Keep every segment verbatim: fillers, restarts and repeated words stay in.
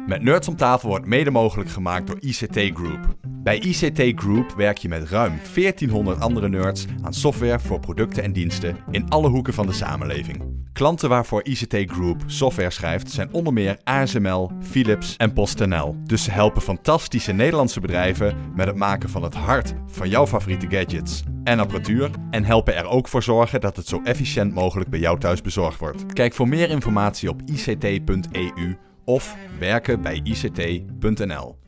Met Nerds om tafel wordt mede mogelijk gemaakt door I C T Group. Bij I C T Group werk je met ruim veertienhonderd andere nerds aan software voor producten en diensten in alle hoeken van de samenleving. Klanten waarvoor I C T Group software schrijft zijn onder meer A S M L, Philips en PostNL. Dus ze helpen fantastische Nederlandse bedrijven met het maken van het hart van jouw favoriete gadgets en apparatuur en helpen er ook voor zorgen dat het zo efficiënt mogelijk bij jou thuis bezorgd wordt. Kijk voor meer informatie op i c t punt e u of werken bij i c t punt n l.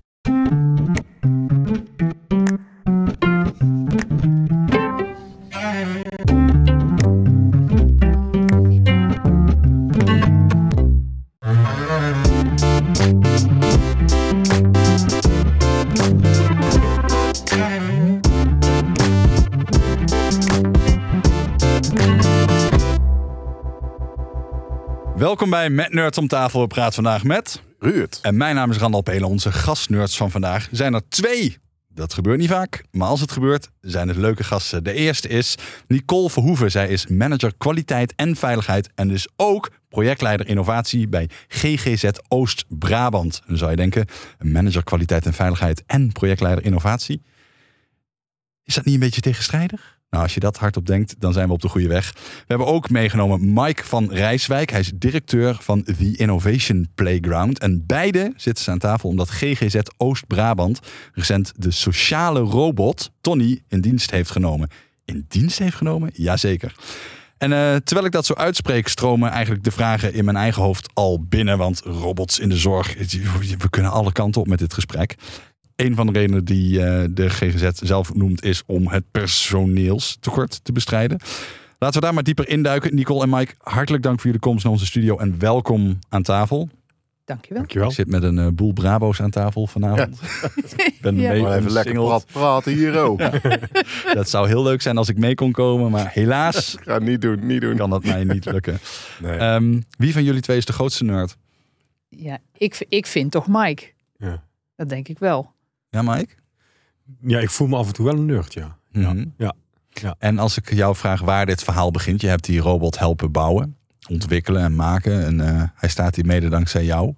Welkom bij Met Nerds om tafel. We praten vandaag met Ruud. En mijn naam is Randal Pelen. Onze gastnerds van vandaag zijn er twee. Dat gebeurt niet vaak, maar als het gebeurt, zijn het leuke gasten. De eerste is Nicole Verhoeven. Zij is manager kwaliteit en veiligheid en dus ook projectleider innovatie bij G G Z Oost-Brabant. Dan zou je denken, een manager kwaliteit en veiligheid en projectleider innovatie. Is dat niet een beetje tegenstrijdig? Nou, als je dat hardop denkt, dan zijn we op de goede weg. We hebben ook meegenomen Mike van Rijswijk. Hij is directeur van The Innovation Playground. En beide zitten ze aan tafel omdat G G Z Oost-Brabant recent de sociale robot Tony in dienst heeft genomen. In dienst heeft genomen? Jazeker. En uh, terwijl ik dat zo uitspreek, stromen eigenlijk de vragen in mijn eigen hoofd al binnen. Want robots in de zorg, we kunnen alle kanten op met dit gesprek. Een van de redenen die uh, de G G Z zelf noemt is om het personeelstekort te bestrijden. Laten we daar maar dieper induiken. Nicole en Mike, hartelijk dank voor jullie komst naar onze studio en welkom aan tafel. Dankjewel. Dankjewel. Ik zit met een uh, boel Brabo's aan tafel vanavond. Ja. Ik ben ja. mee Maar even lekker praat, praten hier ook. Ja. Dat zou heel leuk zijn als ik mee kon komen, maar helaas Ik ga niet doen, niet doen. kan dat mij niet lukken. Nee. Um, wie van jullie twee is de grootste nerd? Ja, ik, ik vind toch Mike. Ja. Dat denk ik wel. Ja, Mike? Ja, ik voel me af en toe wel een nerd, ja. Mm-hmm. Ja. Ja. En als ik jou vraag waar dit verhaal begint. Je hebt die robot helpen bouwen, ontwikkelen en maken. En uh, hij staat hier mede dankzij jou.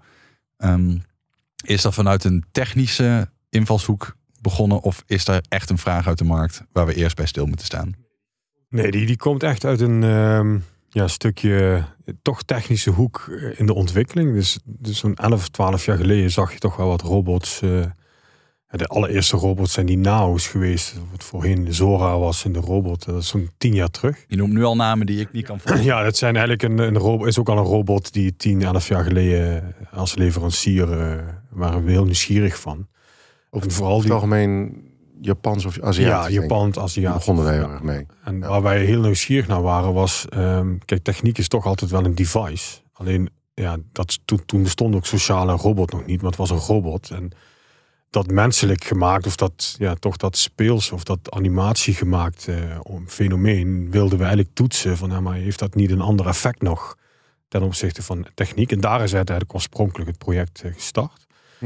Um, is dat vanuit een technische invalshoek begonnen? Of is er echt een vraag uit de markt waar we eerst bij stil moeten staan? Nee, die, die komt echt uit een um, ja, stukje toch technische hoek in de ontwikkeling. Dus, dus zo'n elf, twaalf jaar geleden zag je toch wel wat robots. Uh, de allereerste robots zijn die N A O's geweest. Wat voorheen de Zora was in de robot. Dat is zo'n tien jaar terug. Je noemt nu al namen die ik niet kan volgen. Ja, dat zijn eigenlijk een, een robot. Is ook al een robot die tien, elf jaar geleden als leverancier uh, waren we heel nieuwsgierig van. Of vooral die... het algemeen Japans of Aziatisch. Ja, Japans, Aziatisch. Daar begonnen we heel erg mee. En ja. waar wij heel nieuwsgierig naar waren was... Um, kijk, techniek is toch altijd wel een device. Alleen, ja, dat, toen, toen bestond ook sociale robot nog niet, maar het was een robot. En dat menselijk gemaakt, of dat, ja, toch dat speels of dat animatie gemaakt uh, fenomeen, wilden we eigenlijk toetsen van, nou, maar heeft dat niet een ander effect nog ten opzichte van techniek? En daar is eigenlijk oorspronkelijk het project uh, gestart.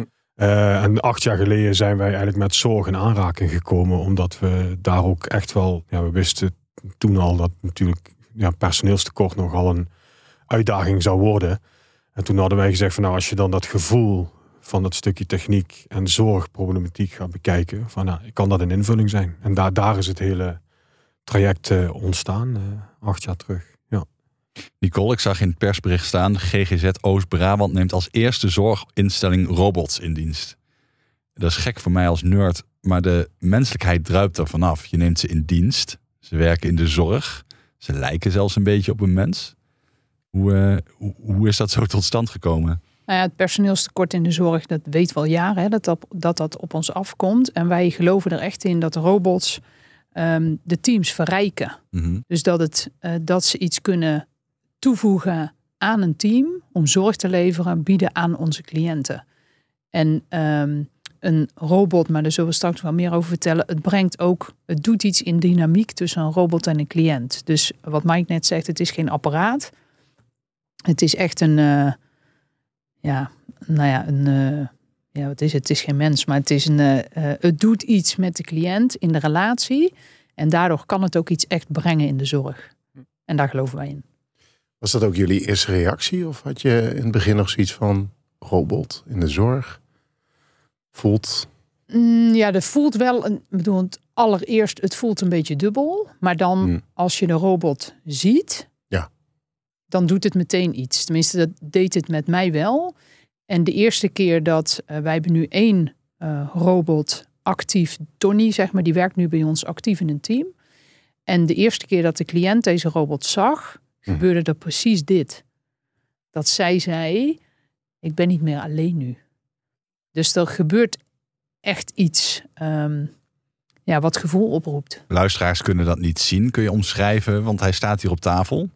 Uh, en acht jaar geleden zijn wij eigenlijk met zorg in aanraking gekomen, omdat we daar ook echt wel, ja, we wisten toen al dat natuurlijk ja, personeelstekort nogal een uitdaging zou worden. En toen hadden wij gezegd van, nou, als je dan dat gevoel van dat stukje techniek en zorgproblematiek gaat bekijken, van, nou, kan dat een invulling zijn? En daar, daar is het hele traject uh, ontstaan, uh, acht jaar terug. Ja. Nicole, ik zag in het persbericht staan, G G Z Oost-Brabant neemt als eerste zorginstelling robots in dienst. Dat is gek voor mij als nerd, maar de menselijkheid druipt er vanaf. Je neemt ze in dienst, ze werken in de zorg, ze lijken zelfs een beetje op een mens. Hoe, uh, hoe, hoe is dat zo tot stand gekomen? Nou ja, het personeelstekort in de zorg, dat weten we al jaren, hè, dat, dat, dat dat op ons afkomt. En wij geloven er echt in dat de robots um, de teams verrijken. Mm-hmm. Dus dat, het, uh, dat ze iets kunnen toevoegen aan een team om zorg te leveren, bieden aan onze cliënten. En um, een robot, maar daar zullen we straks wel meer over vertellen, het brengt ook, het doet iets in dynamiek tussen een robot en een cliënt. Dus wat Mike net zegt, het is geen apparaat. Het is echt een, uh, ja, nou ja, een, uh, ja, wat is het? Het is geen mens, maar het is een, uh, uh, het doet iets met de cliënt in de relatie. En daardoor kan het ook iets echt brengen in de zorg. En daar geloven wij in. Was dat ook jullie eerste reactie? Of had je in het begin nog zoiets van, robot in de zorg voelt? Mm, ja, dat voelt wel, een, bedoel, het allereerst, het voelt een beetje dubbel. Maar dan, Hmm. als je de robot ziet, Ja. dan doet het meteen iets. Tenminste, dat deed het met mij wel. En de eerste keer dat, uh, wij hebben nu één uh, robot actief, Tony, zeg maar, die werkt nu bij ons actief in een team. En de eerste keer dat de cliënt deze robot zag, Hmm. gebeurde er precies dit. Dat zij zei, ik ben niet meer alleen nu. Dus er gebeurt echt iets um, ja, wat gevoel oproept. Luisteraars kunnen dat niet zien. Kun je omschrijven, want hij staat hier op tafel.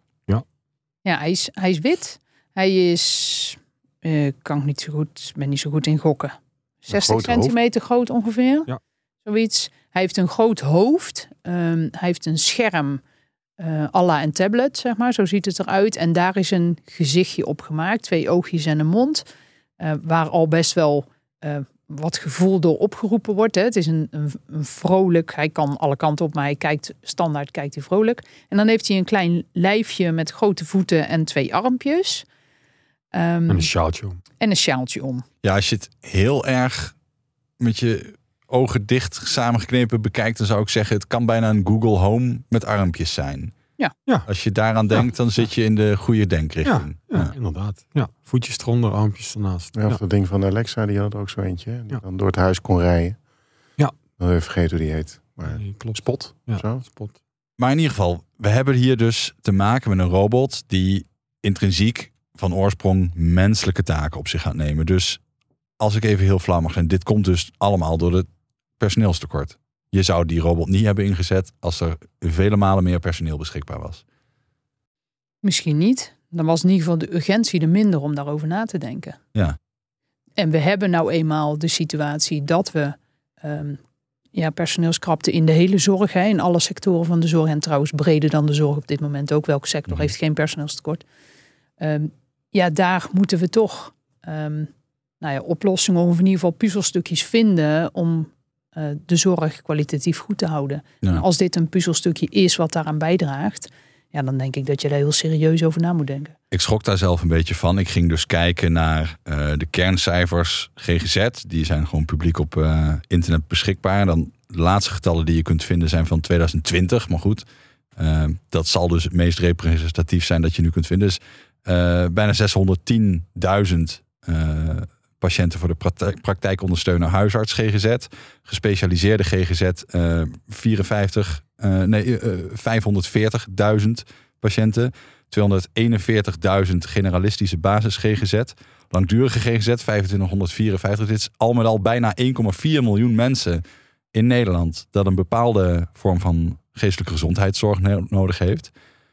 Ja, hij is, hij is wit. Hij is, uh, kan ik niet zo goed, ben niet zo goed in gokken. zestig centimeter groot ongeveer. Ja. Zoiets. Hij heeft een groot hoofd. Um, hij heeft een scherm uh, à la een tablet, zeg maar. Zo ziet het eruit. En daar is een gezichtje op gemaakt. Twee oogjes en een mond. Uh, waar al best wel uh, wat gevoel door opgeroepen wordt. Hè. Het is een, een, een vrolijk, hij kan alle kanten op, maar hij kijkt standaard kijkt hij vrolijk. En dan heeft hij een klein lijfje met grote voeten en twee armpjes. Um, en een sjaaltje om. En een sjaaltje om. Ja, als je het heel erg met je ogen dicht samengeknepen bekijkt, dan zou ik zeggen, het kan bijna een Google Home met armpjes zijn. Ja. ja. Als je daaraan denkt, dan zit je in de goede denkrichting. Ja, ja, ja. inderdaad. Ja. Voetjes eronder, armpjes ernaast. Ja, of ja. dat ding van Alexa, die had er ook zo eentje. Die Ja. dan door het huis kon rijden. Ja. Dan even vergeten hoe die heet. Maar Nee, klopt. Spot, Ja, zo. Spot. Maar in ieder geval, we hebben hier dus te maken met een robot die intrinsiek van oorsprong menselijke taken op zich gaat nemen. Dus als ik even heel flauw mag zijn, dit komt dus allemaal door het personeelstekort. Je zou die robot niet hebben ingezet als er vele malen meer personeel beschikbaar was. Misschien niet. Dan was in ieder geval de urgentie er minder om daarover na te denken. Ja. En we hebben nou eenmaal de situatie dat we um, ja, personeelskrapte in de hele zorg, hè, in alle sectoren van de zorg en trouwens breder dan de zorg op dit moment ook. Welke sector Mm. heeft geen personeelstekort? Um, ja, daar moeten we toch um, nou ja, oplossingen of in ieder geval puzzelstukjes vinden om uh, de zorg kwalitatief goed te houden. Ja. En als dit een puzzelstukje is wat daaraan bijdraagt, ja, dan denk ik dat je daar heel serieus over na moet denken. Ik schrok daar zelf een beetje van. Ik ging dus kijken naar uh, de kerncijfers G G Z. Die zijn gewoon publiek op uh, internet beschikbaar. Dan de laatste getallen die je kunt vinden zijn van twintig twintig. Maar goed, uh, dat zal dus het meest representatief zijn dat je nu kunt vinden. Dus uh, bijna zeshonderdtienduizend uh, patiënten voor de praktijk, praktijkondersteuner huisarts G G Z. Gespecialiseerde G G Z uh, vierenvijftig, uh, nee, uh, vijfhonderdveertigduizend patiënten. tweehonderdeenenveertigduizend generalistische basis G G Z. Langdurige G G Z vijfentwintighonderdvierenvijftig. Dit is al met al bijna één komma vier miljoen mensen in Nederland dat een bepaalde vorm van geestelijke gezondheidszorg nodig heeft.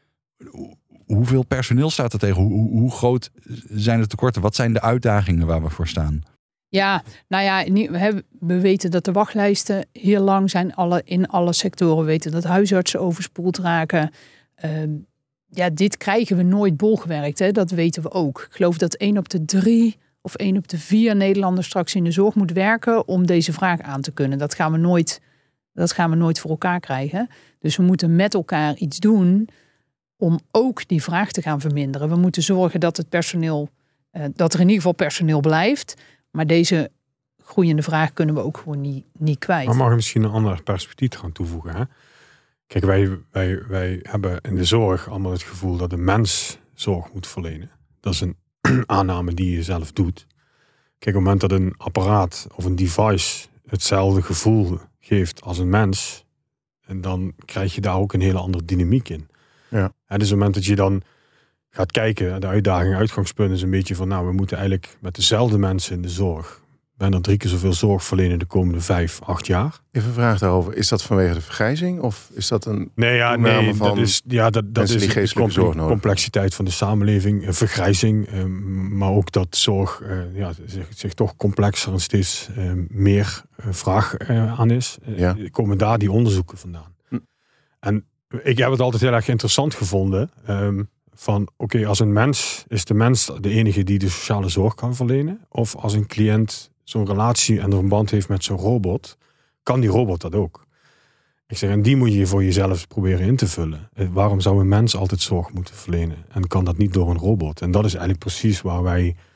Hoeveel personeel staat er tegen? Hoe, hoe groot zijn de tekorten? Wat zijn de uitdagingen waar we voor staan? Ja, nou ja, we weten dat de wachtlijsten heel lang zijn alle, in alle sectoren. We weten dat huisartsen overspoeld raken. Uh, ja, dit krijgen we nooit bolgewerkt. Hè? Dat weten we ook. Ik geloof dat één op de drie of één op de vier Nederlanders straks in de zorg moet werken om deze vraag aan te kunnen. Dat gaan we nooit, dat gaan we nooit voor elkaar krijgen. Dus we moeten met elkaar iets doen om ook die vraag te gaan verminderen. We moeten zorgen dat het personeel, uh, dat er in ieder geval personeel blijft. Maar deze groeiende vraag kunnen we ook gewoon niet, niet kwijt. Maar mag je misschien een ander perspectief gaan toevoegen? Hè? Kijk, wij, wij, wij hebben in de zorg allemaal het gevoel dat de mens zorg moet verlenen. Dat is een aanname die je zelf doet. Kijk, op het moment dat een apparaat of een device hetzelfde gevoel geeft als een mens, en dan krijg je daar ook een hele andere dynamiek in. Ja. En dus op het moment dat je dan gaat kijken, de uitdaging, uitgangspunt is een beetje van, nou, we moeten eigenlijk met dezelfde mensen in de zorg bijna drie keer zoveel zorg verlenen de komende vijf, acht jaar. Even een vraag daarover. Is dat vanwege de vergrijzing of is dat een nee, ja, nee, dat is, ja, dat, dat is die geestelijke de zorg nodig? Complexiteit van de samenleving, vergrijzing, eh, maar ook dat zorg eh, ja, zich, zich toch complexer en steeds eh, meer eh, vraag eh, aan is. Eh, Ja. Komen daar die onderzoeken vandaan? Hm. En ik heb het altijd heel erg interessant gevonden. Um, van oké, okay, als een mens is de mens de enige die de sociale zorg kan verlenen, of als een cliënt zo'n relatie en een band heeft met zo'n robot, kan die robot dat ook. Ik zeg, en die moet je voor jezelf proberen in te vullen. Waarom zou een mens altijd zorg moeten verlenen? En kan dat niet door een robot? En dat is eigenlijk precies waar wij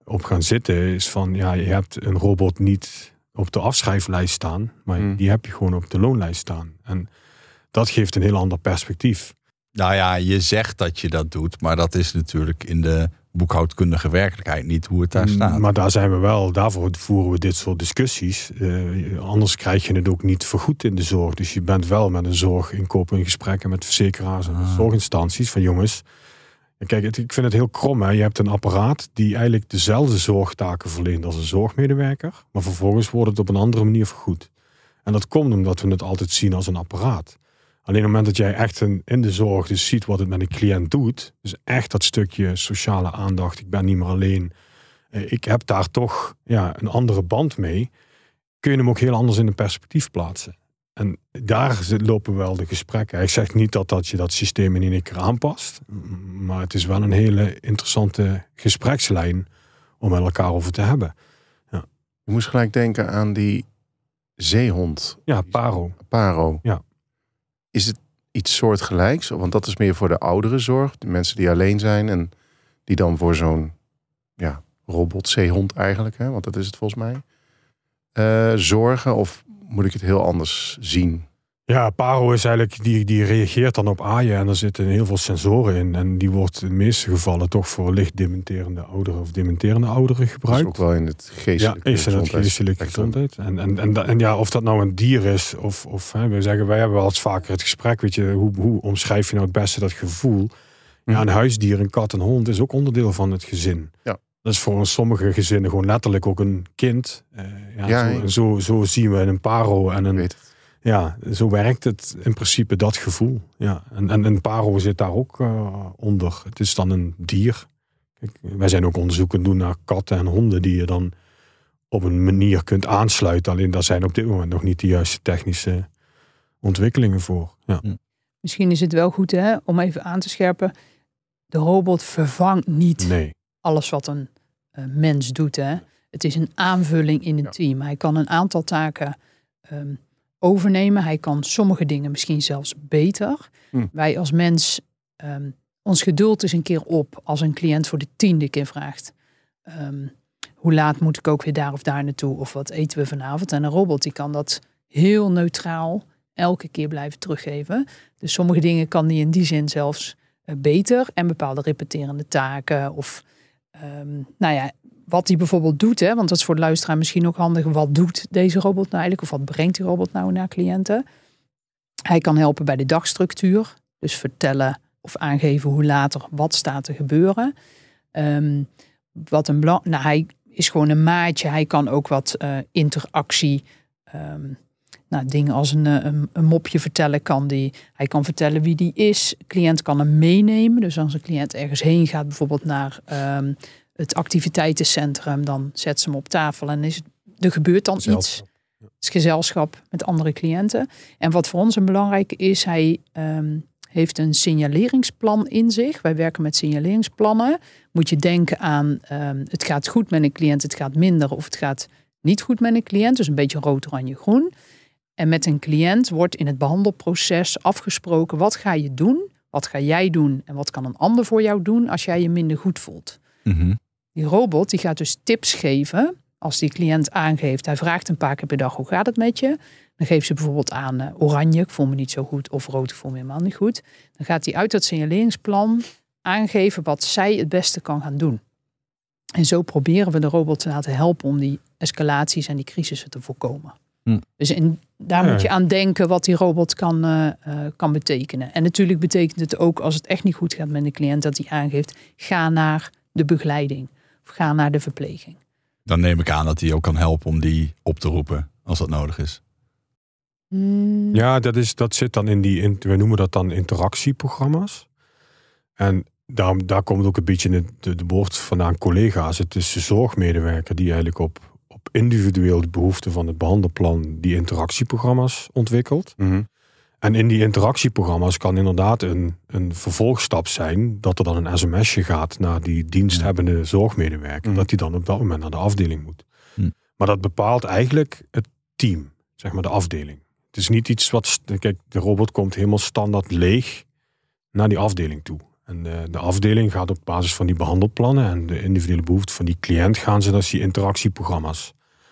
op gaan zitten is van, ja, je hebt een robot niet op de afschrijflijst staan, maar mm. die heb je gewoon op de loonlijst staan. En dat geeft een heel ander perspectief. Nou ja, je zegt dat je dat doet, maar dat is natuurlijk in de boekhoudkundige werkelijkheid niet hoe het daar staat. Maar daar zijn we wel, daarvoor voeren we dit soort discussies. Uh, anders krijg je het ook niet vergoed in de zorg. Dus je bent wel met een zorginkoop in gesprekken met verzekeraars en ah. zorginstanties van jongens. Kijk, het, ik vind het heel krom. Hè? Je hebt een apparaat die eigenlijk dezelfde zorgtaken verleent als een zorgmedewerker, maar vervolgens wordt het op een andere manier vergoed. En dat komt omdat we het altijd zien als een apparaat. Alleen op het moment dat jij echt een, in de zorg dus ziet wat het met een cliënt doet, dus echt dat stukje sociale aandacht, ik ben niet meer alleen, ik heb daar toch ja, een andere band mee, kun je hem ook heel anders in een perspectief plaatsen. En daar lopen wel de gesprekken. Ik zeg niet dat, dat je dat systeem in één keer aanpast, maar het is wel een hele interessante gesprekslijn om met elkaar over te hebben. Ja. Je moest gelijk denken aan die zeehond. Ja, Paro. Paro. Ja. Is het iets soortgelijks? Want dat is meer voor de ouderenzorg. De mensen die alleen zijn en die dan voor zo'n ja, robot, zeehond eigenlijk, hè, want dat is het volgens mij, uh, zorgen. Of moet ik het heel anders zien? Ja, Paro is eigenlijk, die, die reageert dan op aaien en er zitten heel veel sensoren in. En die wordt in de meeste gevallen toch voor licht dementerende ouderen of dementerende ouderen gebruikt. Dus ook wel in het geestelijke ja, is in het geestelijke gezondheid. En, en, en, en ja, of dat nou een dier is of, of hè, we zeggen, wij hebben wel eens vaker het gesprek, weet je, hoe, hoe omschrijf je nou het beste dat gevoel? Ja, een huisdier, een kat, een hond is ook onderdeel van het gezin. Ja. Dat is voor sommige gezinnen gewoon letterlijk ook een kind. Uh, ja, ja, zo, zo, zo zien we een Paro en een... Ja, zo werkt het in principe, dat gevoel. Ja. En, en een Paro zit daar ook uh, onder. Het is dan een dier. Kijk, wij zijn ook onderzoeken doen naar katten en honden die je dan op een manier kunt aansluiten. Alleen daar zijn op dit moment nog niet de juiste technische ontwikkelingen voor. Ja. Misschien is het wel goed, hè, om even aan te scherpen. De robot vervangt niet nee. alles wat een uh, mens doet. Hè. Het is een aanvulling in een ja. team. Hij kan een aantal taken um, overnemen. Hij kan sommige dingen misschien zelfs beter. Hm. Wij als mens, um, ons geduld is een keer op als een cliënt voor de tiende keer vraagt. Um, hoe laat moet ik ook weer daar of daar naartoe? Of wat eten we vanavond? En een robot die kan dat heel neutraal elke keer blijven teruggeven. Dus sommige dingen kan die in die zin zelfs uh, beter. En bepaalde repeterende taken. Of um, nou ja, wat die bijvoorbeeld doet. Hè, want dat is voor de luisteraar misschien ook handig. Wat doet deze robot nou eigenlijk? Of wat brengt die robot nou naar cliënten? Hij kan helpen bij de dagstructuur. Dus vertellen of aangeven hoe later wat staat te gebeuren. Um, wat een belang... Nou, hij is gewoon een maatje. Hij kan ook wat uh, interactie... Um, nou, dingen als een, een, een mopje vertellen kan die. Hij kan vertellen wie die is. De cliënt kan hem meenemen. Dus als een cliënt ergens heen gaat, bijvoorbeeld naar um, het activiteitencentrum, dan zet ze hem op tafel en is het, er gebeurt dan iets. Het is gezelschap met andere cliënten. En wat voor ons een belangrijke is, hij um, heeft een signaleringsplan in zich. Wij werken met signaleringsplannen. Moet je denken aan um, het gaat goed met een cliënt, het gaat minder of het gaat niet goed met een cliënt. Dus een beetje rood, oranje, groen. En met een cliënt wordt in het behandelproces afgesproken, wat ga je doen? Wat ga jij doen? En wat kan een ander voor jou doen als jij je minder goed voelt? Mm-hmm. Die robot die gaat dus tips geven als die cliënt aangeeft. Hij vraagt een paar keer per dag, hoe gaat het met je? Dan geeft ze bijvoorbeeld aan uh, oranje, ik voel me niet zo goed. Of rood, ik voel me helemaal niet goed. Dan gaat hij uit dat signaleringsplan aangeven wat zij het beste kan gaan doen. En zo proberen we de robot te laten helpen om die escalaties en die crisissen te voorkomen. Hm. Dus in, daar ja. moet je aan denken wat die robot kan, uh, uh, kan betekenen. En natuurlijk betekent het ook als het echt niet goed gaat met een cliënt dat hij aangeeft, ga naar de begeleiding of ga naar de verpleging. Dan neem ik aan dat hij ook kan helpen om die op te roepen als dat nodig is. Hmm. Ja, dat, is, dat zit dan in die, in, we noemen dat dan interactieprogramma's. En daar, daar komt ook een beetje de, de, de woord vandaan collega's. Het is de zorgmedewerker die eigenlijk op op individueel de behoeften van het behandelplan die interactieprogramma's ontwikkelt. Mm-hmm. En in die interactieprogramma's kan inderdaad een, een vervolgstap zijn dat er dan een sms'je gaat naar die diensthebbende zorgmedewerker. Mm-hmm. Dat die dan op dat moment naar de afdeling moet. Mm. Maar dat bepaalt eigenlijk het team, zeg maar de afdeling. Het is niet iets wat, kijk, de robot komt helemaal standaard leeg naar die afdeling toe. En de, de afdeling gaat op basis van die behandelplannen en de individuele behoeften van die cliënt gaan ze dus die interactieprogramma's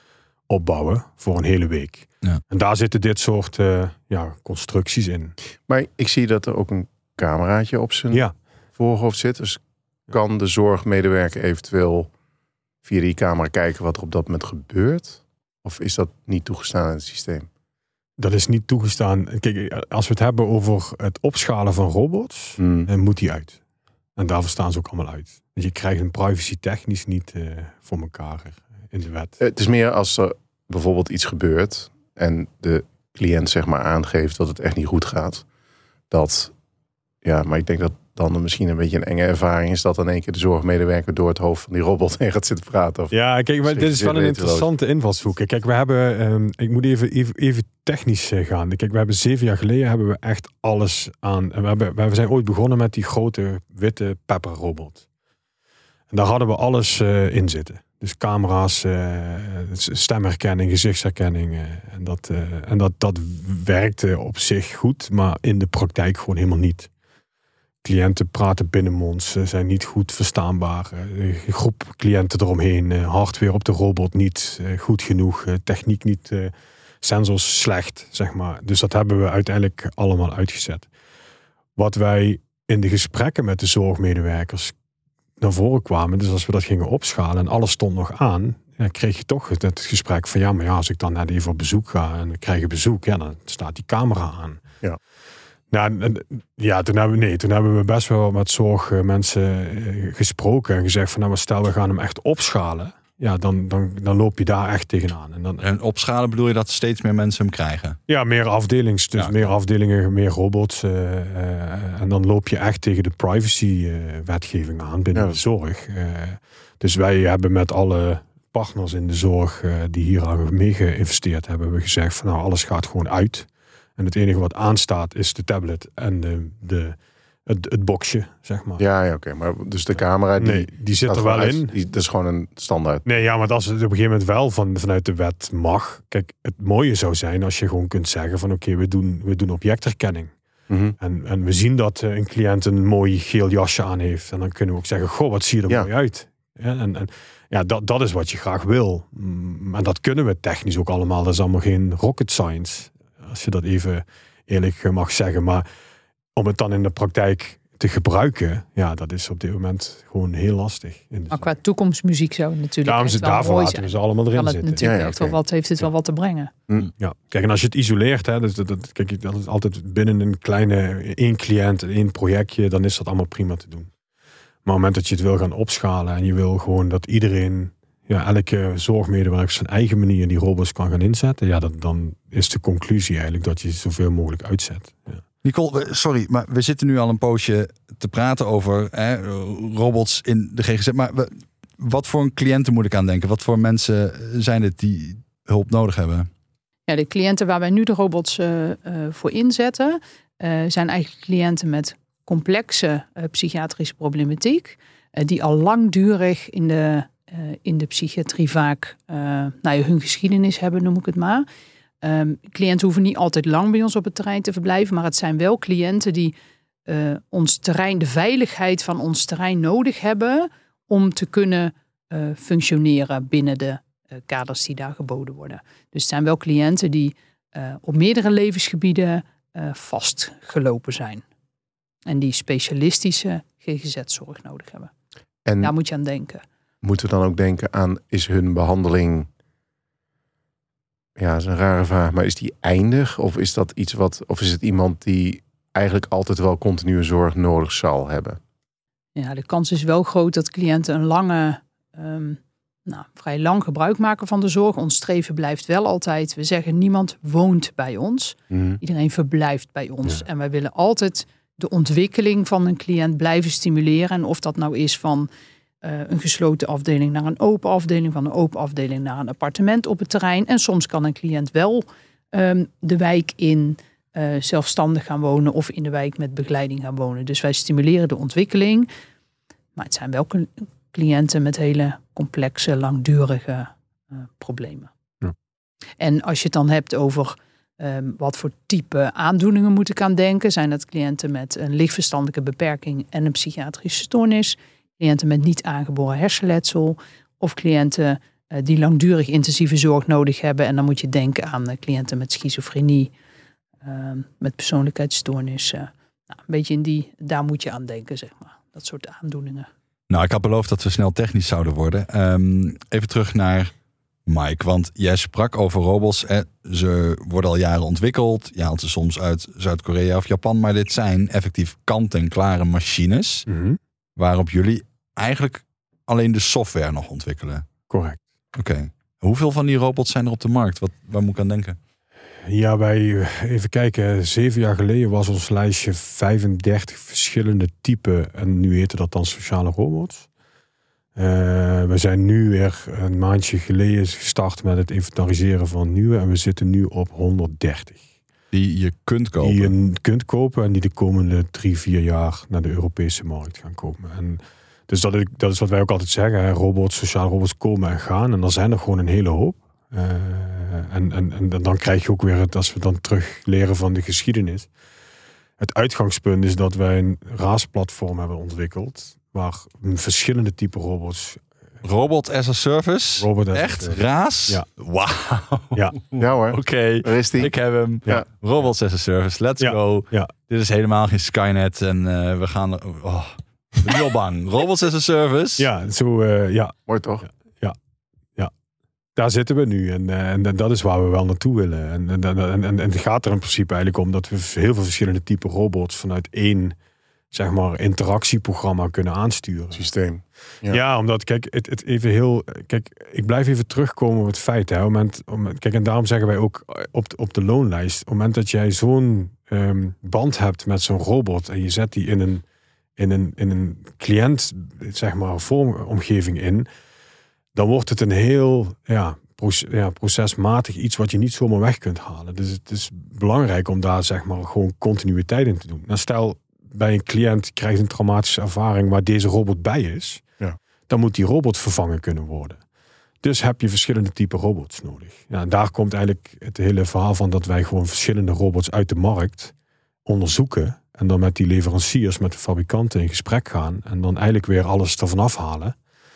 opbouwen voor een hele week. Ja. En daar zitten dit soort uh, ja, constructies in. Maar ik zie dat er ook een cameraatje op zijn ja. voorhoofd zit. Dus kan de zorgmedewerker eventueel via die camera kijken wat er op dat moment gebeurt? Of is dat niet toegestaan in het systeem? Dat is niet toegestaan. Kijk, als we het hebben over het opschalen van robots, Hmm. dan moet die uit. En daarvoor staan ze ook allemaal uit. Dus je krijgt een privacy technisch niet uh, voor elkaar in de wet. Het is meer als er bijvoorbeeld iets gebeurt en de cliënt zeg maar aangeeft dat het echt niet goed gaat. Dat, ja, maar ik denk dat dan misschien een beetje een enge ervaring is dat in één keer de zorgmedewerker door het hoofd van die robot heen gaat zitten praten. Of ja, kijk, maar dit is wel een interessante invalshoek. Kijk, we hebben, um, ik moet even, even, even technisch gaan. Kijk, we hebben zeven jaar geleden hebben we echt alles aan. We, hebben, we zijn ooit begonnen met die grote witte Pepper robot. En daar hadden we alles uh, in zitten. Dus camera's, uh, stemherkenning, gezichtsherkenning. Uh, en dat, uh, en dat, dat werkte op zich goed, maar in de praktijk gewoon helemaal niet. Cliënten praten binnenmonds, zijn niet goed verstaanbaar. Een groep cliënten eromheen, hardware op de robot niet goed genoeg, techniek niet, sensors slecht, zeg maar. Dus dat hebben we uiteindelijk allemaal uitgezet. Wat wij in de gesprekken met de zorgmedewerkers naar voren kwamen, dus als we dat gingen opschalen en alles stond nog aan, dan kreeg je toch het gesprek van ja, maar ja, als ik dan net even op bezoek ga en ik krijg een bezoek, ja, dan staat die camera aan. Ja. Nou, ja, toen hebben we, nee, toen hebben we best wel met zorgmensen gesproken en gezegd van nou, stel we gaan hem echt opschalen. Ja, dan, dan, dan loop je daar echt tegenaan. En, dan, en opschalen bedoel je dat steeds meer mensen hem krijgen? Ja, meer afdelings. Dus ja. meer afdelingen, meer robots. Uh, uh, en dan loop je echt tegen de privacy-wetgeving uh, aan binnen ja. de zorg. Uh, dus wij hebben met alle partners in de zorg uh, die hier aan mee geïnvesteerd hebben, hebben we gezegd van nou, alles gaat gewoon uit. En het enige wat aanstaat is de tablet en de, de, het, het boxje, zeg maar. Ja, ja oké. Okay. Maar dus de camera, die, nee, die zit er wel uit, in. Die, dat is gewoon een standaard. Nee, ja, maar als het op een gegeven moment wel van, vanuit de wet mag. Kijk, het mooie zou zijn als je gewoon kunt zeggen van oké, okay, we doen, we doen objectherkenning. Mm-hmm. En, en we zien dat een cliënt een mooi geel jasje aan heeft. En dan kunnen we ook zeggen, goh, wat zie je er ja. mooi uit. Ja, en, en ja, dat, dat is wat je graag wil. En dat kunnen we technisch ook allemaal. Dat is allemaal geen rocket science. Als je dat even eerlijk mag zeggen. Maar om het dan in de praktijk te gebruiken, ja, dat is op dit moment gewoon heel lastig. Maar qua toekomstmuziek zou het natuurlijk Daarom echt zit, wel daarvoor mooi laten zijn. we ze allemaal erin kan het zitten. Natuurlijk ja, ja, echt okay. wel wat, heeft het wel wat te brengen. Ja, kijk, en als je het isoleert, hè, dus dat, dat, kijk, dat is altijd binnen een kleine één cliënt, één projectje, dan is dat allemaal prima te doen. Maar op het moment dat je het wil gaan opschalen en je wil gewoon dat iedereen, ja, elke zorgmedewerker op zijn eigen manier die robots kan gaan inzetten, ja, dat, dan is de conclusie eigenlijk dat je het zoveel mogelijk uitzet. Ja. Nicole, sorry, maar we zitten nu al een poosje te praten over hè, robots in de G G Z. Maar we, wat voor een cliënten moet ik aan denken? Wat voor mensen zijn het die hulp nodig hebben? Ja, de cliënten waar wij nu de robots uh, uh, voor inzetten, uh, zijn eigenlijk cliënten met complexe uh, psychiatrische problematiek, uh, die al langdurig in de, uh, in de psychiatrie vaak uh, nou ja, hun geschiedenis hebben, noem ik het maar. Um, cliënten hoeven niet altijd lang bij ons op het terrein te verblijven, maar het zijn wel cliënten die uh, ons terrein, de veiligheid van ons terrein nodig hebben om te kunnen uh, functioneren binnen de uh, kaders die daar geboden worden. Dus het zijn wel cliënten die uh, op meerdere levensgebieden uh, vastgelopen zijn. En die specialistische G G Z-zorg nodig hebben. En daar moet je aan denken. Moeten we dan ook denken aan, is hun behandeling, ja, dat is een rare vraag, maar is die eindig? Of is dat iets wat, of is het iemand die eigenlijk altijd wel continue zorg nodig zal hebben? Ja, de kans is wel groot dat cliënten een lange, um, nou, vrij lang gebruik maken van de zorg. Ons streven blijft wel altijd, we zeggen niemand woont bij ons. Mm. Iedereen verblijft bij ons. Ja. En wij willen altijd de ontwikkeling van een cliënt blijven stimuleren. En of dat nou is van uh, een gesloten afdeling naar een open afdeling, van een open afdeling naar een appartement op het terrein. En soms kan een cliënt wel um, de wijk in uh, zelfstandig gaan wonen of in de wijk met begeleiding gaan wonen. Dus wij stimuleren de ontwikkeling. Maar het zijn wel cliënten met hele complexe, langdurige uh, problemen. Ja. En als je het dan hebt over Um, wat voor type aandoeningen moet ik aan denken? Zijn dat cliënten met een lichtverstandelijke beperking en een psychiatrische stoornis? Cliënten met niet aangeboren hersenletsel? Of cliënten uh, die langdurig intensieve zorg nodig hebben? En dan moet je denken aan uh, cliënten met schizofrenie, uh, met persoonlijkheidsstoornissen. Nou, een beetje in die, daar moet je aan denken, zeg maar. Dat soort aandoeningen. Nou, ik had beloofd dat we snel technisch zouden worden. Um, even terug naar Mike, want jij sprak over robots. Hè. Ze worden al jaren ontwikkeld. Je haalt ze soms uit Zuid-Korea of Japan. Maar dit zijn effectief kant-en-klare machines. Mm-hmm. Waarop jullie eigenlijk alleen de software nog ontwikkelen. Correct. Oké. Okay. Hoeveel van die robots zijn er op de markt? Wat, waar moet ik aan denken? Ja, wij, even kijken, zeven jaar geleden was ons lijstje vijfendertig verschillende typen. En nu heette dat dan sociale robots. Uh, we zijn nu weer een maandje geleden gestart met het inventariseren van nieuwe. En we zitten nu op honderddertig. Die je kunt kopen? Die je kunt kopen en die de komende drie, vier jaar naar de Europese markt gaan komen. En dus dat is, dat is wat wij ook altijd zeggen. Hè. Robots, sociale robots komen en gaan. En er zijn er gewoon een hele hoop. Uh, en, en, en dan krijg je ook weer, het, als we dan terug leren van de geschiedenis. Het uitgangspunt is dat wij een RaaS-platform hebben ontwikkeld. Waar verschillende type robots. Robot as a service? Robot as Echt? a service. RaaS? Ja. Wauw. Ja. Ja hoor. Oké, okay. Daar is die. Ik heb hem. Ja. Robots as a service, let's ja. go. Ja. Dit is helemaal geen Skynet en uh, we gaan... Oh, ik ben nu al bang. Robots as a service? Ja, zo, uh, ja. Mooi toch? Ja. Ja. Ja. Daar zitten we nu en, uh, en dat is waar we wel naartoe willen. En, en, en, en, en het gaat er in principe eigenlijk om dat we heel veel verschillende type robots vanuit één, zeg maar, interactieprogramma kunnen aansturen. Systeem. Ja, ja omdat, kijk, het, het even heel... Kijk, ik blijf even terugkomen op het feit. Hè, op het moment, op, kijk, en daarom zeggen wij ook op de, op de loonlijst, op het moment dat jij zo'n um, band hebt met zo'n robot en je zet die in een, in een, in een cliënt, zeg maar, vormomgeving in, dan wordt het een heel, ja, proces, ja, procesmatig iets wat je niet zomaar weg kunt halen. Dus het is belangrijk om daar, zeg maar, gewoon continuïteit in te doen. Nou, stel, bij een cliënt krijgt een traumatische ervaring waar deze robot bij is, ja. dan moet die robot vervangen kunnen worden. Dus heb je verschillende type robots nodig. Ja, en daar komt eigenlijk het hele verhaal van dat wij gewoon verschillende robots uit de markt onderzoeken en dan met die leveranciers, met de fabrikanten in gesprek gaan en dan eigenlijk weer alles ervan afhalen.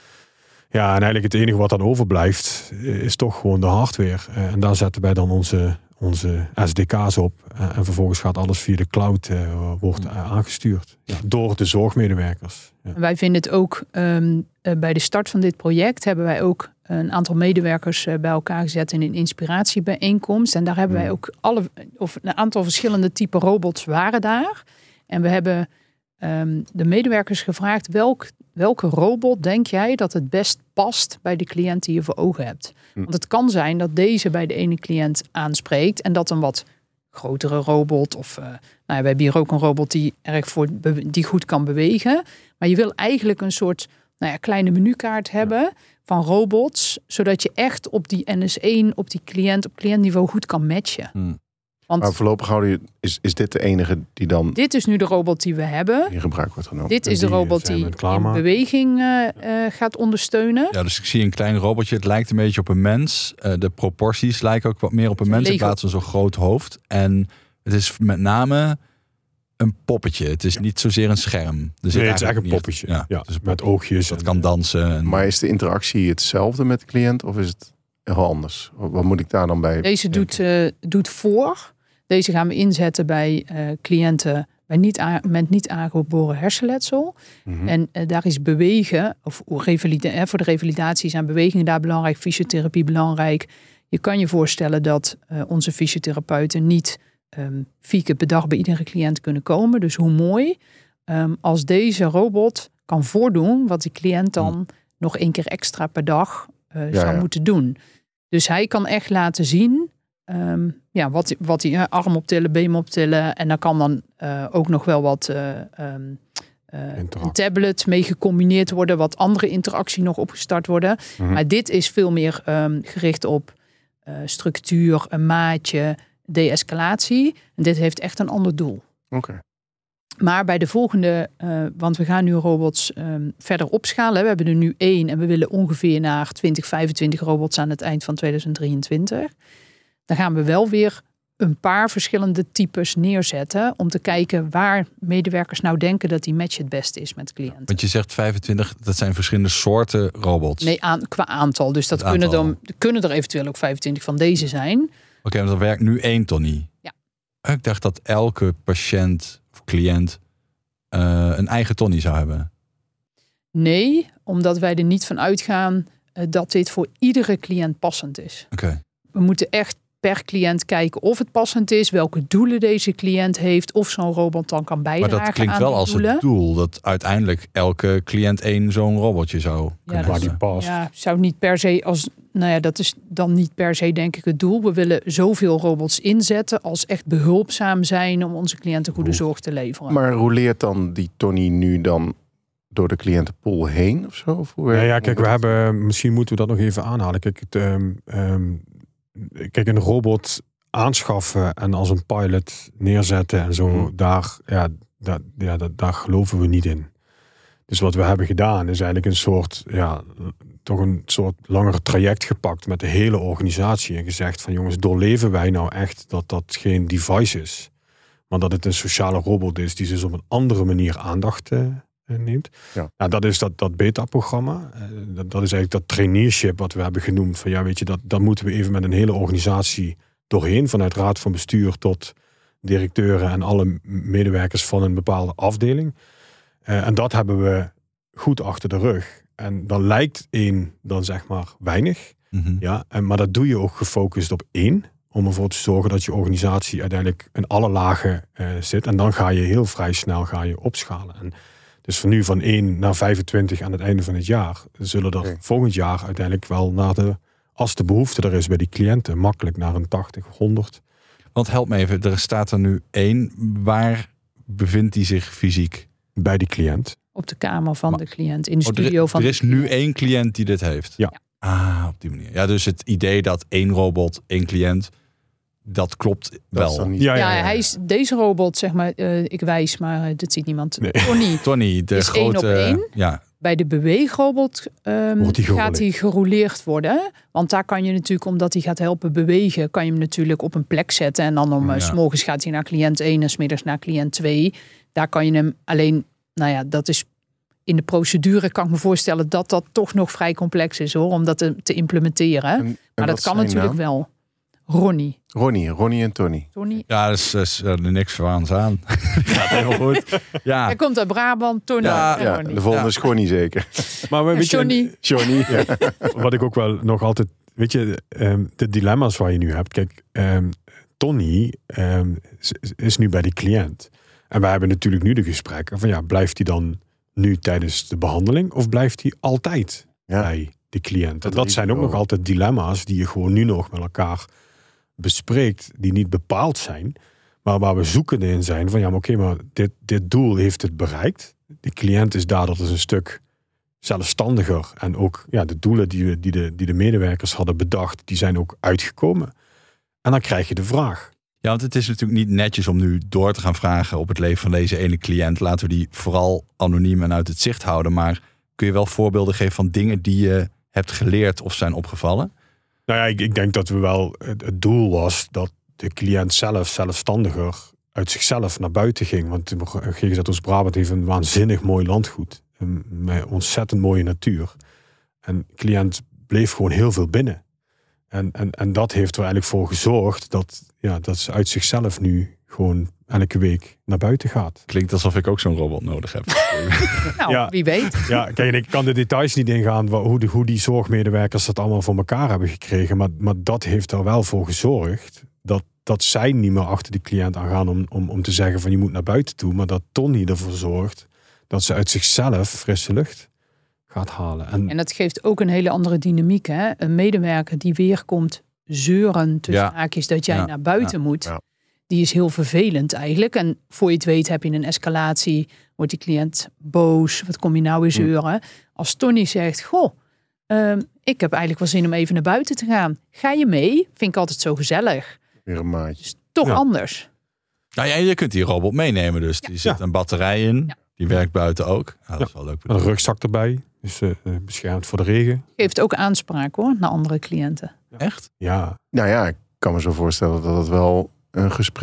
Ja, en eigenlijk het enige wat dan overblijft is toch gewoon de hardware. En daar zetten wij dan onze, onze S D K's op. En vervolgens gaat alles via de cloud uh, wordt uh, aangestuurd. Ja, door de zorgmedewerkers. Ja. Wij vinden het ook, um, uh, bij de start van dit project hebben wij ook een aantal medewerkers uh, bij elkaar gezet in een inspiratiebijeenkomst. En daar hebben wij ook alle, of een aantal verschillende type robots waren daar. En we hebben um, de medewerkers gevraagd, welk Welke robot denk jij dat het best past bij de cliënt die je voor ogen hebt? Want het kan zijn dat deze bij de ene cliënt aanspreekt en dat een wat grotere robot of uh, nou ja, we hebben hier ook een robot die erg voor die goed kan bewegen. Maar je wil eigenlijk een soort nou ja, kleine menukaart hebben ja. van robots, zodat je echt op die N S één, op die cliënt, op cliëntniveau goed kan matchen. Hmm. Want maar voorlopig houden je, is, is dit de enige die dan dit is nu de robot die we hebben. in gebruik wordt genomen. Dit is de robot die in beweging uh, uh, gaat ondersteunen. Ja, dus ik zie een klein robotje. Het lijkt een beetje op een mens. Uh, de proporties lijken ook wat meer op een mens in plaats van zo'n groot hoofd. En het is met name een poppetje. Het is niet zozeer een scherm. Er zit nee, het is eigenlijk een poppetje. Ja, ja, dus met oogjes. Dat en, kan dansen. En... Maar is de interactie hetzelfde met de cliënt of is het heel anders? Wat moet ik daar dan bij? Deze doet, uh, doet voor. Deze gaan we inzetten bij uh, cliënten bij niet a- met niet aangeboren hersenletsel. Mm-hmm. En uh, daar is bewegen, of revalida- eh, voor de revalidatie zijn bewegingen daar belangrijk, fysiotherapie belangrijk. Je kan je voorstellen dat uh, onze fysiotherapeuten niet um, vier keer per dag bij iedere cliënt kunnen komen. Dus hoe mooi um, als deze robot kan voordoen wat die cliënt dan mm. nog één keer extra per dag uh, ja, zou ja. moeten doen. Dus hij kan echt laten zien Um, ja, wat, wat die uh, arm optillen, been optillen. En daar kan dan uh, ook nog wel wat uh, um, uh, een tablet mee gecombineerd worden. Wat andere interactie nog opgestart worden. Mm-hmm. Maar dit is veel meer um, gericht op uh, structuur, een maatje, de-escalatie. En dit heeft echt een ander doel. Okay. Maar bij de volgende, uh, want we gaan nu robots um, verder opschalen. We hebben er nu één en we willen ongeveer naar twintig, vijfentwintig robots aan het eind van tweeduizend drieëntwintig. Dan gaan we wel weer een paar verschillende types neerzetten om te kijken waar medewerkers nou denken dat die match het beste is met cliënten. Want je zegt vijfentwintig, dat zijn verschillende soorten robots. Nee, aan, qua aantal. Dus dat Het kunnen, aantal. dan, kunnen er eventueel ook vijfentwintig van deze zijn. Oké, okay, maar er werkt nu één Tony. Ja. Ik dacht dat elke patiënt of cliënt uh, een eigen Tony zou hebben. Nee, omdat wij er niet van uitgaan uh, dat dit voor iedere cliënt passend is. Oké. Okay. We moeten echt per cliënt kijken of het passend is, welke doelen deze cliënt heeft, of zo'n robot dan kan bijdragen aan Maar dat klinkt aan wel die als doelen. het doel, dat uiteindelijk elke cliënt één zo'n robotje zou kunnen Ja, Waar hebben. die past. Ja, zou niet per se als, nou ja, dat is dan niet per se denk ik het doel. We willen zoveel robots inzetten als echt behulpzaam zijn om onze cliënten goede Oef. zorg te leveren. Maar roleert dan die Tony nu dan door de cliëntenpool heen of zo? Of hoe Ja, ja, kijk, we hebben, misschien moeten we dat nog even aanhalen. Kijk, het, um, um, kijk een robot aanschaffen en als een pilot neerzetten en zo, hmm. daar, ja, daar, ja, daar, daar geloven we niet in. Dus wat we hebben gedaan is eigenlijk een soort, ja, toch een soort langer traject gepakt met de hele organisatie en gezegd van jongens, doorleven wij nou echt dat dat geen device is, maar dat het een sociale robot is die dus op een andere manier aandacht uh, neemt. Ja. Nou, dat is dat, dat beta-programma. Uh, dat, dat is eigenlijk dat traineeship wat we hebben genoemd. Van ja, weet je, dat, dat moeten we even met een hele organisatie doorheen. Vanuit raad van bestuur tot directeuren en alle medewerkers van een bepaalde afdeling. Uh, en dat hebben we goed achter de rug. En dan lijkt één dan zeg maar weinig. Mm-hmm. Ja, en, maar dat doe je ook gefocust op één. Om ervoor te zorgen dat je organisatie uiteindelijk in alle lagen uh, zit. En dan ga je heel vrij snel ga je opschalen. En dus van nu van één naar vijfentwintig aan het einde van het jaar zullen er okay. volgend jaar uiteindelijk wel naar de, als de behoefte er is bij die cliënten, makkelijk naar een tachtig of honderd. Want help me even, er staat er nu één. Waar bevindt die zich fysiek? Bij die cliënt. Op de kamer van maar, de cliënt, in de oh, studio er, van er de is nu één cliënt die dit heeft? Ja. Ah, op die manier. Ja, dus het idee dat één robot, één cliënt, dat klopt dat wel. Niet... Ja, ja, ja, ja, hij is deze robot, zeg maar, uh, ik wijs, maar uh, dat ziet niemand. Nee. Tony, Tony, de is grote. één op één. Ja. Bij de beweegrobot um, gaat hij gerouleerd worden. Want daar kan je natuurlijk, omdat hij gaat helpen bewegen, kan je hem natuurlijk op een plek zetten. En dan om ja. uh, 's morgens gaat hij naar cliënt één en 's middags naar cliënt twee. Daar kan je hem alleen, nou ja, dat is in de procedure kan ik me voorstellen dat dat toch nog vrij complex is hoor, om dat te, te implementeren. En, en maar dat kan natuurlijk naam? wel. Ronnie. Ronnie, Ronnie en Tony. Tony. Ja, dat is, is uh, niks verwaans aan. Gaat helemaal goed. Ja. Hij komt uit Brabant, Tony. Ja, en ja, Ronnie. de volgende ja. is Connie zeker. Maar weet je, Johnny. Johnny. Ja. Wat ik ook wel nog altijd, weet je, um, de dilemma's waar je nu hebt. Kijk, um, Tony um, is, is nu bij die cliënt. En wij hebben natuurlijk nu de gesprekken van ja, blijft hij dan nu tijdens de behandeling of blijft hij altijd ja. bij de cliënt? Dat, dat zijn ook nog altijd dilemma's die je gewoon nu nog met elkaar bespreekt, die niet bepaald zijn, maar waar we zoekende in zijn van ja, maar oké, okay, maar dit, dit doel heeft het bereikt. De cliënt is daardoor dus een stuk zelfstandiger en ook ja, de doelen die, we, die, de, die de medewerkers hadden bedacht, die zijn ook uitgekomen. En dan krijg je de vraag. Ja, want het is natuurlijk niet netjes om nu door te gaan vragen op het leven van deze ene cliënt. Laten we die vooral anoniem en uit het zicht houden. Maar kun je wel voorbeelden geven van dingen die je hebt geleerd of zijn opgevallen? Nou ja, ik, ik denk dat we wel het, het doel was dat de cliënt zelf zelfstandiger uit zichzelf naar buiten ging. Want G G Z Oost-Brabant heeft een waanzinnig mooi landgoed. Met ontzettend mooie natuur. En de cliënt bleef gewoon heel veel binnen. En, en, en dat heeft er eigenlijk voor gezorgd dat, ja, dat ze uit zichzelf nu gewoon elke week naar buiten gaat. Klinkt alsof ik ook zo'n robot nodig heb. nou, ja, wie weet. Ja, kijk, ik kan de details niet ingaan hoe, de, hoe die zorgmedewerkers dat allemaal voor elkaar hebben gekregen. Maar, maar dat heeft er wel voor gezorgd dat, dat zij niet meer achter die cliënt aan gaan om, om, om te zeggen van je moet naar buiten toe. Maar dat Tony ervoor zorgt dat ze uit zichzelf frisse lucht gaat halen. En, en dat geeft ook een hele andere dynamiek. Hè? Een medewerker die weer komt zeuren tussen ja. haakjes dat jij ja. naar buiten ja. moet. Ja. Die is heel vervelend eigenlijk. En voor je het weet heb je een escalatie. Wordt die cliënt boos. Wat kom je nou weer zeuren? Mm. Als Tony zegt, goh, um, ik heb eigenlijk wel zin om even naar buiten te gaan. Ga je mee? Vind ik altijd zo gezellig. Weer een maatje. Dus toch ja. anders. Nou ja, je kunt die robot meenemen dus. Die ja. zit een batterij in. Ja. Die werkt buiten ook. Nou, dat is wel leuk. Een rugzak erbij. Dus uh, beschermd voor de regen. Geeft ook aanspraak hoor, naar andere cliënten. Ja. Echt? Ja. Nou ja, ik kan me zo voorstellen dat het wel een gespreksonderwerp is van... Ja, en, Ja, en die tot was nu dat. toe niet negatief.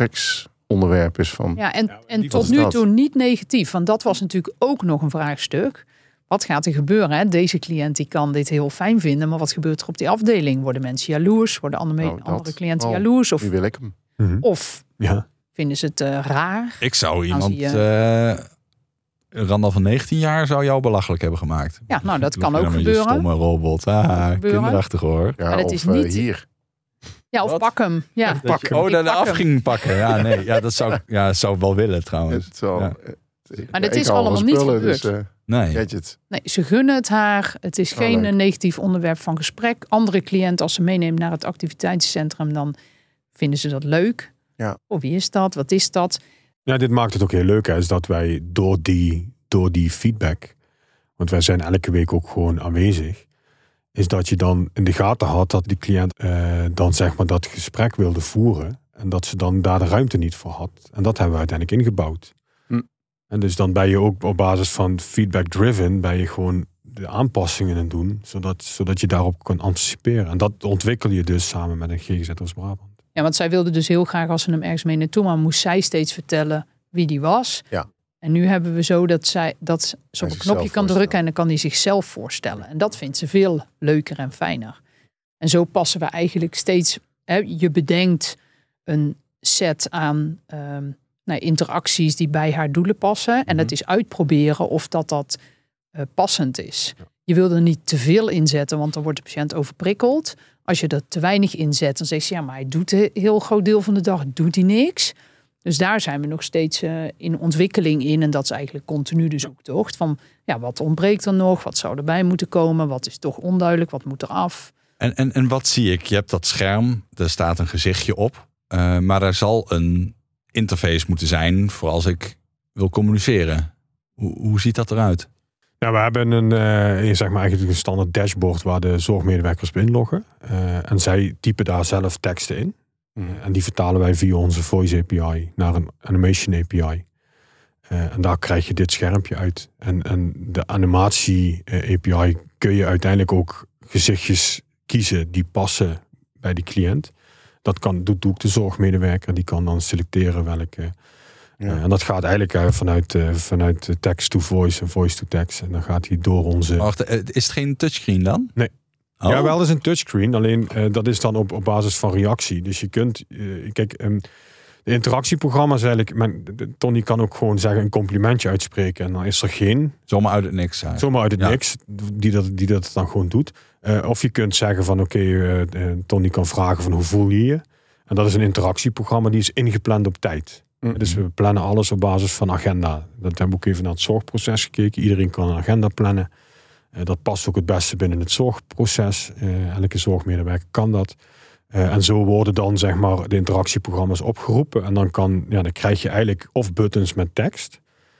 Want tot Nee, nu wat toe is niet dat? negatief. Want dat was natuurlijk ook nog een vraagstuk. Wat gaat er gebeuren? Wat gaat er gebeuren? Hè? Deze cliënt die kan dit heel fijn vinden. Maar wat gebeurt er op die afdeling? Worden mensen jaloers? Worden andere, Nou, dat. andere cliënten Oh, jaloers? Of, Nu wil ik hem. Mhm. of Ja. vinden ze het uh, raar? Ik zou Als iemand... je- eh Randal van negentien jaar zou jou belachelijk hebben gemaakt. Ja, nou dat kan Loop je ook dan met je gebeuren. stomme robot. Ah, Kan gebeuren. kinderachtig hoor. Ja, Maar het of is eh, niet- hier. Ja, of Wat? pak hem. Ja. Dat Pak je- hem. oh, dat Ik de pak hem. afging pakken. Ja, nee. Ja, dat zou, ja, dat zou ik wel willen trouwens. Het zal, Ja. het- Maar dit ik is hou allemaal van niet spullen, gebeurd. Dus, uh, Nee. gadgets. Nee, ze gunnen het haar. Het is Oh, geen leuk. uh, negatief onderwerp van gesprek. Andere cliënten, als ze meenemen naar het activiteitscentrum, dan vinden ze dat leuk. Ja. Oh, wie is dat? Wat is dat? Ja, dit maakt het ook heel leuk, hè, is dat wij door die, door die feedback, want wij zijn elke week ook gewoon aanwezig, is dat je dan in de gaten had dat die cliënt eh, dan zeg maar dat gesprek wilde voeren en dat ze dan daar de ruimte niet voor had. En dat hebben we uiteindelijk ingebouwd. Hm. En dus dan ben je ook op basis van feedback driven, ben je gewoon de aanpassingen aan het doen, zodat, zodat je daarop kan anticiperen. En dat ontwikkel je dus samen met een G G Z Oost-Brabant. Ja, want zij wilde dus heel graag als ze hem ergens mee naartoe, maar moest zij steeds vertellen wie die was. Ja. En nu hebben we zo dat zij dat ze op een zichzelf knopje kan voorstellen. drukken en dan kan hij zichzelf voorstellen. En dat vindt ze veel leuker en fijner. En zo passen we eigenlijk steeds. Hè, je bedenkt een set aan ehm, nou, interacties die bij haar doelen passen. En Mhm. het is uitproberen of dat dat eh, passend is. Ja. Je wil er niet te veel in zetten, want dan wordt de patiënt overprikkeld. Als je er te weinig in zet, dan zegt ze ja, maar hij doet een heel groot deel van de dag doet hij niks. Dus daar zijn we nog steeds uh, in ontwikkeling in. En dat is eigenlijk continu de zoektocht. Van ja, wat ontbreekt er nog? Wat zou erbij moeten komen? Wat is toch onduidelijk? Wat moet er af? En, en, en wat zie ik? Je hebt dat scherm, er staat een gezichtje op. Uh, maar er zal een interface moeten zijn voor als ik wil communiceren. Hoe, hoe ziet dat eruit? Ja, we hebben een, uh, zeg maar eigenlijk een standaard dashboard waar de zorgmedewerkers op inloggen. Uh, en zij typen daar zelf teksten in. Uh, en die vertalen wij via onze Voice A P I naar een Animation A P I. Uh, en daar krijg je dit schermpje uit. En, en de animatie uh, A P I kun je uiteindelijk ook gezichtjes kiezen die passen bij die cliënt. Dat kan, doet ook de zorgmedewerker. Die kan dan selecteren welke. Ja. Uh, en dat gaat eigenlijk uh, vanuit, uh, vanuit text to voice en voice to text. En dan gaat hij door onze... Wacht, is het geen touchscreen dan? Nee. Oh. Ja, wel is een touchscreen. Alleen uh, dat is dan op, op basis van reactie. Dus je kunt... Uh, kijk, um, de interactieprogramma's eigenlijk... Men, Tony kan ook gewoon zeggen een complimentje uitspreken. En dan is er geen... Zomaar uit het niks. Eigenlijk. Zomaar uit het ja. niks. Die dat, die dat dan gewoon doet. Uh, of je kunt zeggen van oké, okay, uh, uh, Tony kan vragen van hoe voel je je? En dat is een interactieprogramma die is ingepland op tijd. Mm-hmm. Dus we plannen alles op basis van agenda. Dat hebben we ook even naar het zorgproces gekeken. Iedereen kan een agenda plannen. Uh, dat past ook het beste binnen het zorgproces. Uh, elke zorgmedewerker kan dat. Uh, en zo worden dan zeg maar de interactieprogramma's opgeroepen. En dan, kan, ja, dan krijg je eigenlijk of buttons met tekst.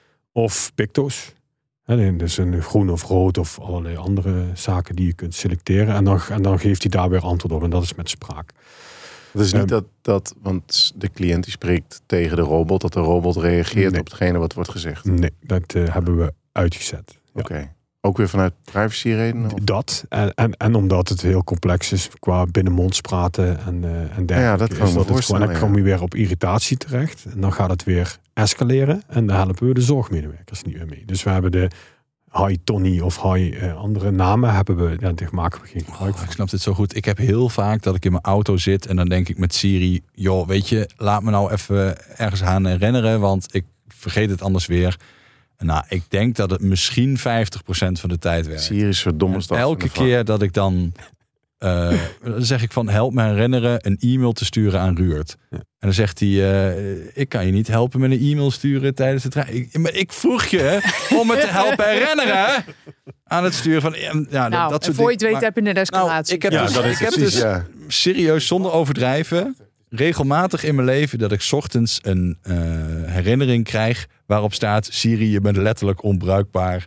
Of picto's. He, dus een groen of rood of allerlei andere zaken die je kunt selecteren. En dan, en dan geeft hij daar weer antwoord op. En dat is met spraak. Het is niet um, dat, dat, want de cliënt die spreekt tegen de robot, dat de robot reageert nee. op hetgene wat wordt gezegd. Nee, dat uh, hebben we uitgezet. Ja. Oké. Okay. Ook weer vanuit privacyredenen? Of? Dat. En, en, en omdat het heel complex is qua binnenmonds praten en, uh, en dergelijke. Ja, dat kan is me dat voorstellen. Dan ja. kom je weer op irritatie terecht. En dan gaat het weer escaleren. En daar helpen we de zorgmedewerkers niet meer mee. Dus we hebben de Hi Tony of Hi uh, andere namen hebben we, ja, daar maken we geen gebruik oh, van. Ik snap dit zo goed. Ik heb heel vaak dat ik in mijn auto zit en dan denk ik met Siri, joh, weet je, laat me nou even ergens aan herinneren, want ik vergeet het anders weer. Nou, ik denk dat het misschien vijftig procent van de tijd werkt. Siri is zo dom als dat. Elke keer dat ik dan, uh, dan zeg ik van help me herinneren een e-mail te sturen aan Ruurt. Ja. En dan zegt hij, uh, ik kan je niet helpen met een e-mail sturen tijdens het rijden. Ik, maar ik vroeg je om me te helpen herinneren aan het sturen van... Ja, nou, dat soort voor je het weet maar, heb je een escalatie. Nou, ik heb ja, dus, dat is ik heb precies, dus ja. serieus, zonder overdrijven, regelmatig in mijn leven dat ik 's ochtends een uh, herinnering krijg waarop staat Siri, je bent letterlijk onbruikbaar.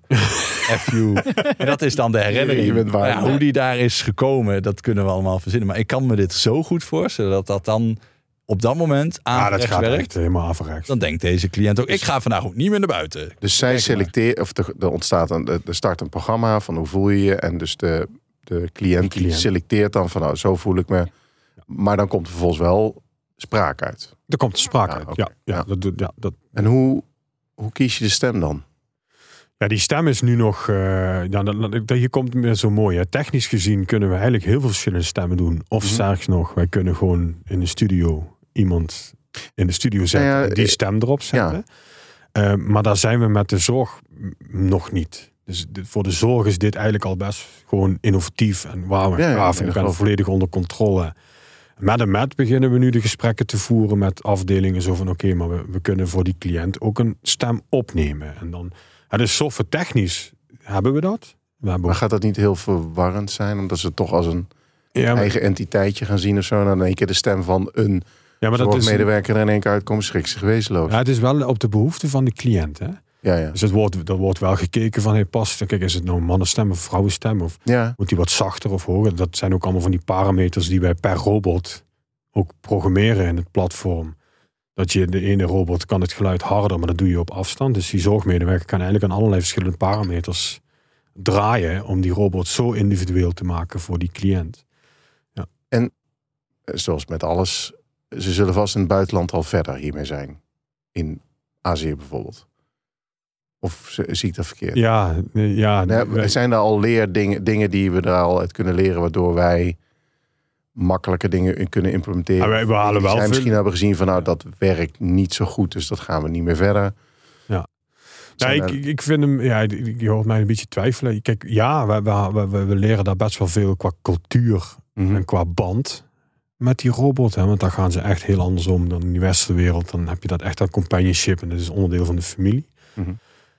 F you. En dat is dan de herinnering. Ja, hoe die daar is gekomen, dat kunnen we allemaal verzinnen. Maar ik kan me dit zo goed voorstellen dat dat dan op dat moment averechts ja, dat gaat werkt. echt helemaal averechts. Dan denkt deze cliënt ook, ik ga vandaag ook niet meer naar buiten. Dus zij selecteert, of er, er ontstaat een, er start een programma van hoe voel je je. En dus de, de cliënt, cliënt. selecteert dan van nou, zo voel ik me. Maar dan komt er vervolgens wel spraak uit. Er komt de spraak Ja, uit. oké. Ja, ja, Ja. Dat, doet- ja, dat, En hoe, hoe kies je de stem dan? ja, die stem is nu nog... Uh, ja, dat, dat, hier komt het weer zo mooi. Hè. Technisch gezien kunnen we eigenlijk heel veel verschillende stemmen doen. Of Mhm. sterks nog, wij kunnen gewoon in de studio iemand in de studio zetten. Nou ja, en die eh, stem erop zetten. Uh, maar daar zijn we met de zorg nog niet. Dus de, voor de zorg is dit eigenlijk al best gewoon innovatief. En wauw, en Ja, ja, gaaf. ja, En ik dat ben geloof ik. volledig onder controle. Met en met beginnen we nu de gesprekken te voeren met afdelingen. Zo van oké, okay, maar we, we kunnen voor die cliënt ook een stem opnemen. En dan, ja, dus software technisch hebben we dat. We hebben Maar ook, gaat dat niet heel verwarrend zijn? Omdat ze het toch als een ja, maar, eigen entiteitje gaan zien of zo. En dan in één keer de stem van een ja, maar dat is, zorgmedewerker er in één keer uitkomt. Schrik zich wezenloos. ja, het is wel op de behoefte van de cliënt. Hè? Ja, ja. Dus het wordt, er wordt wel gekeken van, hey, past, kijk, is het nou een mannenstem of vrouwenstem? Of Ja, moet die wat zachter of hoger? Dat zijn ook allemaal van die parameters die wij per robot ook programmeren in het platform. Dat je de ene robot kan het geluid harder, maar dat doe je op afstand. Dus die zorgmedewerker kan eigenlijk aan allerlei verschillende parameters draaien om die robot zo individueel te maken voor die cliënt. zoals met alles. Ze zullen vast in het buitenland al verder hiermee zijn. In Azië bijvoorbeeld. Of z- zie ik dat verkeerd? Ja, nee, ja. Nee, wij- zijn er al leerdingen dingen die we daar al uit kunnen leren, waardoor wij makkelijke dingen in kunnen implementeren? Ja, wij- we halen Die wel zij veel- misschien hebben gezien van nou, dat werkt niet zo goed, dus dat gaan we niet meer verder. Ja. Zijn Ja, ik, er- ik- ik vind hem, ja, je hoort mij een beetje twijfelen. Kijk, ja, we, we, we, we leren daar best wel veel qua cultuur Mhm. en qua band met die robot. Hè, want daar gaan ze echt heel anders om dan in die westerwereld. Dan heb je dat echt aan companionship en dat is onderdeel van de familie. Mhm.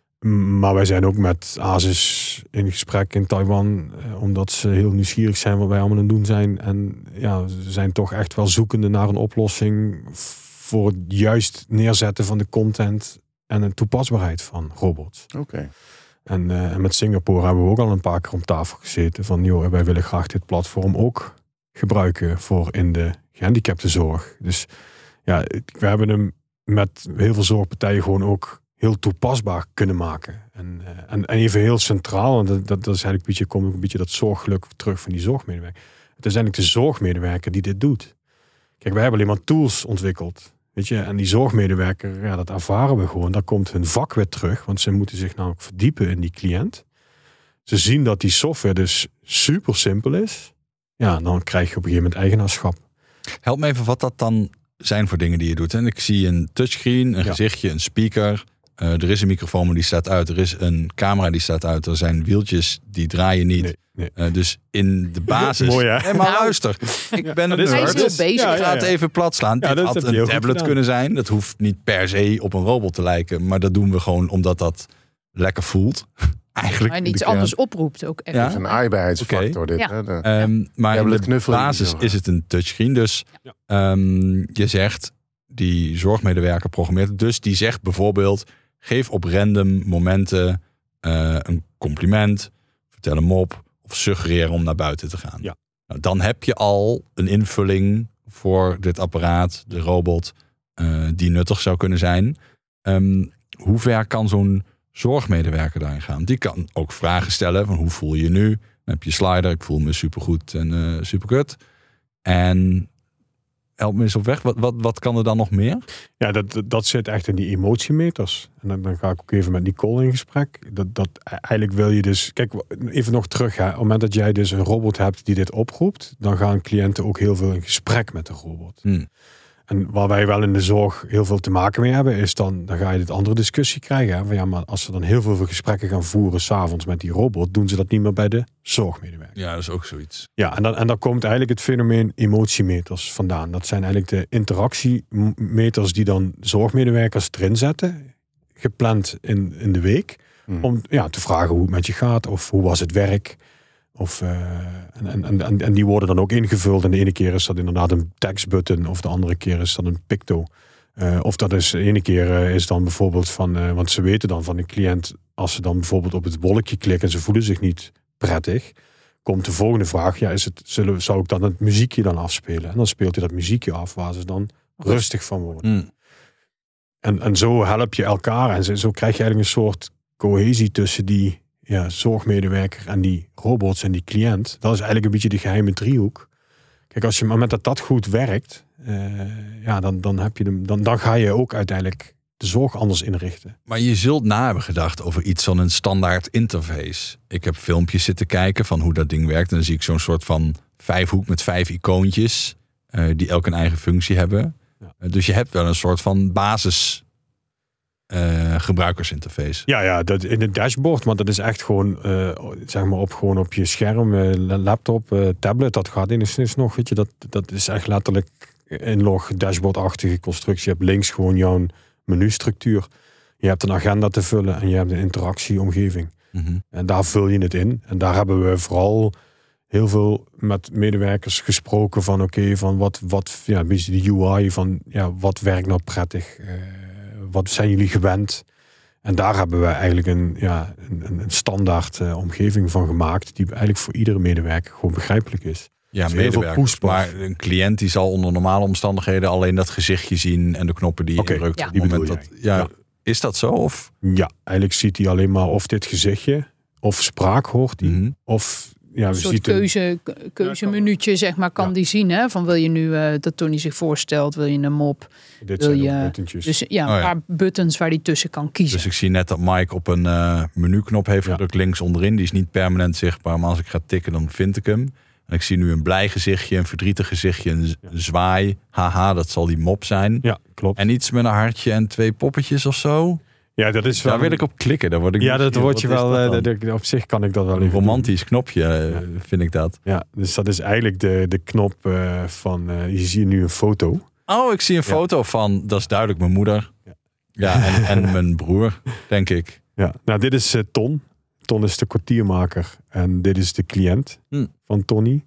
M- Maar wij zijn ook met Asus in gesprek in Taiwan, eh, omdat ze heel nieuwsgierig zijn wat wij allemaal aan het doen zijn. En ja, ze zijn toch echt wel zoekende naar een oplossing voor het juist neerzetten van de content en de toepasbaarheid van robots. Oké. En, eh, en met Singapore hebben we ook al een paar keer om tafel gezeten van joh, wij willen graag dit platform ook gebruiken voor in de gehandicaptenzorg. Dus ja, we hebben hem met heel veel zorgpartijen gewoon ook heel toepasbaar kunnen maken. En, eh, en, en even heel centraal, en dat, dat, dat is eigenlijk een beetje, komt ook een beetje dat zorggeluk terug van die zorgmedewerker. Het is eigenlijk de zorgmedewerker die dit doet. Kijk, wij hebben alleen maar tools ontwikkeld. Weet je, en die zorgmedewerker, ja, dat ervaren we gewoon. Daar komt hun vak weer terug, want ze moeten zich namelijk verdiepen in die cliënt. Ze zien dat die software dus super simpel is. Ja, dan krijg je op een gegeven moment eigenaarschap. Help me even wat dat dan zijn voor dingen die je doet. En ik zie een touchscreen, een Ja. gezichtje, een speaker. Uh, er is een microfoon, maar die staat uit. Er is een camera die staat uit. Er zijn wieltjes die draaien niet. Nee, nee. Uh, dus in de basis... Mooi, hè? Nee, maar Nou. luister. Ik ben een dat is- Hij is nerd. heel bezig. Ja, Ik ga het even plat slaan. Ja, Dit dat had heb je een heel goed tablet gedaan. kunnen zijn. Dat hoeft niet per se op een robot te lijken. Maar dat doen we gewoon omdat dat lekker voelt. Eigenlijk. En in iets de kern. anders oproept ook echt. Ja. Dat is een aaibaarheidsfactor dit. Ja. Hè? De- Um, maar Ja, in maar de het knuffelen basis niet zo. is het een touchscreen. Dus Ja. um, je zegt, die zorgmedewerker programmeert het. Dus die zegt bijvoorbeeld, geef op random momenten uh, een compliment. Vertel hem op. Of suggereer om naar buiten te gaan. Ja. Nou, dan heb je al een invulling voor dit apparaat, de robot, uh, die nuttig zou kunnen zijn. Um, hoe ver kan zo'n zorgmedewerker daarin gaan? Die kan ook vragen stellen van hoe voel je je nu? Dan heb je slider, ik voel me supergoed en uh, superkut. En help me eens op weg. Wat, wat, wat kan er dan nog meer? Ja, dat, dat zit echt in die emotiemeters. En dan, dan ga ik ook even met Nicole in gesprek. Dat, dat eigenlijk wil je dus... Kijk, even nog terug. Hè. Op het moment dat jij dus een robot hebt die dit oproept, dan gaan cliënten ook heel veel in gesprek met de robot. Hmm. En waar wij wel in de zorg heel veel te maken mee hebben, is dan, dan ga je dit andere discussie krijgen. Hè? Van ja, maar als ze dan heel veel gesprekken gaan voeren s'avonds met die robot, doen ze dat niet meer bij de zorgmedewerker. Ja, dat is ook zoiets. Ja, en dan, en dan komt eigenlijk het fenomeen emotiemeters vandaan. Dat zijn eigenlijk de interactiemeters die dan zorgmedewerkers erin zetten, gepland in, in de week, Hmm. om ja, te vragen hoe het met je gaat of hoe was het werk. Of, uh, en, en, en, en die worden dan ook ingevuld. En de ene keer is dat inderdaad een tekstbutton, of de andere keer is dat een picto. Uh, of dat is de ene keer uh, is dan bijvoorbeeld van, uh, want ze weten dan van de cliënt, als ze dan bijvoorbeeld op het wolkje klikken en ze voelen zich niet prettig, komt de volgende vraag, ja, is het, zullen, zou ik dan het muziekje dan afspelen? En dan speelt hij dat muziekje af waar ze dan rustig van worden. Mm. En, en zo help je elkaar en zo, zo krijg je eigenlijk een soort cohesie tussen die ja, zorgmedewerker en die robots en die cliënt. Dat is eigenlijk een beetje de geheime driehoek. Kijk, Kijk, als je op het moment dat dat goed werkt, uh, ja, dan, dan, heb je de, dan, dan ga je ook uiteindelijk de zorg anders inrichten. Maar je zult na hebben gedacht over iets van een standaard interface. Ik heb filmpjes zitten kijken van hoe dat ding werkt. En dan zie ik zo'n soort van vijfhoek met vijf icoontjes. Uh, die elk een eigen functie hebben. Ja. Uh, dus je hebt wel een soort van basis uh, gebruikersinterface. Ja, ja, dat in het dashboard. Maar dat is echt gewoon, uh, zeg maar, op, gewoon op je scherm, uh, laptop, uh, tablet. Dat gaat enigszins nog, weet je. Dat, dat is echt letterlijk inlog, dashboardachtige constructie. Je hebt links gewoon jouw menustructuur. Je hebt een agenda te vullen en je hebt een interactieomgeving. Mm-hmm. En daar vul je het in. En daar hebben we vooral heel veel met medewerkers gesproken van oké, okay, van wat, wat, ja, een beetje de U I van ja, wat werkt nou prettig? Uh, wat zijn jullie gewend? En daar hebben we eigenlijk een, ja, een, een standaard uh, omgeving van gemaakt die eigenlijk voor iedere medewerker gewoon begrijpelijk is. Ja, dus medewerkers, maar een cliënt die zal onder normale omstandigheden alleen dat gezichtje zien en de knoppen die okay, je indrukt. Ja. Op het moment dat, ja, ja. Is dat zo? Of? Ja, eigenlijk ziet hij alleen maar of dit gezichtje, of spraak hoort hij, mm-hmm. of ja, een we soort keuze, keuzeminuutje, zeg maar, kan ja. die zien. Hè? Van wil je nu uh, dat Tony zich voorstelt, wil je een mop? Dit wil zijn je, buttons. Dus ja, een oh, ja. paar buttons waar hij tussen kan kiezen. Dus ik zie net dat Mike op een uh, menuknop heeft ja. gedrukt links onderin. Die is niet permanent zichtbaar, maar als ik ga tikken, dan vind ik hem. En ik zie nu een blij gezichtje, een verdrietig gezichtje, een zwaai. Haha, dat zal die mop zijn. Ja, klopt. En iets met een hartje en twee poppetjes of zo. Ja, dat is wel. Daar wil ik op klikken. Daar word ik ja, dat word je wel. Uh, de, de, op zich kan ik dat wel. Een romantisch doen. knopje, uh, ja. vind ik dat. Ja, dus dat is eigenlijk de, de knop uh, van. Uh, je ziet nu een foto. Oh, ik zie een foto ja. van. Dat is duidelijk mijn moeder. Ja, ja en, en mijn broer, denk ik. Ja, nou, dit is uh, Ton. Ton is de kwartiermaker en dit is de cliënt hm. van Tony.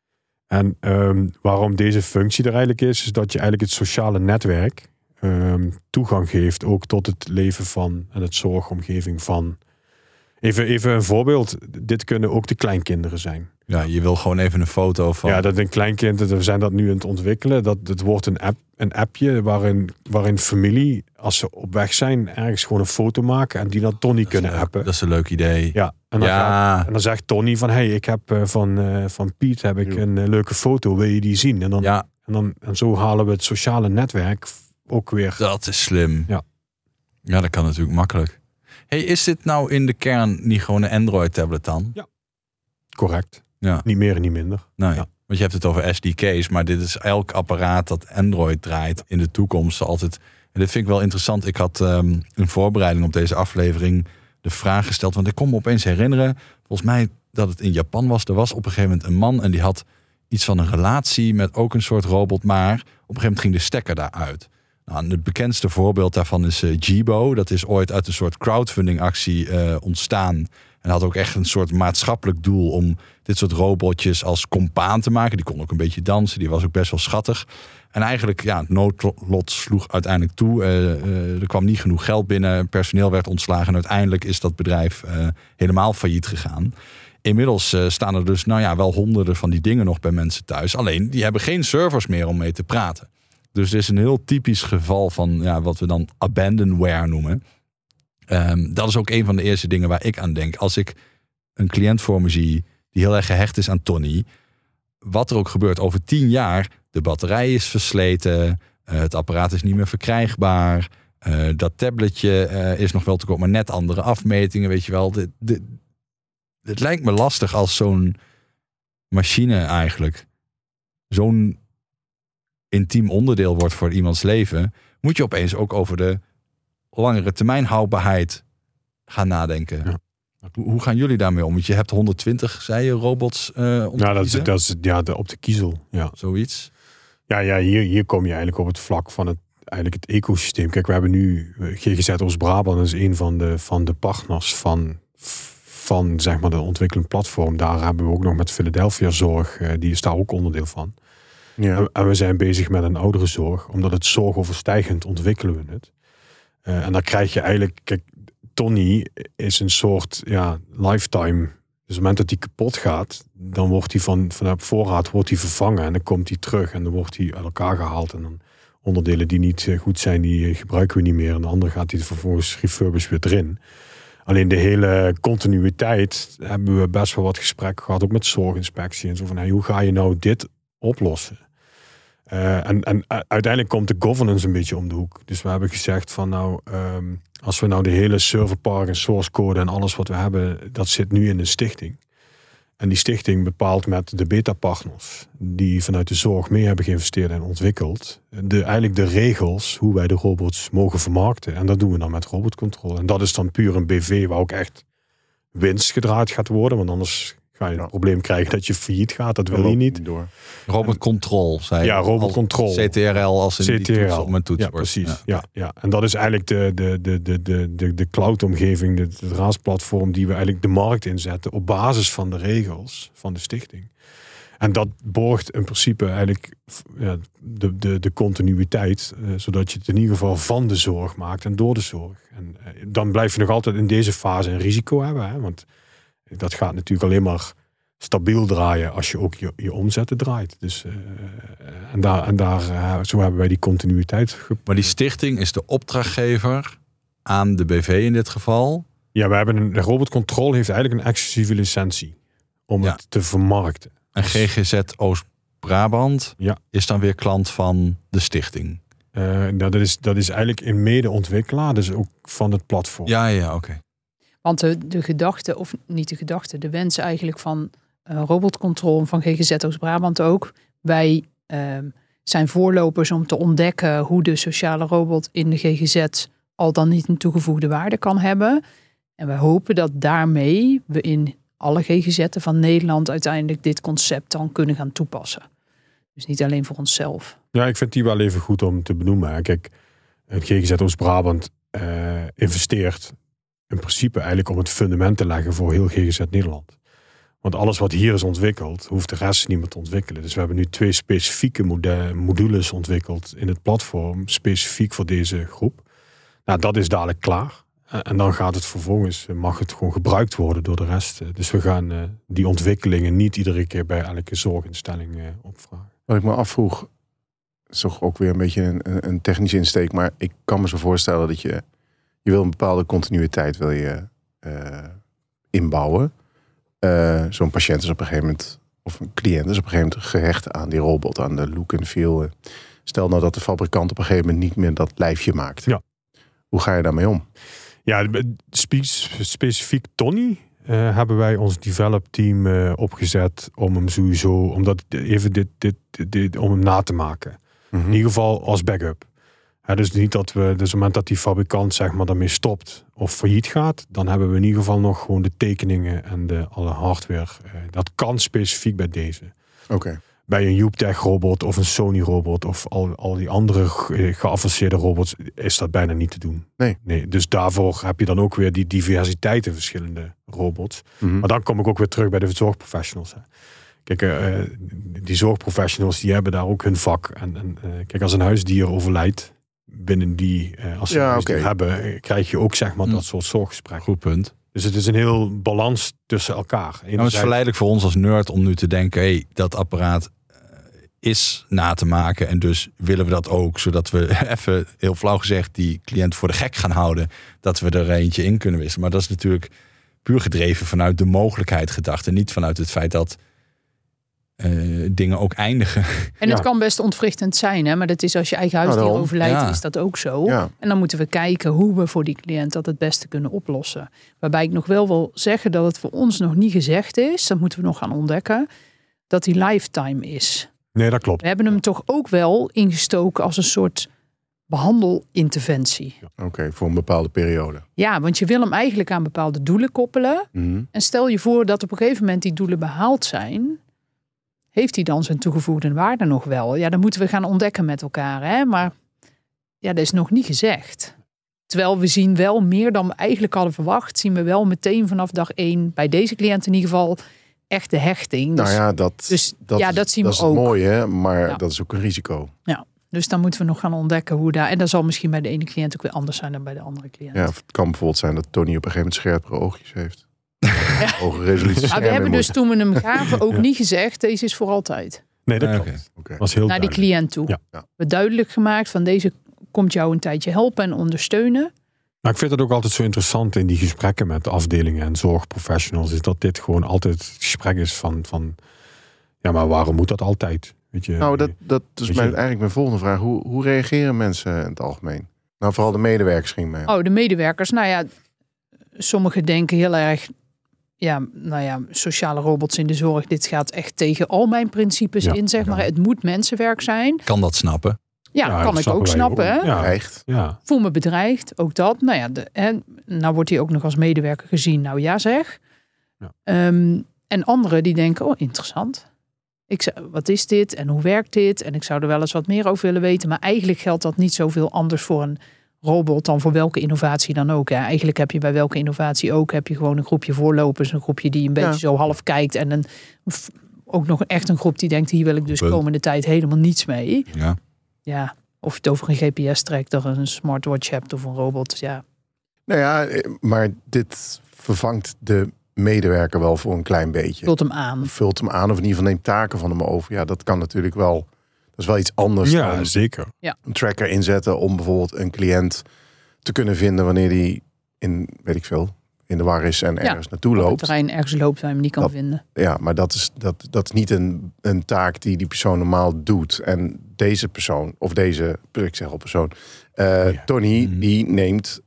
En um, waarom deze functie er eigenlijk is, is dat je eigenlijk het sociale netwerk um, toegang geeft ook tot het leven van en het zorgomgeving van. Even, even een voorbeeld. Dit kunnen ook de kleinkinderen zijn. Ja, je wil gewoon even een foto van. Ja, dat een kleinkind, we zijn dat nu aan het ontwikkelen. Dat het wordt een app, een appje waarin, waarin familie, als ze op weg zijn, ergens gewoon een foto maken en die naar Tony kunnen leuk. appen. Dat is een leuk idee. Ja, en dan, ja. gaat, en dan zegt Tony van, hey, ik heb uh, van, uh, van Piet heb ik ja. een uh, leuke foto, wil je die zien? En dan, ja. en dan en zo halen we het sociale netwerk ook weer. Dat is slim. Ja, ja dat kan natuurlijk makkelijk. Hey, is dit nou in de kern niet gewoon een Android-tablet dan? Ja, correct. Ja. Niet meer en niet minder. Nee, ja. Want je hebt het over S D K's, maar dit is elk apparaat dat Android draait in de toekomst altijd. En dit vind ik wel interessant. Ik had um, een voorbereiding op deze aflevering de vraag gesteld, want ik kon me opeens herinneren, volgens mij dat het in Japan was. Er was op een gegeven moment een man en die had iets van een relatie met ook een soort robot, maar op een gegeven moment ging de stekker daaruit. Nou, het bekendste voorbeeld daarvan is uh, Jibo. Dat is ooit uit een soort crowdfunding actie uh, ontstaan. En had ook echt een soort maatschappelijk doel om dit soort robotjes als compaan te maken. Die kon ook een beetje dansen. Die was ook best wel schattig. En eigenlijk, ja, het noodlot sloeg uiteindelijk toe. Uh, uh, er kwam niet genoeg geld binnen. Personeel werd ontslagen. En uiteindelijk is dat bedrijf uh, helemaal failliet gegaan. Inmiddels uh, staan er dus, nou ja, wel honderden van die dingen nog bij mensen thuis. Alleen, die hebben geen servers meer om mee te praten. Dus dit is een heel typisch geval van ja, wat we dan abandonware noemen. Um, dat is ook een van de eerste dingen waar ik aan denk. Als ik een cliënt voor me zie die heel erg gehecht is aan Tony. Wat er ook gebeurt over tien jaar. De batterij is versleten. Uh, het apparaat is niet meer verkrijgbaar. Uh, dat tabletje uh, is nog wel te koop, maar net andere afmetingen. Weet je wel. De, de, het lijkt me lastig als zo'n machine eigenlijk zo'n intiem onderdeel wordt voor iemands leven, moet je opeens ook over de langere termijn houdbaarheid gaan nadenken. Ja. Hoe, hoe gaan jullie daarmee om? Want je hebt honderdtwintig, zei je, robots uh, om ja, dat is, dat is ja, de, op de kiezel. Ja. Zoiets. Ja, ja hier, hier kom je eigenlijk op het vlak van het, eigenlijk het ecosysteem. Kijk, we hebben nu G G Z Oost-Brabant is een van de, van de partners van, van zeg maar de ontwikkelend platform. Daar hebben we ook nog met Philadelphia Zorg, uh, die is daar ook onderdeel van. Ja. En we zijn bezig met een ouderenzorg. Omdat het zorgoverstijgend ontwikkelen we het. Uh, en dan krijg je eigenlijk... Kijk, Tony is een soort ja, lifetime. Dus op het moment dat die kapot gaat, dan wordt hij van, vanuit voorraad wordt hij vervangen. En dan komt hij terug en dan wordt hij uit elkaar gehaald. En dan onderdelen die niet goed zijn, die gebruiken we niet meer. En de andere gaat hij vervolgens refurbished weer erin. Alleen de hele continuïteit hebben we best wel wat gesprekken gehad. Ook met zorginspectie en zo van, hey, hoe ga je nou dit oplossen. Uh, en, en uiteindelijk komt de governance een beetje om de hoek. Dus we hebben gezegd van nou, um, als we nou de hele serverpark en source code en alles wat we hebben, dat zit nu in een stichting. En die stichting bepaalt met de beta-partners die vanuit de zorg mee hebben geïnvesteerd en ontwikkeld, de, eigenlijk de regels hoe wij de robots mogen vermarkten. En dat doen we dan met robotcontrol. En dat is dan puur een B V waar ook echt winst gedraaid gaat worden, want anders ga je het ja. probleem krijgen dat je failliet gaat. Dat wil je niet. Door. Robot Control, zei je. Ja, Robot Control. C T R L als in C T R L. die toets op mijn toetsenbord. Ja, precies. Ja. Ja, ja. En dat is eigenlijk de, de, de, de, de, de, de cloud-omgeving, de, de RaaS-platform die we eigenlijk de markt inzetten op basis van de regels van de stichting. En dat borgt in principe eigenlijk ja, de, de, de continuïteit, uh, zodat je het in ieder geval van de zorg maakt en door de zorg. En uh, dan blijf je nog altijd in deze fase een risico hebben, hè, want dat gaat natuurlijk alleen maar stabiel draaien als je ook je, je omzetten draait. Dus, uh, en daar, en daar uh, zo hebben wij die continuïteit. Ge- maar die stichting is de opdrachtgever aan de B V in dit geval? Ja, we hebben een, de Robot Control heeft eigenlijk een exclusieve licentie om ja. het te vermarkten. En G G Z Oost-Brabant ja. is dan weer klant van de stichting? Uh, nou, dat, is, dat is eigenlijk een mede-ontwikkelaar, dus ook van het platform. Ja, ja, oké. Okay. Want de, de gedachte, of niet de gedachte, de wens eigenlijk van uh, robotcontrol van G G Z Oost-Brabant ook. Wij uh, zijn voorlopers om te ontdekken hoe de sociale robot in de G G Z al dan niet een toegevoegde waarde kan hebben. En wij hopen dat daarmee we in alle G G Z'en van Nederland uiteindelijk dit concept dan kunnen gaan toepassen. Dus niet alleen voor onszelf. Ja, ik vind die wel even goed om te benoemen. Kijk, het G G Z Oost-Brabant uh, investeert in principe eigenlijk om het fundament te leggen voor heel G G Z Nederland. Want alles wat hier is ontwikkeld, hoeft de rest niet meer te ontwikkelen. Dus we hebben nu twee specifieke mode- modules ontwikkeld in het platform, specifiek voor deze groep. Nou, dat is dadelijk klaar. En dan gaat het vervolgens, mag het gewoon gebruikt worden door de rest. Dus we gaan uh, die ontwikkelingen niet iedere keer bij elke zorginstelling uh, opvragen. Wat ik me afvroeg, is toch ook weer een beetje een, een technische insteek, maar ik kan me zo voorstellen dat je, je wil een bepaalde continuïteit wil je uh, inbouwen. Uh, zo'n patiënt is op een gegeven moment, of een cliënt is op een gegeven moment gehecht aan die robot, aan de look en feel. Stel nou dat de fabrikant op een gegeven moment niet meer dat lijfje maakt. Ja. Hoe ga je daarmee om? Ja, spe- specifiek Tony uh, hebben wij ons develop team uh, opgezet om hem sowieso, omdat even dit, dit, dit, dit om hem na te maken. Mm-hmm. In ieder geval als backup. Ja, dus niet dat we, dus op het moment dat die fabrikant zeg maar daarmee stopt of failliet gaat, dan hebben we in ieder geval nog gewoon de tekeningen en de alle hardware. Uh, dat kan specifiek bij deze. Oké. Okay. Bij een Jooptech robot of een Sony robot of al, al die andere geavanceerde robots is dat bijna niet te doen. Nee. nee. Dus daarvoor heb je dan ook weer die diversiteit in verschillende robots. Mm-hmm. Maar dan kom ik ook weer terug bij de zorgprofessionals. Hè. Kijk, uh, die zorgprofessionals die hebben daar ook hun vak. En, en uh, kijk, als een huisdier overlijdt binnen die, uh, als ze ja, een huisdier okay. hebben, krijg je ook zeg maar mm. dat soort zorggesprekken. Goed punt. Dus het is een heel balans tussen elkaar. Nou, het is verleidelijk voor ons als nerd om nu te denken, hé, hey, dat apparaat is na te maken en dus willen we dat ook, zodat we even, heel flauw gezegd, die cliënt voor de gek gaan houden, dat we er eentje in kunnen wisselen. Maar dat is natuurlijk puur gedreven vanuit de mogelijkheid gedacht en niet vanuit het feit dat uh, dingen ook eindigen. En het ja. kan best ontwrichtend zijn, hè? Maar dat is als je eigen huisdier nou, overlijdt, ja. is dat ook zo. Ja. En dan moeten we kijken hoe we voor die cliënt dat het beste kunnen oplossen. Waarbij ik nog wel wil zeggen dat het voor ons nog niet gezegd is, dat moeten we nog gaan ontdekken, dat die lifetime is. Nee, dat klopt. We hebben hem toch ook wel ingestoken als een soort behandelinterventie. Oké, okay, voor een bepaalde periode. Ja, want je wil hem eigenlijk aan bepaalde doelen koppelen. Mm-hmm. En stel je voor dat op een gegeven moment die doelen behaald zijn, heeft hij dan zijn toegevoegde waarde nog wel? Ja, dan moeten we gaan ontdekken met elkaar. Hè? Maar ja, dat is nog niet gezegd. Terwijl we zien wel meer dan we eigenlijk hadden verwacht, zien we wel meteen vanaf dag één, bij deze cliënt in ieder geval, echt de hechting. Dus, nou ja, dat, dus, dat, ja, dat zien dat we is ook. het mooie, hè? Maar ja. dat is ook een risico. Ja, dus dan moeten we nog gaan ontdekken hoe daar. En dat zal misschien bij de ene cliënt ook weer anders zijn dan bij de andere cliënt. Ja, het kan bijvoorbeeld zijn dat Tony op een gegeven moment scherpere oogjes heeft. Ja. Hoge resolutie. Maar we hebben dus toen we hem gaven ook ja. niet gezegd, deze is voor altijd. Nee, dat Nee, klopt. okay. Okay. Was heel Naar die duidelijk. cliënt toe. Ja. Ja. We duidelijk gemaakt van deze komt jou een tijdje helpen en ondersteunen. Maar ik vind het ook altijd zo interessant in die gesprekken met de afdelingen en zorgprofessionals, is dat dit gewoon altijd het gesprek is van, van ja, maar waarom moet dat altijd? Weet je, Nou, dat, dat is weet mijn, je- eigenlijk mijn volgende vraag. Hoe, hoe reageren mensen in het algemeen? Nou, vooral de medewerkers ging mee. Oh, de medewerkers. Nou ja, sommigen denken heel erg... Ja, nou ja, sociale robots in de zorg. Dit gaat echt tegen al mijn principes Ja, in, zeg ja. maar. Het moet mensenwerk zijn. Kan dat snappen? Ja, Ja, kan dat ik ook snappen wij snappen. ook. Hè? Ja. Echt? Ja, Voel me bedreigd, ook dat. Nou ja, de, en nou wordt hij ook nog als medewerker gezien. Nou ja, zeg. Ja. Ehm, en anderen die denken, oh, interessant. Ik zou, wat is dit en hoe werkt dit? En ik zou er wel eens wat meer over willen weten. Maar eigenlijk geldt dat niet zoveel anders voor een robot dan voor welke innovatie dan ook. Hè. Eigenlijk heb je bij welke innovatie ook heb je gewoon een groepje voorlopers, een groepje die een beetje Ja. zo half kijkt en een, ook nog echt een groep die denkt, hier wil ik dus Punt. komende tijd helemaal niets mee. Ja. Ja, of je het over een G P S-tracker, een smartwatch hebt of een robot. Ja, Nou ja, eh, maar dit vervangt de medewerker wel voor een klein beetje. vult hem aan. Vult hem aan of in ieder geval neemt taken van hem over. Ja, dat kan natuurlijk wel. Dat is wel iets anders ja dan zeker. een tracker inzetten om bijvoorbeeld een cliënt te kunnen vinden wanneer die in, weet ik veel, in de war is en ergens naartoe Op het loopt. terrein ergens loopt waar je hem niet kan Dat- vinden. Ja, maar dat is, dat, dat is niet een, een taak die die persoon normaal doet. En deze persoon, of deze, ik zeg al persoon, eh, Ja. Tony, Mhm. die neemt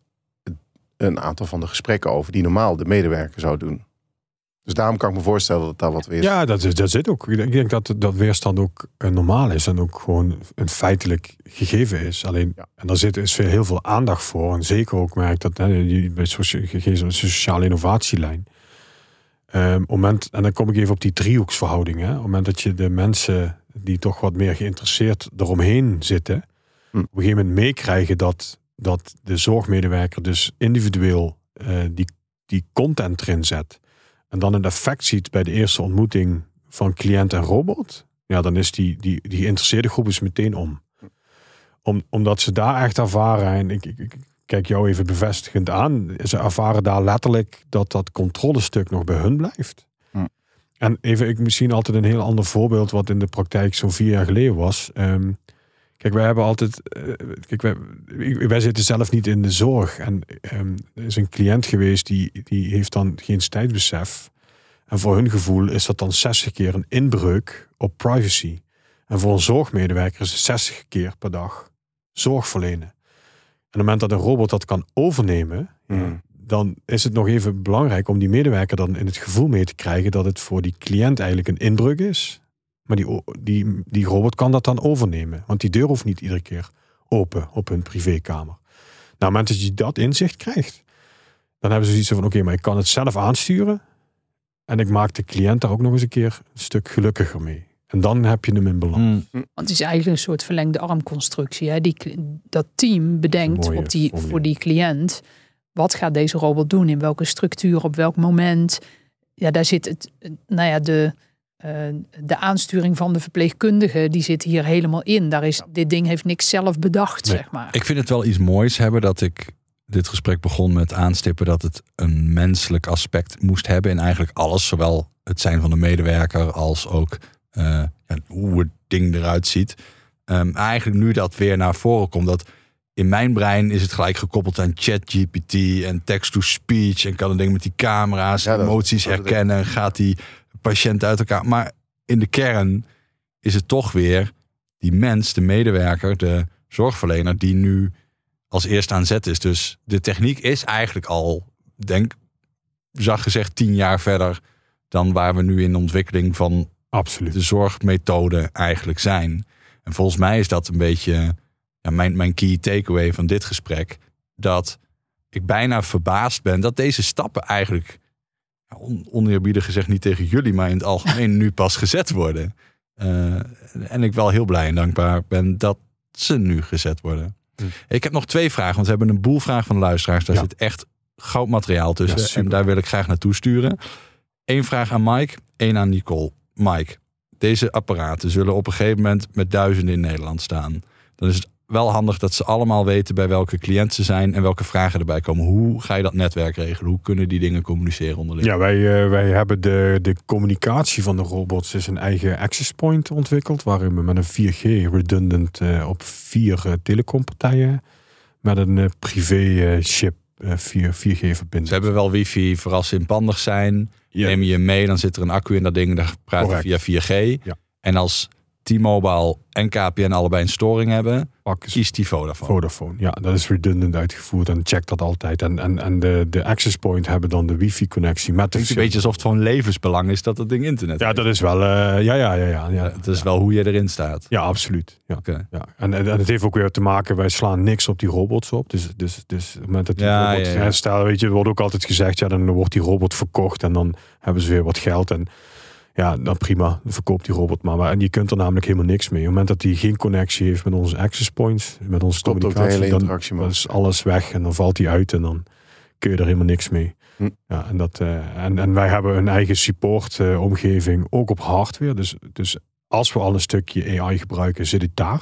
een aantal van de gesprekken over die normaal de medewerker zou doen. Dus daarom kan ik me voorstellen dat daar wat weer... Ja, dat, is, dat zit ook. Ik denk- Ik denk dat dat weerstand ook eh, normaal is en ook gewoon een feitelijk gegeven is. Alleen, Ja. en daar zit is veel, heel veel aandacht voor. En zeker ook merk ik dat hè, die- bij socia- gegeven een sociale innovatielijn. Ehm, op het moment, en dan kom ik even op die driehoeksverhouding. Hè. Op het moment dat je de mensen die toch wat meer geïnteresseerd eromheen zitten, Hm. op een gegeven moment meekrijgen dat, dat de zorgmedewerker dus individueel eh, die, die content erin zet. En dan een effect ziet bij de eerste ontmoeting van cliënt en robot. Ja, dan is die, die, die geïnteresseerde groep is meteen om. om. Omdat ze daar echt ervaren, en ik, ik, ik kijk jou even bevestigend aan. Ze ervaren daar letterlijk dat dat controlestuk nog bij hun blijft. Hm. En even, ik misschien altijd een heel ander voorbeeld wat in de praktijk zo'n vier jaar geleden was. Um, Kijk, wij hebben altijd. Uh, kijk, wij, wij zitten zelf niet in de zorg. En um, er is een cliënt geweest die, die heeft dan geen tijdsbesef. En voor hun gevoel is dat dan zestig keer een inbreuk op privacy. En voor een zorgmedewerker is het zestig keer per dag zorg verlenen. En op het moment dat een robot dat kan overnemen, Hmm. dan is het nog even belangrijk om die medewerker dan in het gevoel mee te krijgen dat het voor die cliënt eigenlijk een inbreuk is. Maar die, die, die robot kan dat dan overnemen. Want die deur hoeft niet iedere keer open op hun privékamer. Nou, op het moment dat je dat inzicht krijgt, dan hebben ze zoiets van, oké, okay, maar ik kan het zelf aansturen. En ik maak de cliënt daar ook nog eens een keer een stuk gelukkiger mee. En dan heb je hem in balans. Mm. Want het is eigenlijk een soort verlengde armconstructie. Hè? Die, dat team bedenkt Mooie op die, formule. voor die cliënt, wat gaat deze robot doen? In welke structuur, op welk moment? Ja, daar zit het, nou ja, de, uh, de aansturing van de verpleegkundige, die zit hier helemaal in. Daar is, dit ding heeft niks zelf bedacht, Nee. zeg maar. Ik vind het wel iets moois hebben dat ik dit gesprek begon met aanstippen dat het een menselijk aspect moest hebben in eigenlijk alles. Zowel het zijn van de medewerker als ook uh, ja, hoe het ding eruit ziet. Um, eigenlijk nu dat weer naar voren komt, dat in mijn brein is het gelijk gekoppeld aan ChatGPT en text-to-speech en kan een ding met die camera's, Ja, dat- emoties dat- herkennen, gaat die patiënt uit elkaar. Maar in de kern is het toch weer die mens, de medewerker, de zorgverlener die nu als eerste aan zet is. Dus de techniek is eigenlijk al, denk, zacht gezegd, tien jaar verder dan waar we nu in de ontwikkeling van Absoluut. de zorgmethode eigenlijk zijn. En volgens mij is dat een beetje ja, mijn, mijn key takeaway van dit gesprek. Dat ik bijna verbaasd ben dat deze stappen eigenlijk, on, oneerbiedig gezegd niet tegen jullie, maar in het algemeen nu pas gezet worden. Uh, en ik wel heel blij en dankbaar ben dat ze nu gezet worden. Hm. Ik heb nog twee vragen, want we hebben een boel vragen van de luisteraars. Daar ja. zit echt goud materiaal tussen. Ja, en daar wil ik graag naartoe sturen. Eén vraag aan Mike, één aan Nicole. Mike, deze apparaten zullen op een gegeven moment met duizenden in Nederland staan. Dan is het wel handig dat ze allemaal weten bij welke cliënt ze zijn en welke vragen erbij komen. Hoe ga je dat netwerk regelen? Hoe kunnen die dingen communiceren onderling? Ja, wij, uh, wij hebben de, de communicatie van de robots is een eigen access point ontwikkeld, waarin we met een vier G redundant uh, op vier uh, telecompartijen met een uh, privé uh, chip uh, vier G verbinding. Ze hebben wel wifi voor als ze inpandig zijn. Ja. Neem je mee, dan zit er een accu in dat ding, daar praat je via vier G. Ja. En als T-Mobile en K P N allebei een storing hebben, Pak kiest die Vodafone. Vodafone, ja, dat is redundant uitgevoerd en check dat altijd. En, en, en de, de access point hebben dan de wifi-connectie met de Het is een beetje alsof het van levensbelang is dat het ding internet Ja, heeft. dat is wel, uh, ja, ja, ja, ja, ja. Het is wel hoe je erin staat. Ja, absoluut. Ja. Okay. Ja. En, en, en het heeft ook weer te maken, wij slaan niks op die robots op. Dus, dus, dus op het moment dat die Ja, robot ja, ja. herstellen, weet je, er wordt ook altijd gezegd, ja, dan wordt die robot verkocht en dan hebben ze weer wat geld. En ja, dan prima, verkoop die robot maar. maar. En je kunt er namelijk helemaal niks mee. Op het moment dat die geen connectie heeft met onze access points, met onze Stopt ook de communicatie, hele dan, interactie, man. dan is alles weg en dan valt die uit en dan kun je er helemaal niks mee. Hm. Ja, en, dat, uh, en, en wij hebben een eigen support uh, omgeving, ook op hardware. Dus, dus als we al een stukje A I gebruiken, zit het daar.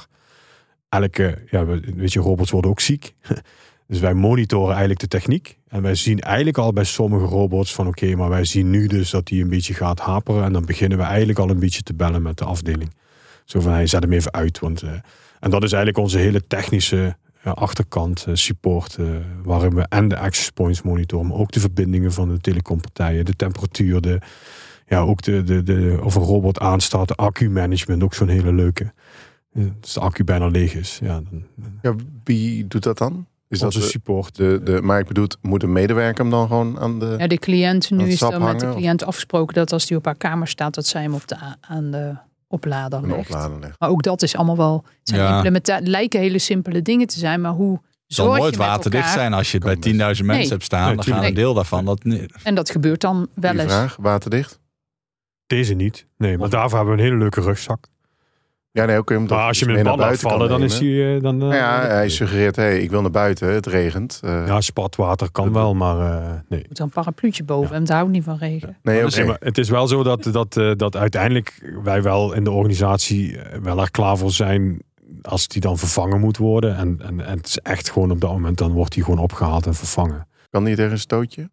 Elke, ja, weet je, robots worden ook ziek. Dus wij monitoren eigenlijk de techniek. En wij zien eigenlijk al bij sommige robots van oké, okay, maar wij zien nu dus dat die een beetje gaat haperen. En dan beginnen we eigenlijk al een beetje te bellen met de afdeling. Zo van, hey, zet hem even uit. Want, uh, en dat is eigenlijk onze hele technische uh, achterkant uh, support. Uh, waarin we en de access points monitoren, maar ook de verbindingen van de telecompartijen. De temperatuur, de, ja, ook de, de, de, of een robot aanstaat. De accu-management, ook zo'n hele leuke. Uh, als de accu bijna leeg is. Ja, dan, Ja, wie doet dat dan? Is dat onze de, support. de, de, maar ik bedoel, moet een medewerker hem dan gewoon aan de... Ja, de cliënt, nu het is sap er met hangen, de of? cliënt afgesproken dat als die op haar kamer staat, dat zij hem op de, aan de oplader een legt. oplader legt? Maar ook dat is allemaal wel, het zijn Ja. implementa- het lijken hele simpele dingen te zijn, maar hoe Het zal zorg nooit je met waterdicht elkaar? zijn als je het bij Kan best. tienduizend mensen Nee. hebt staan. Nee, dan gaan een tuurlijk. deel daarvan dat niet. En dat gebeurt dan wel Die eens. vraag, waterdicht? Deze niet. Nee, maar daarvoor hebben we een hele leuke rugzak. Ja, nee, ook omdat Maar als je dus met mee een naar bal laat buiten kan vallen, dan is nemen. hij... Uh, dan, uh, Nou ja, hij suggereert, hé, hey, ik wil naar buiten, het regent. Uh, ja, spatwater kan wel, maar uh, nee. Moet er een parapluutje boven Ja. en het houdt niet van regen. nee, oké. Nee, maar het is wel zo dat, dat, uh, dat uiteindelijk wij wel in de organisatie uh, wel er klaar voor zijn als die dan vervangen moet worden. En, en, en het is echt gewoon op dat moment, dan wordt die gewoon opgehaald en vervangen. Kan die tegen een stootje?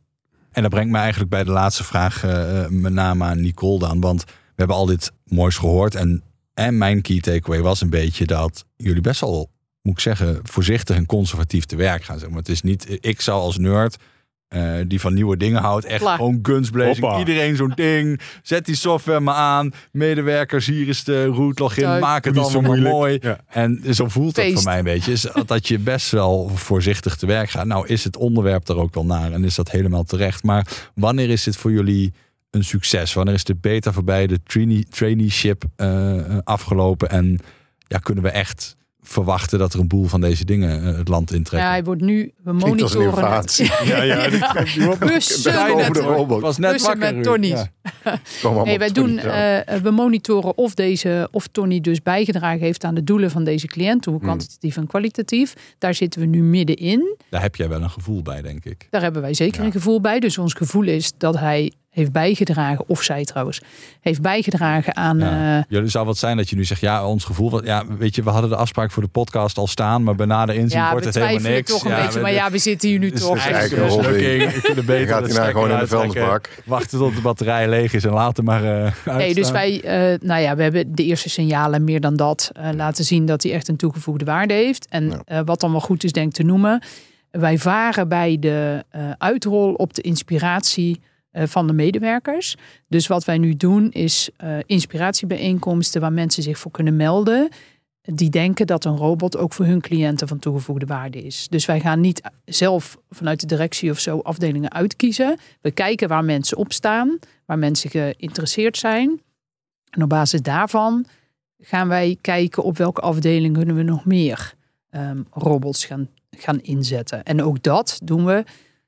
En dat brengt me eigenlijk bij de laatste vraag, uh, met name aan Nicole dan. Want we hebben al dit moois gehoord. En, en mijn key takeaway was een beetje dat jullie best wel, moet ik zeggen, voorzichtig en conservatief te werk gaan. Zeg maar het is niet, ik zou als nerd, uh, die van nieuwe dingen houdt, echt Klaar. gewoon guns blazing. Hoppa. Iedereen zo'n ding. Zet die software maar aan. Medewerkers, hier is de root login. Tuik. Maak het Niet zo allemaal maar moeilijk. mooi. Ja. En zo voelt het Feest. voor mij een beetje. Is dat je best wel voorzichtig te werk gaat. Nou is het onderwerp er ook wel naar. En is dat helemaal terecht. Maar wanneer is dit voor jullie een succes? Wanneer is de beta voorbij? De trainee, traineeship uh, afgelopen? En ja, kunnen we echt verwachten dat er een boel van deze dingen uh, het land intrekken? Ja, hij wordt nu, we Klinkt als een monitoren innovatie. het. Ja, ja, die Ja. Bussen Daar met- komen de robot. was net Bussen wakker. met Ruud. Tonnies. Ja. Kom allemaal Nee, wij op doen, Tony Brown. uh, we monitoren of deze, of Tony dus bijgedragen heeft aan de doelen van deze cliënt, hoe kwantitatief en kwalitatief. Daar zitten we nu middenin. Daar heb jij wel een gevoel bij, denk ik. Daar hebben wij zeker Ja. een gevoel bij. Dus ons gevoel is dat hij heeft bijgedragen, of zij trouwens, heeft bijgedragen aan... Ja. uh, Jullie zou wat zijn dat je nu zegt, ja, ons gevoel, wat, ja, weet je, we hadden de afspraak voor de podcast al staan, maar bij nader inzien ja, wordt we het helemaal twijfelen niks. toch een Ja, beetje. we- Maar ja, we zitten hier nu het is toch. eigenlijk eigenlijk een een mislukking. We kunnen beter Dan gaat de hij nou stekker gewoon in de uittrekken, vuilnisbak. wachten tot de batterij leeg is en later maar uh, Nee, dus wij, uh, nou ja, we hebben de eerste signalen meer dan dat uh, laten zien dat hij echt een toegevoegde waarde heeft. En Ja. uh, wat dan wel goed is, denk ik te noemen. Wij varen bij de uh, uitrol op de inspiratie uh, van de medewerkers. Dus wat wij nu doen is uh, inspiratiebijeenkomsten waar mensen zich voor kunnen melden. Die denken dat een robot ook voor hun cliënten van toegevoegde waarde is. Dus wij gaan niet zelf vanuit de directie of zo afdelingen uitkiezen. We kijken waar mensen op staan, waar mensen geïnteresseerd zijn. En op basis daarvan gaan wij kijken op welke afdeling kunnen we nog meer um, robots gaan, gaan inzetten. En ook dat doen we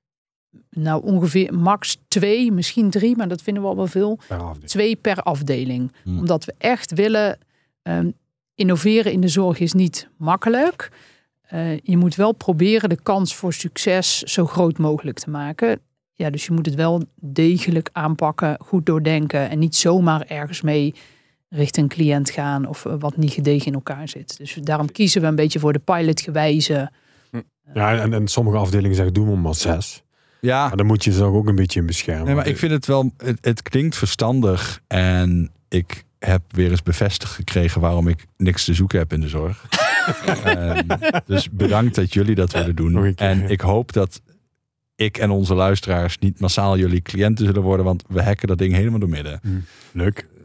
nou ongeveer max twee, misschien drie, maar dat vinden we al wel veel. Per afdeling. Twee per afdeling. Hmm. Omdat we echt willen... Um, innoveren in de zorg is niet makkelijk. Uh, je moet wel proberen de kans voor succes zo groot mogelijk te maken. Ja, dus je moet het wel degelijk aanpakken, goed doordenken en niet zomaar ergens mee richting een cliënt gaan of uh, wat niet gedegen in elkaar zit. Dus daarom kiezen we een beetje voor de pilotgewijze. Ja, en, en sommige afdelingen zeggen, doen we maar zes. Ja, Maar dan moet je ze ook een beetje in beschermen. nee, maar ik vind het wel, het, het klinkt verstandig en ik heb weer eens bevestigd gekregen waarom ik niks te zoeken heb in de zorg. um, dus bedankt dat jullie dat willen doen. Nog een keer, En ja. ik hoop dat ik en onze luisteraars niet massaal jullie cliënten zullen worden, want we hacken dat ding helemaal door midden. Leuk.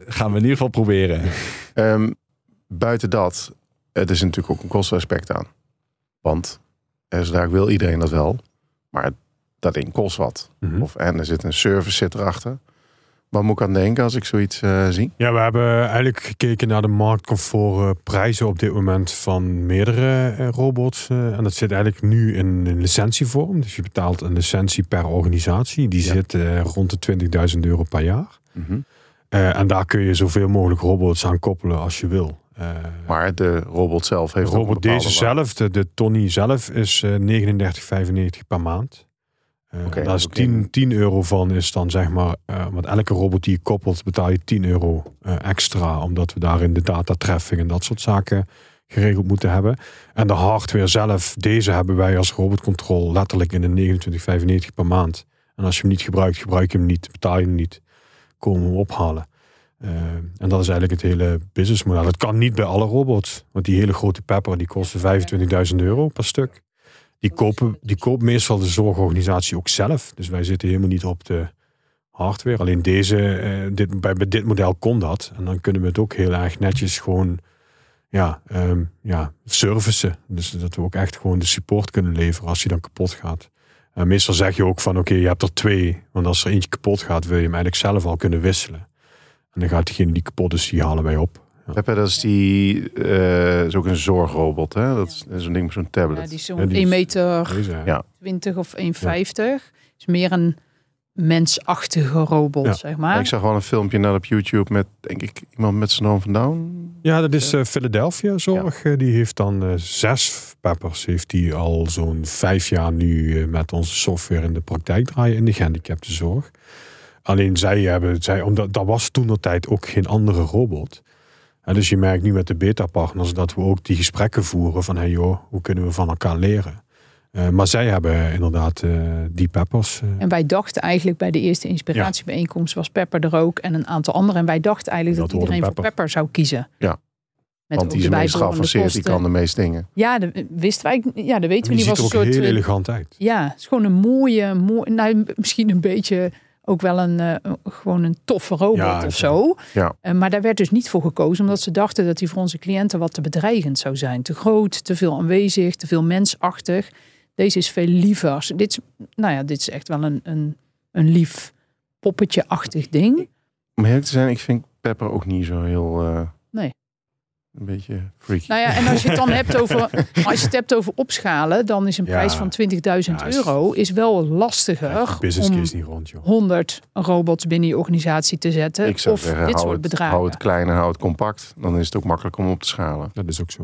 gaan we in ieder geval proberen. Um, buiten dat, het is natuurlijk ook een kostenaspect aan. Want er is wil iedereen dat wel. Maar dat ding kost wat. Mm-hmm. Of, en er zit een service zit erachter. Waar moet ik aan denken als ik zoiets uh, zie? Ja, we hebben eigenlijk gekeken naar de marktconforme prijzen op dit moment van meerdere uh, robots. Uh, en dat zit eigenlijk nu in een licentievorm. Dus je betaalt een licentie per organisatie. Die ja. zit uh, rond de twintigduizend euro per jaar. Mm-hmm. Uh, en daar kun je zoveel mogelijk robots aan koppelen als je wil. Uh, maar de robot zelf heeft de robot deze zelf, de, de Tony zelf, is uh, negenendertig vijfennegentig per maand. Uh, okay, daar is tien, tien euro van is dan zeg maar, uh, want elke robot die je koppelt betaal je tien euro uh, extra, omdat we daarin de datatreffing en dat soort zaken geregeld moeten hebben. En de hardware zelf, deze hebben wij als robotcontrol letterlijk in de negenentwintig vijfennegentig per maand. En als je hem niet gebruikt, gebruik je hem niet, betaal je hem niet, komen we hem ophalen. Uh, en dat is eigenlijk het hele businessmodel. Het kan niet bij alle robots, want die hele grote Pepper die kosten vijfentwintigduizend euro per stuk. Die kopen, die koopt meestal de zorgorganisatie ook zelf. Dus wij zitten helemaal niet op de hardware. Alleen deze, uh, dit, bij, bij dit model kon dat. En dan kunnen we het ook heel erg netjes gewoon ja, um, ja, servicen. Dus dat we ook echt gewoon de support kunnen leveren als die dan kapot gaat. Uh, meestal zeg je ook van oké, okay, je hebt er twee. Want als er eentje kapot gaat, wil je hem eigenlijk zelf al kunnen wisselen. En dan gaat diegene die kapot is, die halen wij op. Ja. Pepper, dat is die, uh, is ook een zorgrobot, hè? Dat is, dat is een ding met zo'n tablet. Ja, die is zo'n ja, één meter twintig of één vijftig. Ja. Is meer een mensachtige robot, ja. zeg maar. Ja, ik zag wel een filmpje net op YouTube met, denk ik, iemand met syndroom van Down. Ja, dat is uh, Philadelphia Zorg. Ja. Die heeft dan uh, zes Peppers. Heeft die al zo'n vijf jaar nu uh, met onze software in de praktijk draaien in de gehandicaptenzorg. Alleen zij hebben, zij, omdat dat was toentertijd ook geen andere robot. En dus je merkt nu met de beta-partners dat we ook die gesprekken voeren van hey joh, hoe kunnen we van elkaar leren? Uh, maar zij hebben inderdaad uh, die Peppers. Uh. En wij dachten eigenlijk bij de eerste inspiratiebijeenkomst was Pepper er ook en een aantal anderen. En wij dachten eigenlijk dat, dat iedereen Pepper. voor Pepper zou kiezen. Ja, met want die is de meest geavanceerd, die kan de meeste dingen. Ja, dat wisten wij. Ja, dat weten we niet. Die ziet er ook soort, heel elegant uit. Ja, het is gewoon een mooie, mooie nou, misschien een beetje ook wel een, uh, gewoon een toffe robot ja, of zo. Ja. Uh, maar daar werd dus niet voor gekozen, omdat ze dachten dat die voor onze cliënten wat te bedreigend zou zijn. Te groot, te veel aanwezig, te veel mensachtig. Deze is veel liever. Dit is, nou ja, dit is echt wel een, een, een lief poppetje-achtig ding. Om eerlijk te zijn, ik vind Pepper ook niet zo heel... Uh, nee. Een beetje freaky. Nou ja, en als je het dan hebt over, als je het hebt over opschalen, dan is een ja. prijs van twintigduizend ja, euro is wel lastiger business case niet rond, joh. honderd robots binnen je organisatie te zetten. Ik zou of zeggen, dit hou soort het, bedragen. hou het klein en hou het compact. Dan is het ook makkelijk om op te schalen. Dat is ook zo.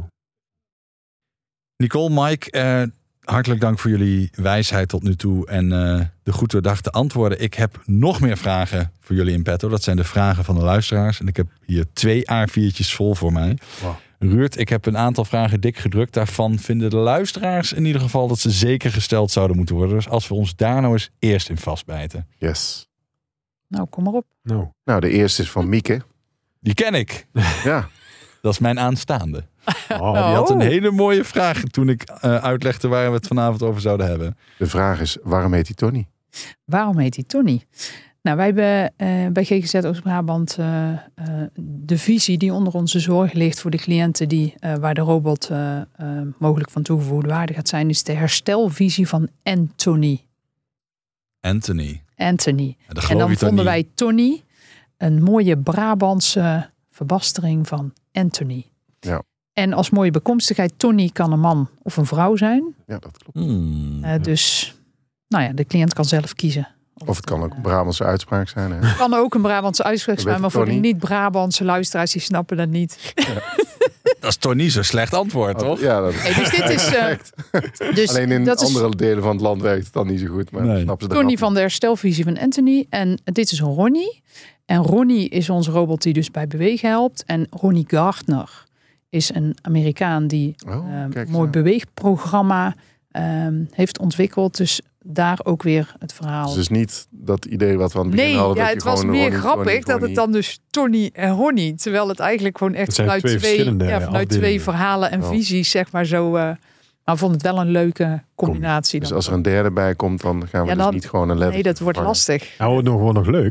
Nicole, Mike, eh, hartelijk dank voor jullie wijsheid tot nu toe en uh, de goed doordachte antwoorden. Ik heb nog meer vragen voor jullie in petto. Dat zijn de vragen van de luisteraars. En ik heb hier twee A viertjes vol voor mij. Wow. Ruurt, ik heb een aantal vragen dik gedrukt. Daarvan vinden de luisteraars in ieder geval dat ze zeker gesteld zouden moeten worden. Dus als we ons daar nou eens eerst in vastbijten. Yes. Nou, kom maar op. No. Nou, de eerste is van Mieke. Die ken ik. Ja. Dat is mijn aanstaande. Oh. Die had een hele mooie vraag toen ik uh, uitlegde waar we het vanavond over zouden hebben. De vraag is, waarom heet hij Tony? Waarom heet hij Tony? Nou, wij hebben uh, bij G G Z Oost-Brabant uh, uh, de visie die onder onze zorg ligt voor de cliënten die, uh, waar de robot uh, uh, mogelijk van toegevoegde waarde gaat zijn, is de herstelvisie van Anthony. Anthony. Anthony. Ja, en dan vonden wij Tony een mooie Brabantse verbastering van Anthony. Ja. En als mooie bekomstigheid, Tony kan een man of een vrouw zijn. Ja, dat klopt. Hmm. Uh, dus, nou ja, de cliënt kan zelf kiezen. Of het kan ook een Brabantse uitspraak zijn. Hè? Het kan ook een Brabantse uitspraak zijn, maar voor de niet-Brabantse luisteraars, die snappen dat niet. Ja. Dat is toch niet zo'n slecht antwoord, toch? Ja, dat is hey, dus dit is... Uh, dus alleen in dat andere is, delen van het land werkt het dan niet zo goed. Maar nee. Snappen ze Tony van de herstelvisie van Anthony. En dit is Ronnie. En Ronnie is onze robot die dus bij bewegen helpt. En Ronnie Gardner is een Amerikaan die oh, een uh, mooi beweegprogramma um, heeft ontwikkeld. Dus daar ook weer het verhaal. Dus, dus niet dat idee wat we aan het begin nee, hadden. Ja, dat het je was gewoon meer Ronnie, grappig Ronnie, dat Ronnie. het dan dus Tony en Ronnie. Terwijl het eigenlijk gewoon echt vanuit twee, twee, ja, vanuit twee verhalen en oh. visies zeg maar zo... Uh, maar vond het wel een leuke combinatie. Dus dan. als er een derde bij komt, dan gaan we ja, dan, dus niet gewoon een letter. Nee, dat wordt lastig. Nou, wordt nog, wordt nog leuk, want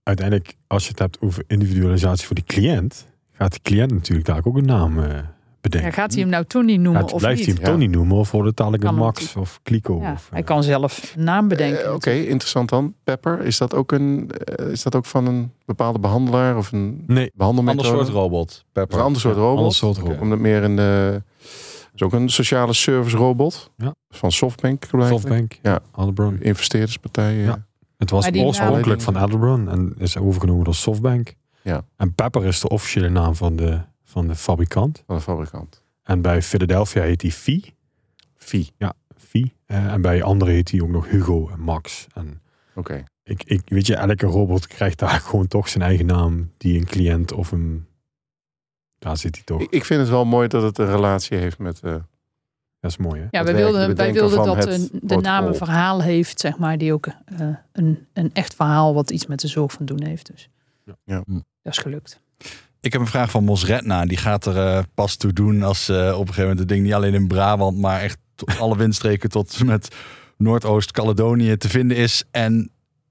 uiteindelijk, als je het hebt over individualisatie voor die cliënt, gaat de cliënt natuurlijk daar ook een naam uh, bedenken. Ja, gaat hij hem nou Tony noemen Gaat, of blijft niet? hij hem Tony ja. noemen of wordt het dadelijk een Max natuurlijk. of Kliko? Ja, of, uh, hij kan zelf een naam bedenken. Uh, Oké, okay, interessant dan. Pepper, is dat ook een, uh, is dat ook van een bepaalde behandelaar of een nee, behandelmethode? Ander soort robot. Pepper. Een ander soort robot. Ander soort robot. Omdat meer in de, is ook een sociale service robot ja. van Softbank. Softbank, ja, Edelbron. Investeerderspartijen. Ja. Het was oorspronkelijk van Edelbron en is overgenomen door Softbank. Ja. En Pepper is de officiële naam van de, van de fabrikant. Van de fabrikant. En bij Philadelphia heet hij Vie. Vie. Ja, Vie. Uh, en bij anderen heet hij ook nog Hugo en Max. En Oké. Okay. ik, ik, weet je, elke robot krijgt daar gewoon toch zijn eigen naam die een cliënt of een... Daar zit hij toch. Ik, ik vind het wel mooi dat het een relatie heeft met... Uh... Dat is mooi, hè? Ja, wij wilden, wij wilden dat de, de naam een verhaal heeft, zeg maar, die ook uh, een, een echt verhaal wat iets met de zorg van doen heeft. Dus ja. Ja. Dat is gelukt. Ik heb een vraag van Mos Redna. Die gaat er uh, pas toe doen als uh, op een gegeven moment het ding niet alleen in Brabant, maar echt alle windstreken tot met Noordoost-Caledonië te vinden is. En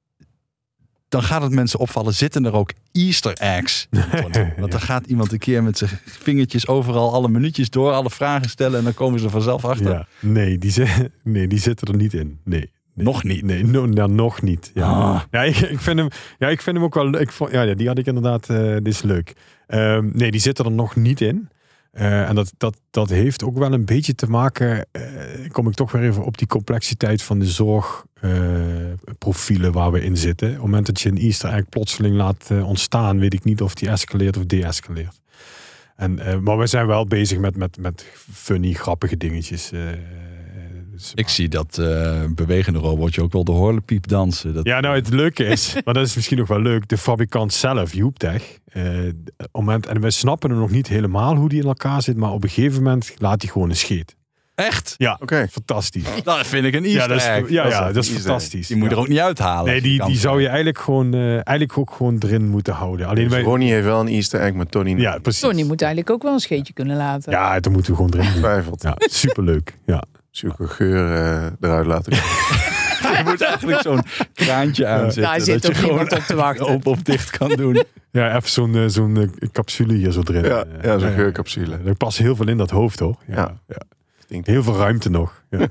dan gaat het mensen opvallen, zitten er ook Easter eggs? Want dan gaat iemand een keer met zijn vingertjes overal alle minuutjes door, alle vragen stellen en dan komen ze er vanzelf achter. Ja, nee, die z- nee, die zitten er niet in. Nee. Nee, nog niet? Nee, no, nou, nog niet. Ja, ah. ja ik, ik, vind hem, ja ik vind hem ook wel leuk. Ja, die had ik inderdaad, uh, dit is leuk. Um, nee, die zitten er nog niet in. Uh, en dat, dat, dat heeft ook wel een beetje te maken, uh, kom ik toch weer even op die complexiteit van de zorgprofielen uh, waar we in zitten. Op het moment dat je een Easter egg plotseling laat uh, ontstaan, weet ik niet of die escaleert of de-escaleert. En, uh, maar we zijn wel bezig met, met, met funny, grappige dingetjes. Uh, Ik zie dat uh, bewegende robotje ook wel de horlepiep dansen. Dat... Ja, nou het leuke is, maar dat is misschien nog wel leuk, de fabrikant zelf, Joeptech, uh, moment, en we snappen hem nog niet helemaal hoe die in elkaar zit, maar op een gegeven moment laat hij gewoon een scheet. Echt? Ja, oké. Okay. Fantastisch. Dat vind ik een Easter ja, dat is, egg. Ja, dat ja, is, dat is fantastisch. Die moet je ja. er ook niet uithalen. Nee, die, die zou je eigenlijk gewoon, uh, eigenlijk ook gewoon erin moeten houden. Alleen dus wij... Ronnie heeft wel een Easter egg met Tony. Ja, precies. Tony moet eigenlijk ook wel een scheetje kunnen laten. Ja, dat moeten we gewoon erin doen. Twijfelt. Ja, superleuk. Ja. Zulke geur uh, eruit laten komen. Je moet eigenlijk zo'n kraantje aanzetten. Daar zit dat je gewoon gewoon op te wachten. Op of dicht kan doen. Ja, even zo'n, uh, zo'n uh, capsule hier zo erin. Ja, ja zo'n uh, geurcapsule. Er past heel veel in dat hoofd, hoor. Ja, ja. ja. Heel veel ruimte nog. Ja.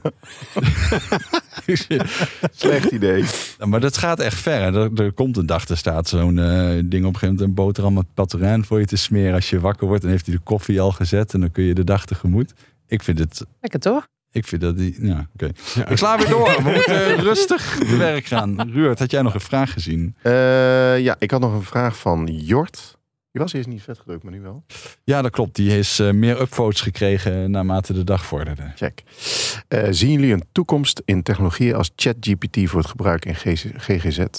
Slecht idee. Ja, maar dat gaat echt ver. Er, er komt een dag, er staat zo'n uh, ding op een gegeven moment, een boterham met patorain voor je te smeren als je wakker wordt. En heeft hij de koffie al gezet en dan kun je de dag tegemoet. Ik vind het... Lekker toch? Ik vind dat die... Ja, oké. Okay. Ja. Ik sla weer door. We moeten rustig te werk gaan. Ruurt, had jij nog een vraag gezien? Uh, ja, ik had nog een vraag van Jort. Die was eerst niet vet gedrukt, maar nu wel. Ja, dat klopt. Die is uh, meer upvotes gekregen naarmate de dag vorderde. Check. Uh, zien jullie een toekomst in technologieën als ChatGPT voor het gebruik in G G Z?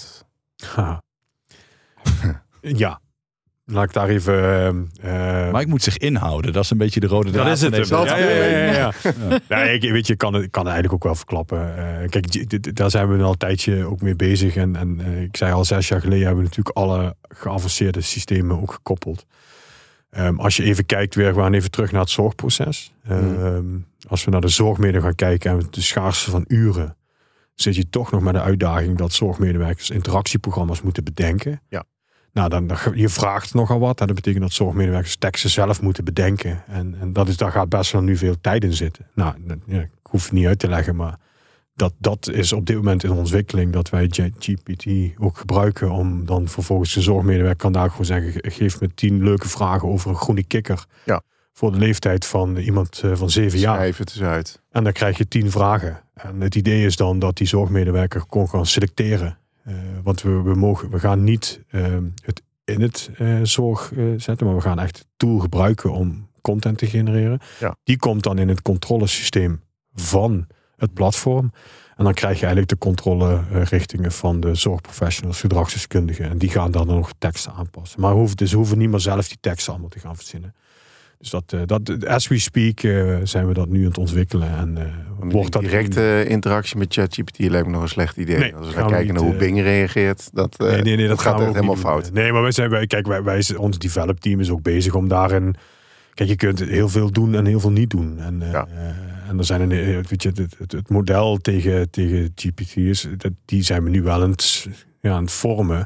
Ja. Laat ik daar even... Uh, Mike moet zich inhouden. Dat is een beetje de rode draad. Dat is het. Deze ja, ja, ja, ja, ja. ja. ja ik, weet je, kan het kan eigenlijk ook wel verklappen. Uh, kijk, daar zijn we al een tijdje ook mee bezig. En, en uh, ik zei al, zes jaar geleden hebben we natuurlijk alle geavanceerde systemen ook gekoppeld. Um, als je even kijkt, weer, we gaan even terug naar het zorgproces. Mm. Um, als we naar de zorgmiddelen gaan kijken en de schaarste van uren, zit je toch nog met de uitdaging dat zorgmedewerkers interactieprogramma's moeten bedenken. Ja. Nou, dan, dan, je vraagt nogal wat. Dat betekent dat zorgmedewerkers teksten zelf moeten bedenken. En, en dat is, daar gaat best wel nu veel tijd in zitten. Nou, ja, ik hoef het niet uit te leggen, maar dat, dat is op dit moment in ontwikkeling dat wij G P T ook gebruiken om dan vervolgens de zorgmedewerker kan daar gewoon zeggen, geef me tien leuke vragen over een groene kikker. Ja. Voor de leeftijd van iemand van zeven jaar. Schrijf het eens uit. En dan krijg je tien vragen. En het idee is dan dat die zorgmedewerker kon gaan selecteren. Uh, want we, we, mogen, we gaan niet uh, het in het uh, zorg uh, zetten, maar we gaan echt het tool gebruiken om content te genereren. Ja. Die komt dan in het controlesysteem van het platform. En dan krijg je eigenlijk de controlerichtingen van de zorgprofessionals, gedragsdeskundigen. En die gaan dan nog teksten aanpassen. Maar hoeven, dus hoeven niet meer zelf die teksten allemaal te gaan verzinnen. Dus dat, dat as we speak uh, zijn we dat nu aan het ontwikkelen. En uh, wordt dat directe in... interactie met ChatGPT lijkt me nog een slecht idee. Nee, als we gaan kijken naar hoe Bing reageert, dat, uh, nee, nee, nee, dat, dat gaat echt helemaal doen. fout. Nee, maar wij zijn, wij, kijk, wij, wij, ons develop team is ook bezig om daarin. Kijk, je kunt heel veel doen en heel veel niet doen. En, uh, ja. uh, en er zijn een, weet je, het, het, het model tegen, tegen G P T is, dat, die zijn we nu wel aan het, ja, aan het vormen.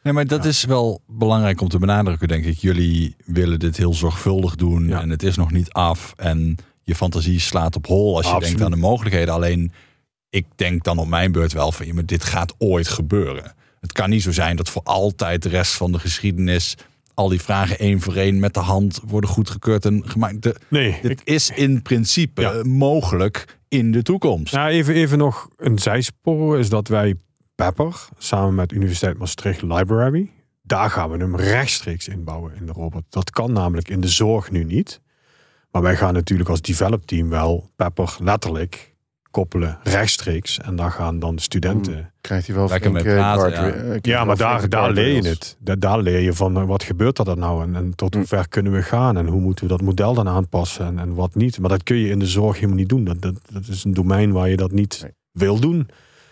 Nee, maar dat Ja. is wel belangrijk om te benadrukken, denk ik. Jullie willen dit heel zorgvuldig doen Ja. en het is nog niet af. En je fantasie slaat op hol als je Absoluut. denkt aan de mogelijkheden. Alleen, ik denk dan op mijn beurt wel van, ja, maar dit gaat ooit gebeuren. Het kan niet zo zijn dat voor altijd de rest van de geschiedenis al die vragen één voor één met de hand worden goedgekeurd en gemaakt. De, Nee, dit ik, is in principe Ja. mogelijk in de toekomst. nou, even, even nog een zijspoor is dat wij Pepper samen met Universiteit Maastricht Library, daar gaan we hem rechtstreeks inbouwen in de robot. Dat kan namelijk in de zorg nu niet. Maar wij gaan natuurlijk als develop team wel Pepper letterlijk koppelen rechtstreeks. En daar gaan dan de studenten... Krijgt hij wel Lekker flink, mee eh, praten, guard- ja. eh, krijgt Ja, wel maar daar, flinke daar leer je guardrails. het. Da- Daar leer je van eh, wat gebeurt er dan nou en, en tot hoe ver kunnen we gaan en hoe moeten we dat model dan aanpassen en, en wat niet. Maar dat kun je in de zorg helemaal niet doen. Dat, dat, dat is een domein waar je dat niet Nee. wil doen.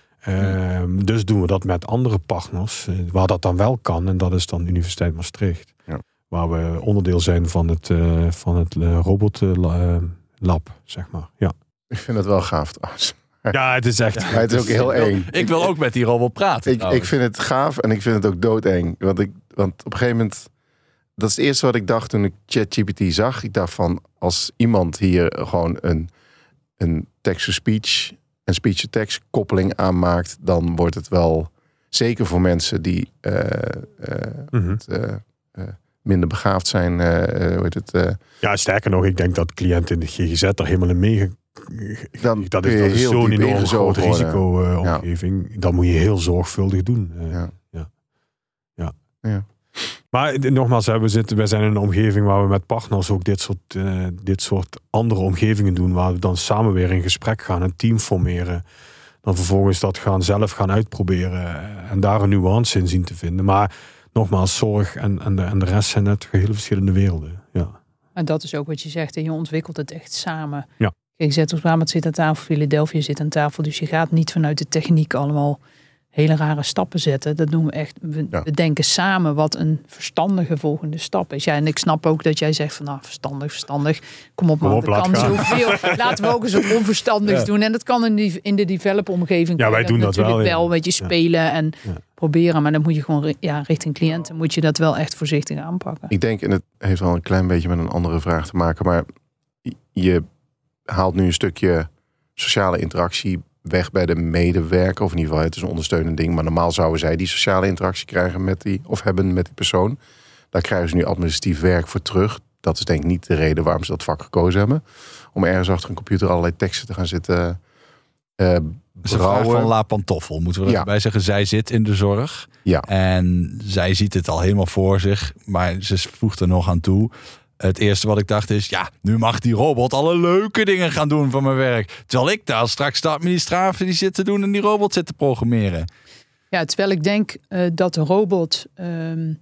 Ehm, dus doen we dat met andere partners eh, waar dat dan wel kan. En dat is dan Universiteit Maastricht. Ja. Waar we onderdeel zijn van het, eh, van het eh, robot eh, la- eh, lab, zeg maar. Ja, Ik vind het wel gaaf trouwens. ja het is echt... Maar het is ook heel eng. Ik wil ook met die robot praten. Ik, ik vind het gaaf en ik vind het ook doodeng. Want, ik, want op een gegeven moment... Dat is het eerste wat ik dacht toen ik ChatGPT zag. Ik dacht van, als iemand hier gewoon een, een text-to-speech... en speech-to-text koppeling aanmaakt... dan wordt het wel, zeker voor mensen die uh, uh, Mhm. het, uh, uh, minder begaafd zijn... Uh, uh, hoe heet het, uh, Ja, sterker nog, ik denk dat cliënten in de G G Z er helemaal in mee. Dan Dat kun is, je dat is heel zo'n diep enorm ingezogen groot worden. risico-omgeving. Dat moet je heel zorgvuldig doen. Uh, Ja. Ja. Ja. Ja. Maar eh, nogmaals, hè, we, zitten, we zijn in een omgeving waar we met partners ook dit soort, uh, dit soort andere omgevingen doen. Waar we dan samen weer in gesprek gaan, een team formeren. Dan vervolgens dat gaan zelf gaan uitproberen. En daar een nuance in zien te vinden. Maar nogmaals, zorg en, en, de, en de rest zijn net hele verschillende werelden. Ja. En dat is ook wat je zegt. En je ontwikkelt het echt samen. Ja. Kijk, Z Brabant zit aan tafel, Philadelphia zit aan tafel. Dus je gaat niet vanuit de techniek allemaal hele rare stappen zetten. Dat doen we echt. We, Ja. we denken samen wat een verstandige volgende stap is. Ja, en ik snap ook dat jij zegt van nou, verstandig, verstandig. Kom op, Kom man, op, er laat kan gaan. zoveel. Laten we ook eens wat onverstandigs Ja. doen. En dat kan in, die, in de develop-omgeving. Ja, kan wij je doen dat natuurlijk wel, ja. wel. Een beetje Ja. spelen en Ja. proberen. Maar dan moet je gewoon ri- ja, richting cliënten moet je dat wel echt voorzichtig aanpakken. Ik denk, en het heeft wel een klein beetje met een andere vraag te maken, maar je haalt nu een stukje sociale interactie weg bij de medewerker, of in ieder geval het is een ondersteunend ding, maar normaal zouden zij die sociale interactie krijgen met die, of hebben met die persoon. Daar krijgen ze nu administratief werk voor terug. Dat is denk ik niet de reden waarom ze dat vak gekozen hebben. Om ergens achter een computer allerlei teksten te gaan zitten uh, Ze vraag van La Pantoffel, moeten we Ja. erbij zeggen. Zij zit in de zorg. Ja. En zij ziet het al helemaal voor zich. Maar ze voegt er nog aan toe. Het eerste wat ik dacht is, ja, nu mag die robot alle leuke dingen gaan doen van mijn werk. Terwijl ik daar straks de administratie die zit te doen en die robot zit te programmeren. Ja, terwijl ik denk uh, dat de robot um,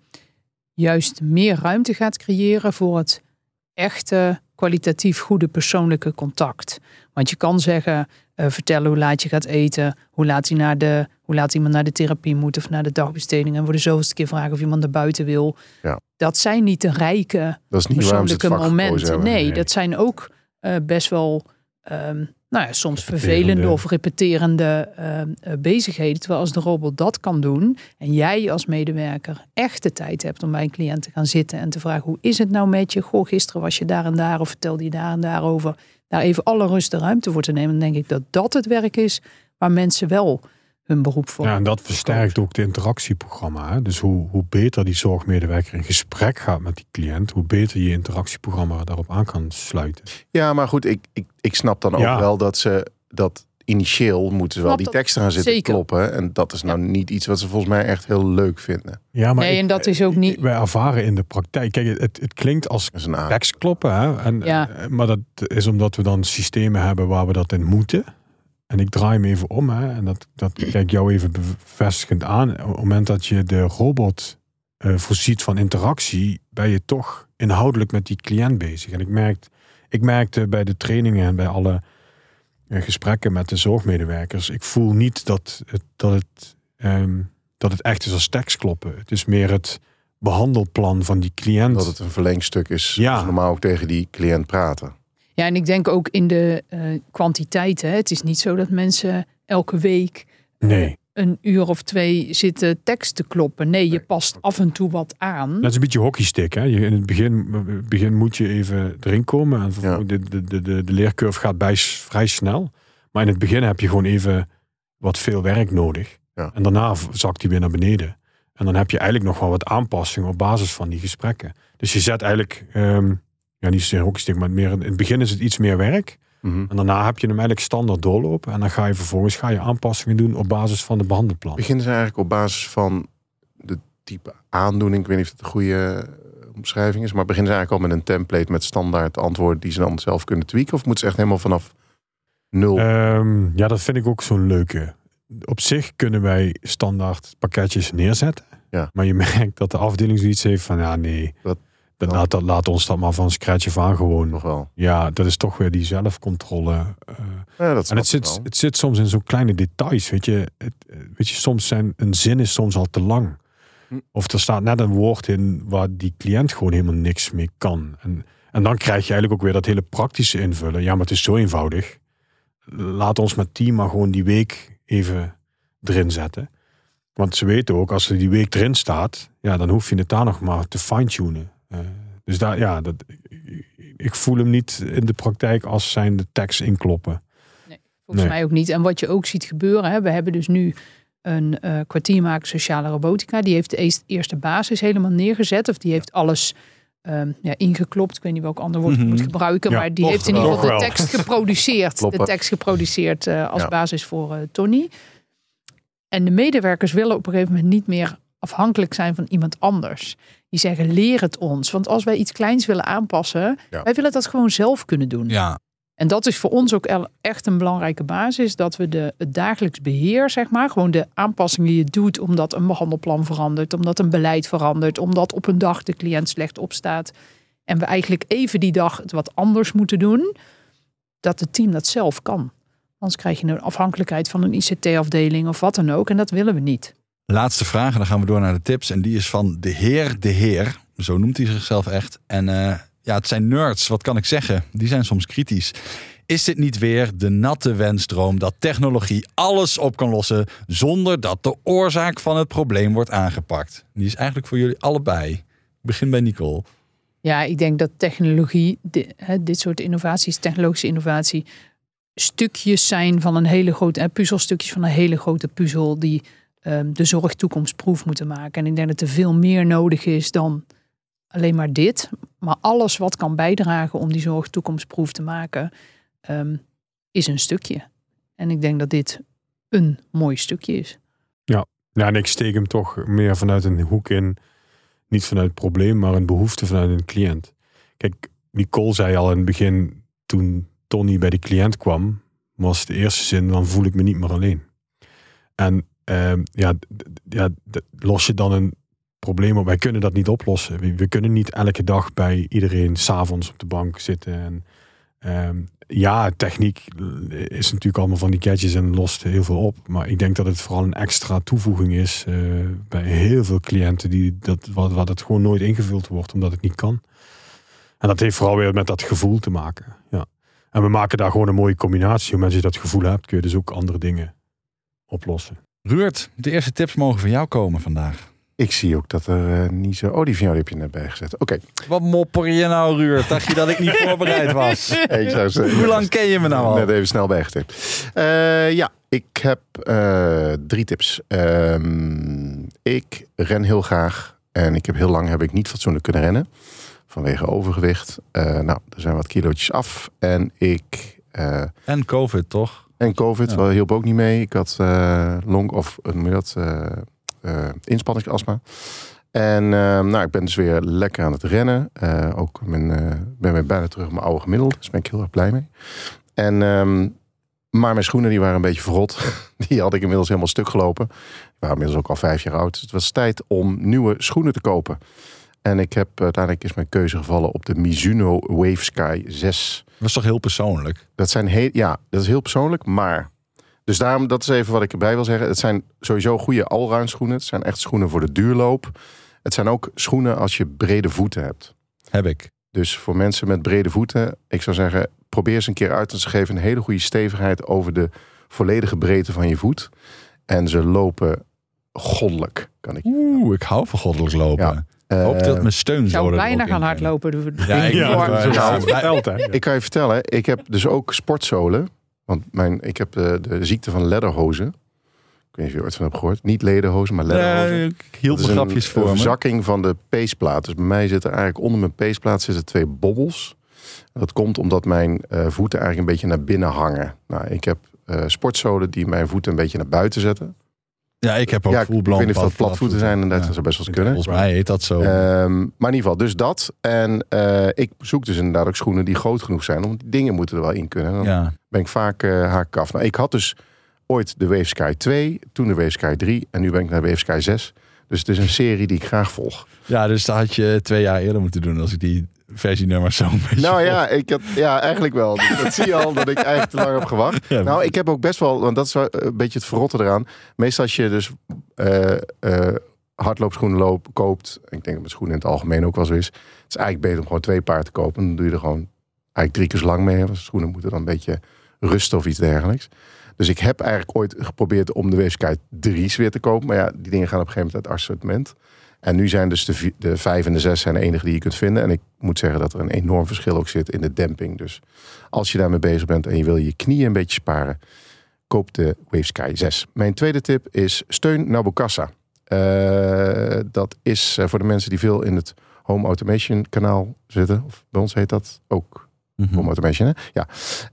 juist meer ruimte gaat creëren voor het echte, kwalitatief goede persoonlijke contact. Want je kan zeggen, uh, vertellen hoe laat je gaat eten, hoe laat, hij naar de, hoe laat iemand naar de therapie moet of naar de dagbesteding. En voor de zoveelste keer vragen of iemand naar buiten wil. Ja. Dat zijn niet de rijke Dat is niet waarom ze het persoonlijke vak gekozen momenten. hebben. Nee, Nee. dat zijn ook uh, best wel um, nou ja, soms Repeterende. vervelende of repeterende uh, uh, bezigheden. Terwijl als de robot dat kan doen en jij als medewerker echt de tijd hebt om bij een cliënt te gaan zitten en te vragen hoe is het nou met je? Goh, gisteren was je daar en daar of vertelde je daar en daar over. Daar even alle rust en ruimte voor te nemen. Dan denk ik dat dat het werk is waar mensen wel hun beroep voor. Ja, en dat versterkt ook de interactieprogramma. Hè? Dus hoe, hoe beter die zorgmedewerker in gesprek gaat met die cliënt, hoe beter je interactieprogramma daarop aan kan sluiten. Ja, maar goed, ik, ik, ik snap dan ook Ja. wel dat ze dat initieel moeten ze wel Snap die dat teksten gaan zitten zeker. kloppen. En dat is nou niet iets wat ze volgens mij echt heel leuk vinden. Ja, maar Nee, ik- en dat is ook niet- Wij ervaren in de praktijk. Kijk, het, het klinkt als Dat is een A. tekst kloppen, hè? En, Ja. eh, maar dat is omdat we dan systemen hebben waar we dat in moeten. En ik draai hem even om, hè? En dat, dat kijk jou even bevestigend aan. Op het moment dat je de robot uh, voorziet van interactie, ben je toch inhoudelijk met die cliënt bezig. En ik merkte, ik merkte bij de trainingen en bij alle uh, gesprekken met de zorgmedewerkers, ik voel niet dat het, dat het, um, dat het echt is als tekst kloppen. Het is meer het behandelplan van die cliënt. Dat het een verlengstuk is. Ja. Dus normaal ook tegen die cliënt praten. Ja, en ik denk ook in de uh, kwantiteiten. Het is niet zo dat mensen elke week Nee. een uur of twee zitten tekst te kloppen. Nee, je past af en toe wat aan. Dat is een beetje hockeystick. Hè? Je, in het begin, begin moet je even erin komen. En ja. de, de, de, de, de leercurve gaat bij vrij snel. Maar in het begin heb je gewoon even wat veel werk nodig. Ja. En daarna zakt die weer naar beneden. En dan heb je eigenlijk nog wel wat aanpassingen op basis van die gesprekken. Dus je zet eigenlijk, um, ja niet zozeer hockeystick, maar meer, in het begin is het iets meer werk. Mm-hmm. En daarna heb je hem eigenlijk standaard doorlopen. En dan ga je vervolgens ga je aanpassingen doen op basis van de behandelplan. Beginnen ze eigenlijk op basis van de type aandoening. Ik weet niet of het een goede omschrijving is. Maar beginnen ze eigenlijk al met een template met standaard antwoorden die ze dan zelf kunnen tweaken? Of moeten ze echt helemaal vanaf nul? Um, ja, dat vind ik ook zo'n leuke. Op zich kunnen wij standaard pakketjes neerzetten. Ja. Maar je merkt dat de afdeling zoiets heeft van ja nee. Wat? Dat laat, dat, laat ons dat maar van scratch af aan gewoon. Nog wel. Ja, dat is toch weer die zelfcontrole. Uh, ja, dat en het zit, het zit soms in zo'n kleine details. Weet je, het, weet je, soms zijn een zin is soms al te lang. Hm. Of er staat net een woord in waar die cliënt gewoon helemaal niks mee kan. En, en dan krijg je eigenlijk ook weer dat hele praktische invullen. Ja, maar het is zo eenvoudig. Laat ons met team maar gewoon die week even erin zetten. Want ze weten ook, als er die week erin staat, ja, dan hoef je het daar nog maar te fine-tunen. Uh, dus daar, ja, dat, ik voel hem niet in de praktijk als zijn de tekst inkloppen. Nee, volgens nee. mij ook niet. En wat je ook ziet gebeuren, hè, we hebben dus nu een uh, kwartiermaker sociale robotica. Die heeft de eerste basis helemaal neergezet. Of die heeft alles um, ja, ingeklopt. Ik weet niet welk ander woord mm-hmm. ik moet gebruiken. Ja, maar die heeft in ieder geval de tekst geproduceerd. de tekst geproduceerd uh, als ja. basis voor uh, Tony. En de medewerkers willen op een gegeven moment niet meer afhankelijk zijn van iemand anders. Die zeggen, leer het ons. Want als wij iets kleins willen aanpassen, ja. wij willen dat gewoon zelf kunnen doen. Ja. En dat is voor ons ook echt een belangrijke basis. Dat we de, het dagelijks beheer, zeg maar, gewoon de aanpassingen die je doet, omdat een behandelplan verandert, omdat een beleid verandert, omdat op een dag de cliënt slecht opstaat. En we eigenlijk even die dag het wat anders moeten doen. Dat het team dat zelf kan. Anders krijg je een afhankelijkheid van een I C T-afdeling of wat dan ook. En dat willen we niet. Laatste vraag en dan gaan we door naar de tips. En die is van de heer de heer. Zo noemt hij zichzelf echt. En uh, ja, het zijn nerds, wat kan ik zeggen? Die zijn soms kritisch. Is dit niet weer de natte wensdroom dat technologie alles op kan lossen zonder dat de oorzaak van het probleem wordt aangepakt? Die is eigenlijk voor jullie allebei. Ik begin bij Nicole. Ja, ik denk dat technologie, dit, hè, dit soort innovaties, technologische innovatie, stukjes zijn van een hele grote, hè, puzzelstukjes van een hele grote puzzel die um, de zorg toekomstproef moeten maken. En ik denk dat er veel meer nodig is dan alleen maar dit. Maar alles wat kan bijdragen om die zorg toekomstproef te maken, um, is een stukje. En ik denk dat dit een mooi stukje is. Ja, ja, en ik steek hem toch meer vanuit een hoek in. Niet vanuit het probleem, maar een behoefte vanuit een cliënt. Kijk, Nicole zei al in het begin, toen Tony bij de cliënt kwam, was de eerste zin, dan voel ik me niet meer alleen. En uh, ja, d- ja d- los je dan een probleem op. Wij kunnen dat niet oplossen. We, we kunnen niet elke dag bij iedereen 's avonds op de bank zitten. En, uh, ja, techniek is natuurlijk allemaal van die gadgets en lost heel veel op. Maar ik denk dat het vooral een extra toevoeging is uh, bij heel veel cliënten die dat, wat, wat het gewoon nooit ingevuld wordt, omdat het niet kan. En dat heeft vooral weer met dat gevoel te maken. Ja. En we maken daar gewoon een mooie combinatie. Op het moment dat je dat gevoel hebt, kun je dus ook andere dingen oplossen. Ruurt, de eerste tips mogen van jou komen vandaag. Ik zie ook dat er uh, niet zo... Oh, die van jou die heb je net bijgezet. Oké. Okay. Wat mopper je nou, Ruurt? Dacht je dat ik niet voorbereid was? Hey, ik zou zeggen, hoe lang ken je me nou al? Net even snel bijgetipt. Uh, ja, ik heb uh, drie tips. Um, ik ren heel graag. En ik heb heel lang heb ik niet fatsoenlijk kunnen rennen. Vanwege overgewicht. Uh, nou, er zijn wat kilootjes af. En ik... Uh, en COVID, toch? En COVID, ja. Wel hielp ook niet mee. Ik had uh, long... Of uh, dat... Uh, Uh, inspanningsastma. En uh, nou, ik ben dus weer lekker aan het rennen. Uh, ook mijn, uh, ben weer bijna terug op mijn oude gemiddelde. Dus daar ben ik heel erg blij mee. En, um, maar mijn schoenen die waren een beetje verrot. Die had ik inmiddels helemaal stuk gelopen. Die waren inmiddels ook al vijf jaar oud. Dus het was tijd om nieuwe schoenen te kopen. En ik heb uiteindelijk is mijn keuze gevallen op de Mizuno Wavesky zes. Dat is toch heel persoonlijk? Dat zijn heel, ja, dat is heel persoonlijk, maar... Dus daarom, dat is even wat ik erbij wil zeggen. Het zijn sowieso goede allround schoenen. Het zijn echt schoenen voor de duurloop. Het zijn ook schoenen als je brede voeten hebt. Heb ik. Dus voor mensen met brede voeten, ik zou zeggen, probeer eens een keer uit. Ze geven een hele goede stevigheid over de volledige breedte van je voet. En ze lopen goddelijk, kan ik. Oeh, ik hou van goddelijk lopen. Ja. Ik hoop Uh, dat mijn steun Ik zo zou er bijna ook in gaan kan. hardlopen. Doe- Ja, ik, Ja, ja, ja, ja, ja. verteld, hè? Ik kan je vertellen, ik heb dus ook sportzolen. Want mijn, ik heb de, de ziekte van lederhozen. Ik weet niet of je er ooit van hebt gehoord. Niet lederhozen, maar lederhozen. Nee, ik hield Dat mijn is grapjes een, voor een me. verzakking van de peesplaat. Dus bij mij zitten eigenlijk onder mijn peesplaat zitten twee bobbels. Dat komt omdat mijn uh, voeten eigenlijk een beetje naar binnen hangen. Nou, ik heb uh, sportzolen die mijn voeten een beetje naar buiten zetten. Ja, ik heb ook Ja, ik, full ik blown weet niet of dat plat- platvoeten zijn. En dat Ja. zou best wel eens kunnen. Volgens mij heet dat zo. Um, maar in ieder geval, dus dat. En uh, ik zoek dus inderdaad ook schoenen die groot genoeg zijn. Want die dingen moeten er wel in kunnen. Dan ja. ben ik vaak uh, haak ik af. Nou, ik had dus ooit de Wave Sky twee, toen de Wave Sky drie en nu ben ik naar de Wave Sky zes. Dus het is een serie die ik graag volg. ja, dus dat had je twee jaar eerder moeten doen als ik die versienummers zo een beetje Nou volg. ja, ik had, ja, eigenlijk wel. Dat zie je al, dat ik eigenlijk te lang heb gewacht. Ja. Nou, ik heb ook best wel, want dat is wel een beetje het verrotte eraan. Meestal als je dus uh, uh, hardloopschoenen loop, koopt, ik denk dat met schoenen in het algemeen ook wel zo is. Het is eigenlijk beter om gewoon twee paar te kopen. Dan doe je er gewoon eigenlijk drie keer zo lang mee. Want schoenen moeten dan een beetje rusten of iets dergelijks. Dus ik heb eigenlijk ooit geprobeerd om de Wave Sky drie's weer te kopen. Maar ja, die dingen gaan op een gegeven moment uit het assortiment. En nu zijn dus de, de vijf en de zes zijn de enige die je kunt vinden. En ik moet zeggen dat er een enorm verschil ook zit in de demping. Dus als je daarmee bezig bent en je wil je knieën een beetje sparen, koop de Wave Sky zes. Mijn tweede tip is steun Nabukasa. Uh, dat is uh, voor de mensen die veel in het Home Automation kanaal zitten. Of bij ons heet dat ook Mm-hmm. Home Automation, hè? Ja.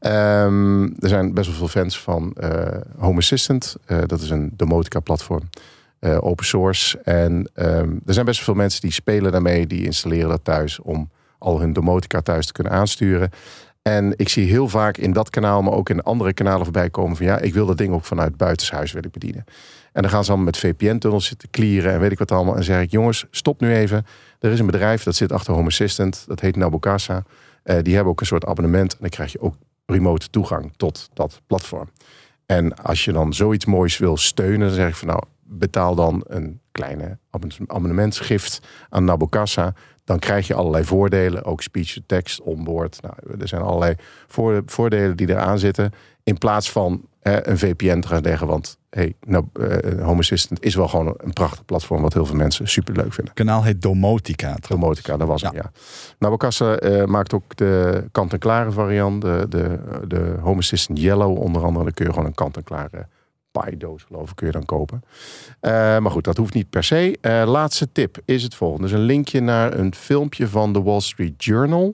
Um, er zijn best wel veel fans van uh, Home Assistant. Uh, dat is een domotica platform. Uh, open source. En um, er zijn best wel veel mensen die spelen daarmee. Die installeren dat thuis om al hun domotica thuis te kunnen aansturen. En ik zie heel vaak in dat kanaal, maar ook in andere kanalen voorbij komen van ja, ik wil dat ding ook vanuit buitenshuis wil ik bedienen. En dan gaan ze allemaal met V P N-tunnels zitten clearen en weet ik wat allemaal. En zeg ik, jongens, stop nu even. Er is een bedrijf dat zit achter Home Assistant. Dat heet Nabukasa. Uh, die hebben ook een soort abonnement. En dan krijg je ook remote toegang tot dat platform. En als je dan zoiets moois wil steunen, dan zeg ik van nou, betaal dan een kleine abonnementsgift aan Nabukasa. Dan krijg je allerlei voordelen. Ook speech-to-text, onboard. Nou, er zijn allerlei voordelen die eraan zitten. In plaats van eh, een V P N te gaan leggen. Want hey, nou, uh, Home Assistant is wel gewoon een prachtig platform wat heel veel mensen superleuk vinden. Het kanaal heet Domotica. Domotica, dat was hem, ja. ja. Nabukasa uh, maakt ook de kant-en-klare variant. De, de, de Home Assistant Yellow onder andere. Dan kun je gewoon een kant-en-klare pie-doos, geloof ik, kun je dan kopen. Uh, maar goed, dat hoeft niet per se. Uh, laatste tip is het volgende. Dus een linkje naar een filmpje van de Wall Street Journal.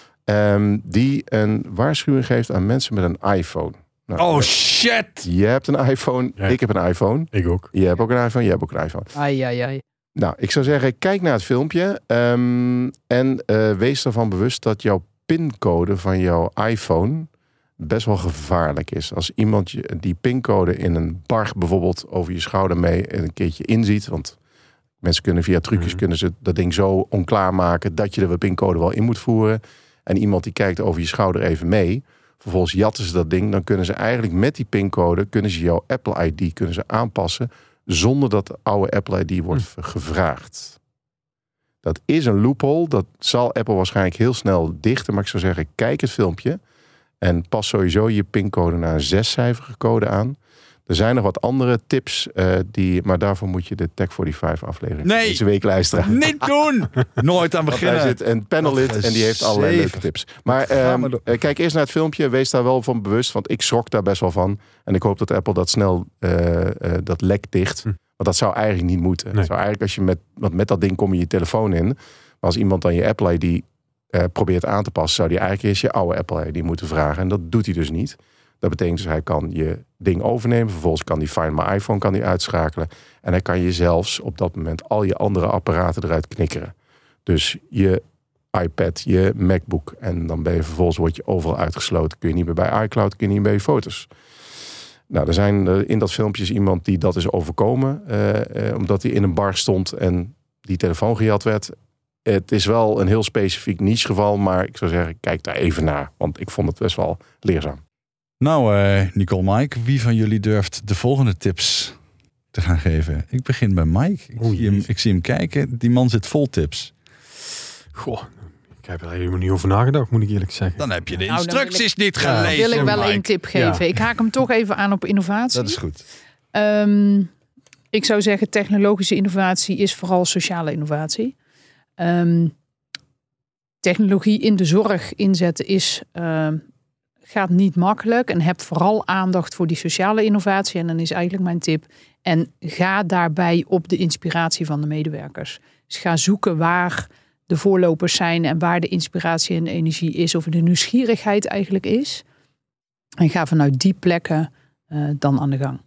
Um, die een waarschuwing geeft aan mensen met een iPhone. Nou, oh shit! Je hebt een iPhone, ja. Ik heb een iPhone. Ik ook. Je hebt ook een iPhone, je hebt ook een iPhone. Ai, ai, ai. Nou, ik zou zeggen, kijk naar het filmpje. Um, en uh, wees ervan bewust dat jouw pincode van jouw iPhone best wel gevaarlijk is. Als iemand je die pincode in een bar bijvoorbeeld over je schouder mee en een keertje inziet. Want mensen kunnen via trucjes mm. kunnen ze dat ding zo onklaar maken dat je de pincode wel in moet voeren. En iemand die kijkt over je schouder even mee. Vervolgens jatten ze dat ding. Dan kunnen ze eigenlijk met die pincode kunnen ze jouw Apple I D kunnen ze aanpassen zonder dat de oude Apple I D wordt mm. gevraagd. Dat is een loophole. Dat zal Apple waarschijnlijk heel snel dichten. Maar ik zou zeggen, kijk het filmpje. En pas sowieso je pincode naar een zescijferige code aan. Er zijn nog wat andere tips, uh, die, maar daarvoor moet je de Tech vijfenveertig aflevering nee, deze week luisteren. Niet doen! Nooit aan beginnen. Daar zit een panelid en die heeft allerlei leuke tips. Maar um, kijk eerst naar het filmpje. Wees daar wel van bewust, want ik schrok daar best wel van. En ik hoop dat Apple dat snel, uh, uh, dat lek dicht. Hm. Want dat zou eigenlijk niet moeten. Nee. Zou eigenlijk als je met, want met dat ding kom je je telefoon in. Maar als iemand dan je Apple I D Uh, probeert aan te passen, zou hij eigenlijk eerst je oude Apple I D moeten vragen. En dat doet hij dus niet. Dat betekent dus hij kan je ding overnemen. Vervolgens kan hij Find My iPhone kan hij uitschakelen. En hij kan je zelfs op dat moment al je andere apparaten eruit knikkeren. Dus je iPad, je MacBook. En dan ben je vervolgens word je overal uitgesloten. Kun je niet meer bij iCloud, kun je niet meer bij je foto's. Nou, er zijn uh, in dat filmpje is iemand die dat is overkomen. Uh, uh, omdat hij in een bar stond en die telefoon gejat werd. Het is wel een heel specifiek niche geval, maar ik zou zeggen, kijk daar even naar. Want ik vond het best wel leerzaam. Nou, uh, Nicole, Mike, wie van jullie durft de volgende tips te gaan geven? Ik begin bij Mike. Ik, Oei, zie, hem, ik zie hem kijken. Die man zit vol tips. Goh, ik heb er helemaal niet over nagedacht, moet ik eerlijk zeggen. Dan heb je de Nou, instructies ik, niet ja, gelezen, wil ik wel Mike. één tip geven. Ja. Ik haak hem toch even aan op innovatie. Dat is goed. Um, ik zou zeggen, technologische innovatie is vooral sociale innovatie. Um, technologie in de zorg inzetten is, uh, gaat niet makkelijk. En heb vooral aandacht voor die sociale innovatie. En dan is eigenlijk mijn tip. En ga daarbij op de inspiratie van de medewerkers. Dus ga zoeken waar de voorlopers zijn en waar de inspiratie en energie is. Of de nieuwsgierigheid eigenlijk is. En ga vanuit die plekken uh, dan aan de gang.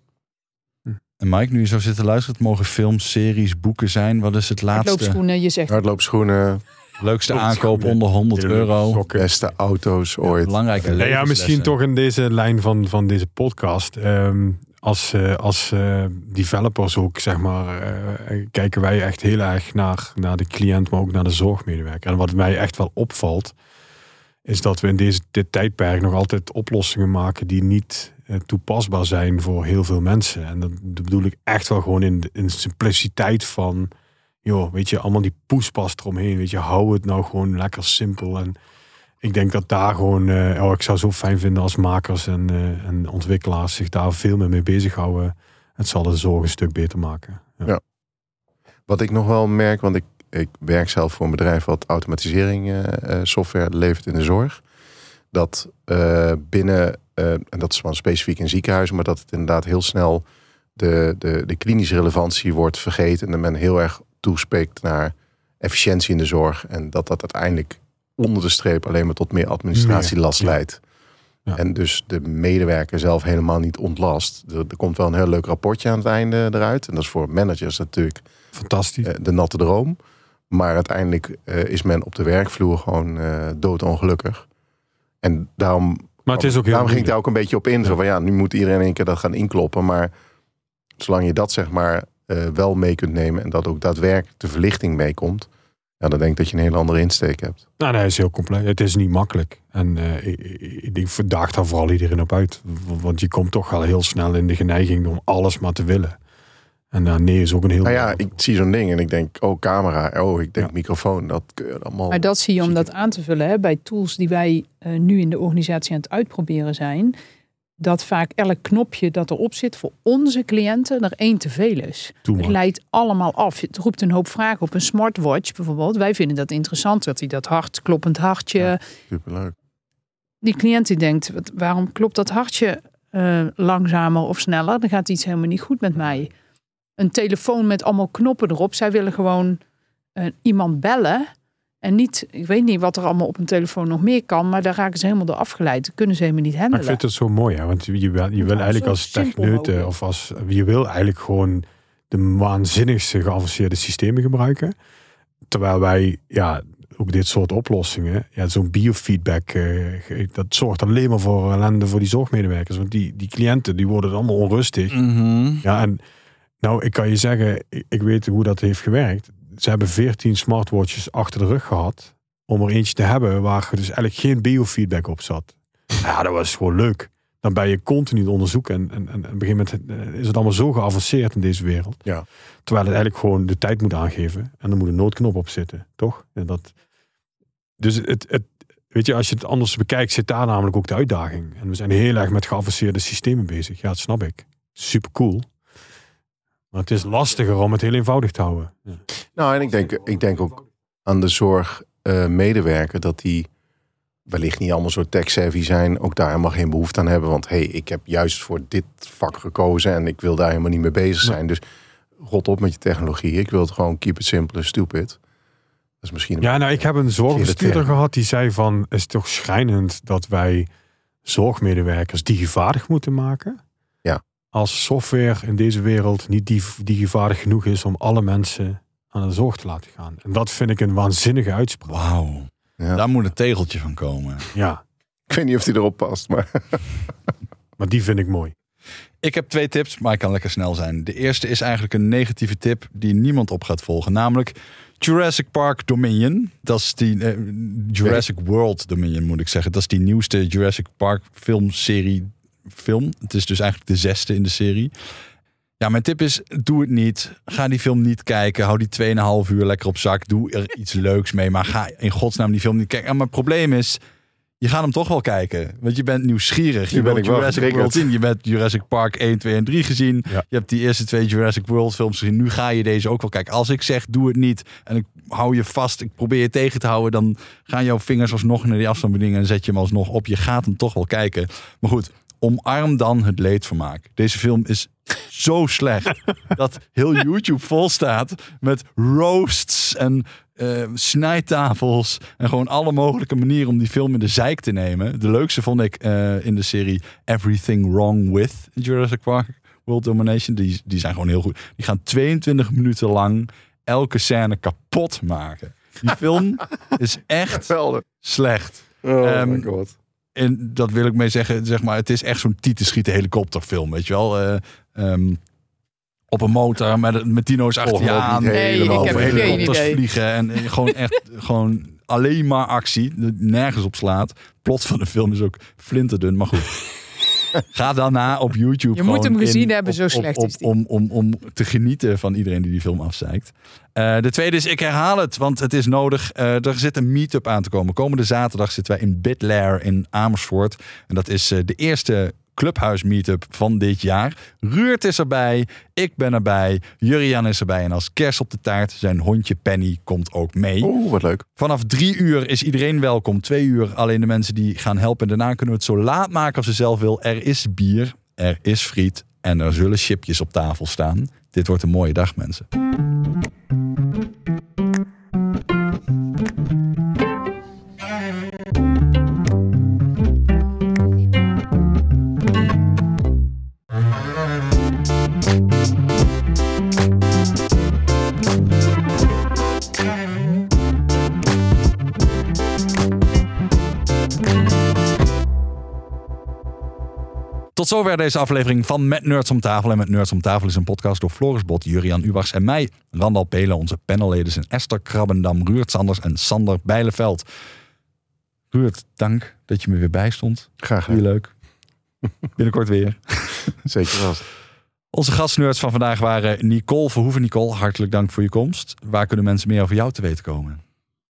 En Mike, nu je zo zit te luisteren, het mogen films, series, boeken zijn. Wat is het laatste? Hardloopschoenen, je zegt. Hardloopschoenen. Leukste aankoop onder honderd euro. Beste auto's ooit. Ja, belangrijke ja, ja, misschien toch in deze lijn van, van deze podcast. Um, als uh, als uh, developers ook, zeg maar, uh, kijken wij echt heel erg naar, naar de cliënt, maar ook naar de zorgmedewerker. En wat mij echt wel opvalt, is dat we in deze, dit tijdperk nog altijd oplossingen maken die niet uh, toepasbaar zijn voor heel veel mensen. En dat, dat bedoel ik echt wel gewoon in de, in de simpliciteit van, joh, weet je, allemaal die poespas eromheen. Weet je, hou het nou gewoon lekker simpel. En ik denk dat daar gewoon, uh, oh, ik zou zo fijn vinden als makers en, uh, en ontwikkelaars zich daar veel meer mee bezighouden. Het zal de zorg een stuk beter maken. Ja. Ja. Wat ik nog wel merk, want ik, ik werk zelf voor een bedrijf wat automatisering uh, software levert in de zorg. Dat uh, binnen, uh, en dat is wel specifiek in ziekenhuizen, maar dat het inderdaad heel snel de, de, de klinische relevantie wordt vergeten. En dat men heel erg toespreekt naar efficiëntie in de zorg. En dat dat uiteindelijk onder de streep alleen maar tot meer administratielast Ja. leidt. Ja. En dus de medewerker zelf helemaal niet ontlast. Er, er komt wel een heel leuk rapportje aan het einde eruit. En dat is voor managers natuurlijk Fantastisch. uh, de natte droom. Maar uiteindelijk uh, is men op de werkvloer gewoon uh, doodongelukkig. En daarom, Maar het is ook heel daarom ging ik daar moeilijk. ook een beetje op in. Zo van ja, nu moet iedereen in één keer dat gaan inkloppen. Maar zolang je dat zeg maar uh, wel mee kunt nemen. En dat ook daadwerkelijk de verlichting meekomt. Ja, dan denk ik dat je een hele andere insteek hebt. Nou, nee, het is heel complex. Het is niet makkelijk. En uh, ik, ik, ik verdaag daar vooral iedereen op uit. Want je komt toch wel heel snel in de geneiging om alles maar te willen. En uh, nee is ook een heel... Nou ja, ik zie zo'n ding en ik denk, oh camera, oh ik denk Ja. microfoon. Dat kun je allemaal... Maar dat zie je om dat aan te vullen hè, bij tools die wij uh, nu in de organisatie aan het uitproberen zijn. Dat vaak elk knopje dat erop zit voor onze cliënten er één te veel is. Doe Het maar. leidt allemaal af. Het roept een hoop vragen op. Een smartwatch bijvoorbeeld. Wij vinden dat interessant. Dat hij dat hart, kloppend hartje. Ja. Superleuk. Die cliënt die denkt, wat, waarom klopt dat hartje uh, langzamer of sneller? Dan gaat iets helemaal niet goed met mij. Een telefoon met allemaal knoppen erop. Zij willen gewoon uh, iemand bellen. En niet, ik weet niet wat er allemaal op een telefoon nog meer kan. Maar daar raken ze helemaal door afgeleid. Dat kunnen ze helemaal niet Maar handelen. ik vind het zo mooi, hè? Want je, je, wil- je wil Ja, eigenlijk zo als simpel techneute mogelijk. of als je wil eigenlijk gewoon de waanzinnigste geavanceerde systemen gebruiken. Terwijl wij ja ook dit soort oplossingen, ja, zo'n biofeedback, uh, dat zorgt alleen maar voor ellende voor die zorgmedewerkers. Want die, die cliënten die worden allemaal onrustig. Mm-hmm. Ja, en nou, ik kan je zeggen, ik, ik weet hoe dat heeft gewerkt. Ze hebben veertien smartwatches achter de rug gehad om er eentje te hebben waar dus eigenlijk geen biofeedback op zat. Ja, dat was gewoon leuk. Dan ben je continu het onderzoeken en, en, en op een gegeven moment is het allemaal zo geavanceerd in deze wereld. Ja. Terwijl het eigenlijk gewoon de tijd moet aangeven en er moet een noodknop op zitten, toch? En dat, dus het, het, weet je, als je het anders bekijkt, zit daar namelijk ook de uitdaging. En we zijn heel erg met geavanceerde systemen bezig. Ja, dat snap ik. Super cool. Maar het is lastiger om het heel eenvoudig te houden. Ja. Nou, en ik denk, ik denk ook aan de zorgmedewerker dat die wellicht niet allemaal zo tech-savvy zijn. Ook daar helemaal geen behoefte aan hebben. Want hey, ik heb juist voor dit vak gekozen en ik wil daar helemaal niet mee bezig zijn. Dus rot op met je technologie. Ik wil het gewoon keep it simple and stupid. Dat is misschien een Ja, nou, ik heb een zorgbestuurder term. gehad die zei van, het is toch schrijnend dat wij zorgmedewerkers digivaardig moeten maken. Ja. Als software in deze wereld niet dig- digivaardig genoeg is om alle mensen aan de zorg te laten gaan. En dat vind ik een waanzinnige uitspraak. Wauw. Ja. Daar moet een tegeltje van komen. Ja, Ik weet niet of die erop past, maar maar die vind ik mooi. Ik heb twee tips, maar ik kan lekker snel zijn. De eerste is eigenlijk een negatieve tip die niemand op gaat volgen. Namelijk Jurassic Park Dominion. Dat is die eh, Jurassic World Dominion, moet ik zeggen. Dat is die nieuwste Jurassic Park filmserie film. Het is dus eigenlijk de zesde in de serie. Ja, mijn tip is, doe het niet. Ga die film niet kijken. Hou die tweeënhalf uur lekker op zak. Doe er iets leuks mee. Maar ga in godsnaam die film niet kijken. En mijn probleem is, je gaat hem toch wel kijken. Want je bent nieuwsgierig. Je Nu ben bent ik wel Jurassic World getriggerd. zien. Je bent Jurassic Park één, twee en drie gezien. Ja. Je hebt die eerste twee Jurassic World films gezien. Nu ga je deze ook wel kijken. Als ik zeg, doe het niet. En ik hou je vast. Ik probeer je tegen te houden. Dan gaan jouw vingers alsnog naar die afstandsbediening. En zet je hem alsnog op. Je gaat hem toch wel kijken. Maar goed, omarm dan het leedvermaak. Deze film is zo slecht. Dat heel YouTube vol staat met roasts en uh, snijtafels. En gewoon alle mogelijke manieren om die film in de zeik te nemen. De leukste vond ik uh, in de serie Everything Wrong With Jurassic Park World Domination. Die, die zijn gewoon heel goed. Die gaan tweeëntwintig minuten lang elke scène kapot maken. Die film is echt Geweldig. slecht. Oh Um, my god. En dat wil ik mee zeggen, zeg maar, het is echt zo'n tietenschieten helikopterfilm, weet je wel. Uh, um, op een motor met, met dino's achter je aan. Nee, ik heb over geen helikopters idee. vliegen. En, en gewoon echt gewoon alleen maar actie. Nergens op slaat. Plot van de film is ook flinterdun, maar goed. Ga daarna op YouTube. Je moet hem gezien in, hebben, op, zo slecht op, is die. Om, om, om te genieten van iedereen die die film afzeikt. Uh, de tweede is, ik herhaal het, want het is nodig. Uh, er zit een meetup aan te komen. Komende zaterdag zitten wij in BitLair in Amersfoort. En dat is uh, de eerste Clubhuis meetup van dit jaar. Ruurt is erbij, ik ben erbij, Jurian is erbij. En als kers op de taart, zijn hondje Penny komt ook mee. Oeh, wat leuk. Vanaf drie uur is iedereen welkom. Twee uur alleen de mensen die gaan helpen. En daarna kunnen we het zo laat maken als ze zelf wil. Er is bier, er is friet en er zullen chipjes op tafel staan. Dit wordt een mooie dag, mensen. Tot zover deze aflevering van Met Nerds om Tafel. En Met Nerds om Tafel is een podcast door Floris Bot, Jurian Ubachs en mij. Randal Pelen, onze panelleden zijn Esther Krabbendam, Ruurt Sanders en Sander Bijleveld. Ruurt, dank dat je me weer bijstond. Graag Heel gedaan. leuk. Binnenkort weer. Zeker wel. Onze gastnerds van vandaag waren Nicole Verhoeven. Nicole, hartelijk dank voor je komst. Waar kunnen mensen meer over jou te weten komen?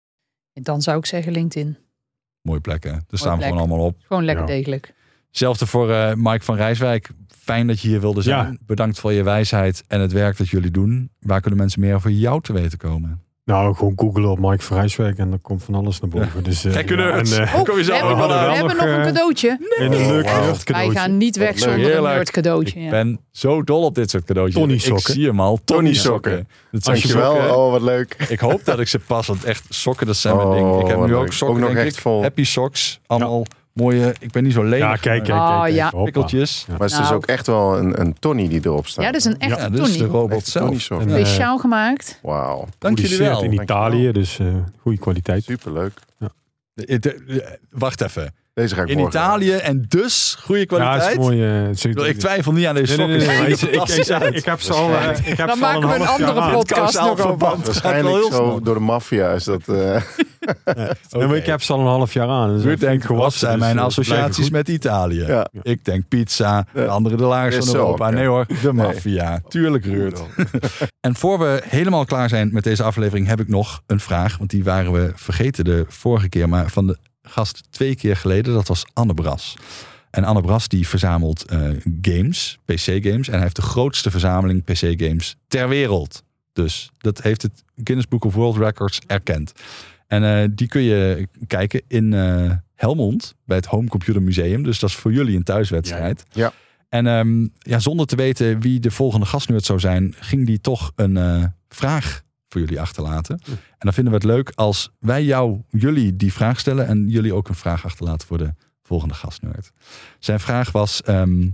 Dan zou ik zeggen LinkedIn. Mooie plekken. Daar staan we plek. gewoon allemaal op. Gewoon lekker Ja. degelijk. Hetzelfde voor uh, Mike van Rijswijk. Fijn dat je hier wilde zijn. Ja. Bedankt voor je wijsheid en het werk dat jullie doen. Waar kunnen mensen meer over jou te weten komen? Nou, gewoon googlen op Mike van Rijswijk en dan komt van alles naar boven. Dus, uh, Gekke ja, nerds. en, uh, Oh, Kom je zo we hebben, wel nog, aan. we hebben nog, nog een uh, cadeautje. in een leuk Wauw. nerdcadeautje. Wij gaan niet weg Wat zonder leuk. een Heerlijk. nerd cadeautje. Ik Ja. ben zo dol op dit soort cadeautjes. Tony Ik sokken. zie hem al. Tony Tony sokken. sokken. Dat zijn Dankjewel. sokken. Oh, wat leuk. Ik hoop dat ik ze pas, want echt sokken, dat zijn mijn Oh, ding. Ik heb wat nu ook leuk. sokken, Ook nog denk echt ik. vol. Happy socks. Allemaal mooie, ik ben niet zo lenig. Ja, kijk, kijk, kijk. Oh, kijk. ja. Hoppa. Pikkeltjes. Ja. Maar het is dus Nou. ook echt wel een, een Tony die erop staat. Ja, dat is een echte Ja, dus de Tony. robot Echte Tony zelf. sok. En, Ja. eh, Speciaal gemaakt. Wauw. Dank jullie wel. in Italië, dus uh, goede kwaliteit. Superleuk. De- de- de- Wacht even. Deze ga ik In morgen Italië en dus goede Ja, kwaliteit? is mooi. uh, Ik bedoel, Ik twijfel niet aan deze Nee, nee, sokken. nee, nee, Ze nee. zien er Ik, ik, fantastisch ik, uit. ik heb ze al, uh, ik heb Dan ze al maken we een half jaar andere aan. podcast Kausaal nog over. verband. Dat gaat wel Waarschijnlijk heel zo snel. door de maffia is dat... eh, Nee, maar ik heb ze al een half jaar aan. Dus Ruud denkt, wat zijn dus, mijn uh, associaties blijven met Italië? Ja. Ik denk pizza, de Ja. andere de laars Is van zo Europa. ook, ja. Nee hoor, de maffia. Tuurlijk, Ruud. En voor we helemaal klaar zijn met deze aflevering heb ik nog een vraag. Want die waren we vergeten de vorige keer. Maar van de gast twee keer geleden, dat was Anne Bras. En Anne Bras die verzamelt uh, games, P C-games. En hij heeft de grootste verzameling P C-games ter wereld. Dus dat heeft het Guinness Book of World Records erkend. En uh, die kun je kijken in uh, Helmond bij het Home Computer Museum. Dus dat is voor jullie een thuiswedstrijd. Ja. Ja. En um, ja, zonder te weten wie de volgende gastnerd zou zijn, ging die toch een uh, vraag voor jullie achterlaten. Hm. En dan vinden we het leuk als wij jou, jullie die vraag stellen en jullie ook een vraag achterlaten voor de volgende gastnerd. Zijn vraag was: um,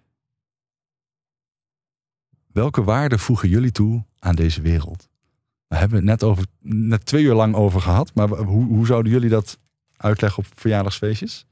welke waarden voegen jullie toe aan deze wereld? We hebben het net, over, net twee uur lang over gehad, maar hoe, hoe zouden jullie dat uitleggen op verjaardagsfeestjes?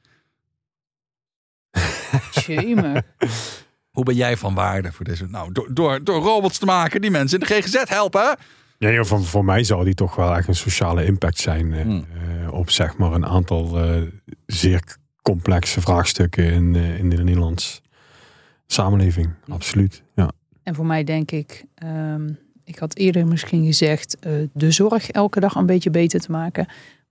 Tjeme. Hoe ben jij van waarde voor deze? Nou, door, door, door robots te maken die mensen in de G G Z helpen. Ja, joh, voor, voor mij zou die toch wel echt een sociale impact zijn. Uh, Hmm. uh, op zeg maar een aantal uh, zeer complexe vraagstukken in, uh, in de Nederlandse samenleving. Absoluut, ja. En voor mij denk ik, um, ik had eerder misschien gezegd, uh, de zorg elke dag een beetje beter te maken.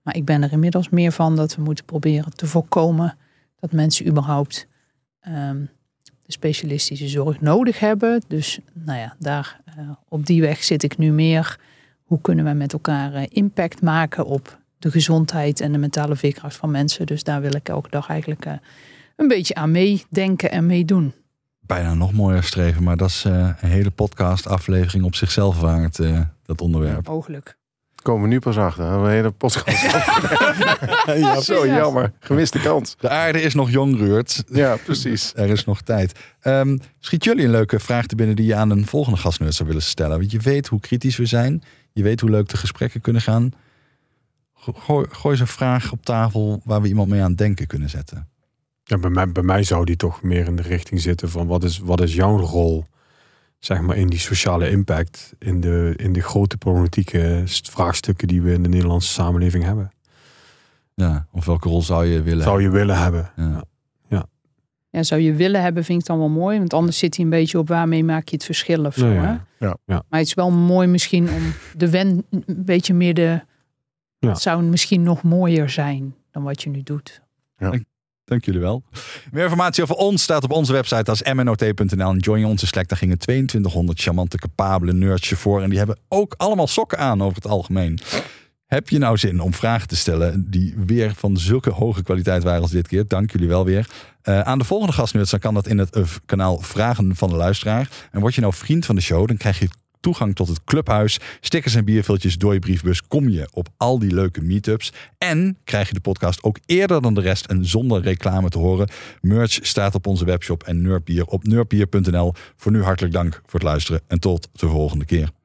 Maar ik ben er inmiddels meer van dat we moeten proberen te voorkomen dat mensen überhaupt um, de specialistische zorg nodig hebben. Dus nou ja, daar uh, op die weg zit ik nu meer. Hoe kunnen we met elkaar uh, impact maken op de gezondheid en de mentale veerkracht van mensen. Dus daar wil ik elke dag eigenlijk uh, een beetje aan meedenken en meedoen. Bijna nog mooier streven, maar dat is uh, een hele podcast aflevering op zichzelf waard, uh, dat onderwerp. Mogelijk. Komen we nu pas achter. Een hele podcast. Ja, zo jammer. Gemiste kans. De aarde is nog jong, Ruurt. Ja, precies. Er is nog tijd. Um, schiet jullie een leuke vraag te binnen die je aan een volgende gastnerd zou willen stellen? Want je weet hoe kritisch we zijn. Je weet hoe leuk de gesprekken kunnen gaan. Gooi, gooi eens een vraag op tafel waar we iemand mee aan het denken kunnen zetten. Ja, bij mij, bij mij zou die toch meer in de richting zitten van wat is, wat is jouw rol, zeg maar, in die sociale impact, in de, in de grote politieke vraagstukken die we in de Nederlandse samenleving hebben. Ja, of welke rol zou je willen Zou je hebben? willen hebben. Ja. Ja. Ja. Ja, zou je willen hebben, vind ik dan wel mooi. Want anders zit hij een beetje op waarmee maak je het verschil of zo. Nee, Hè? ja. Ja. Ja. Maar het is wel mooi misschien om de wen een beetje meer de... Ja. Het zou misschien nog mooier zijn dan wat je nu doet. Dank jullie wel. Meer informatie over ons staat op onze website als m n o t punt n l. En join je onze Slack, daar gingen tweeëntwintighonderd charmante, capabele nerds je voor. En die hebben ook allemaal sokken aan over het algemeen. Heb je nou zin om vragen te stellen die weer van zulke hoge kwaliteit waren als dit keer? Dank jullie wel weer. Uh, aan de volgende gastnerds, dan kan dat in het uh, kanaal Vragen van de Luisteraar. En word je nou vriend van de show, dan krijg je toegang tot het clubhuis, stickers en bierviltjes door je briefbus. Kom je op al die leuke meetups. En krijg je de podcast ook eerder dan de rest en zonder reclame te horen. Merch staat op onze webshop en Nerdbier op nerdbier punt n l. Voor nu hartelijk dank voor het luisteren en tot de volgende keer.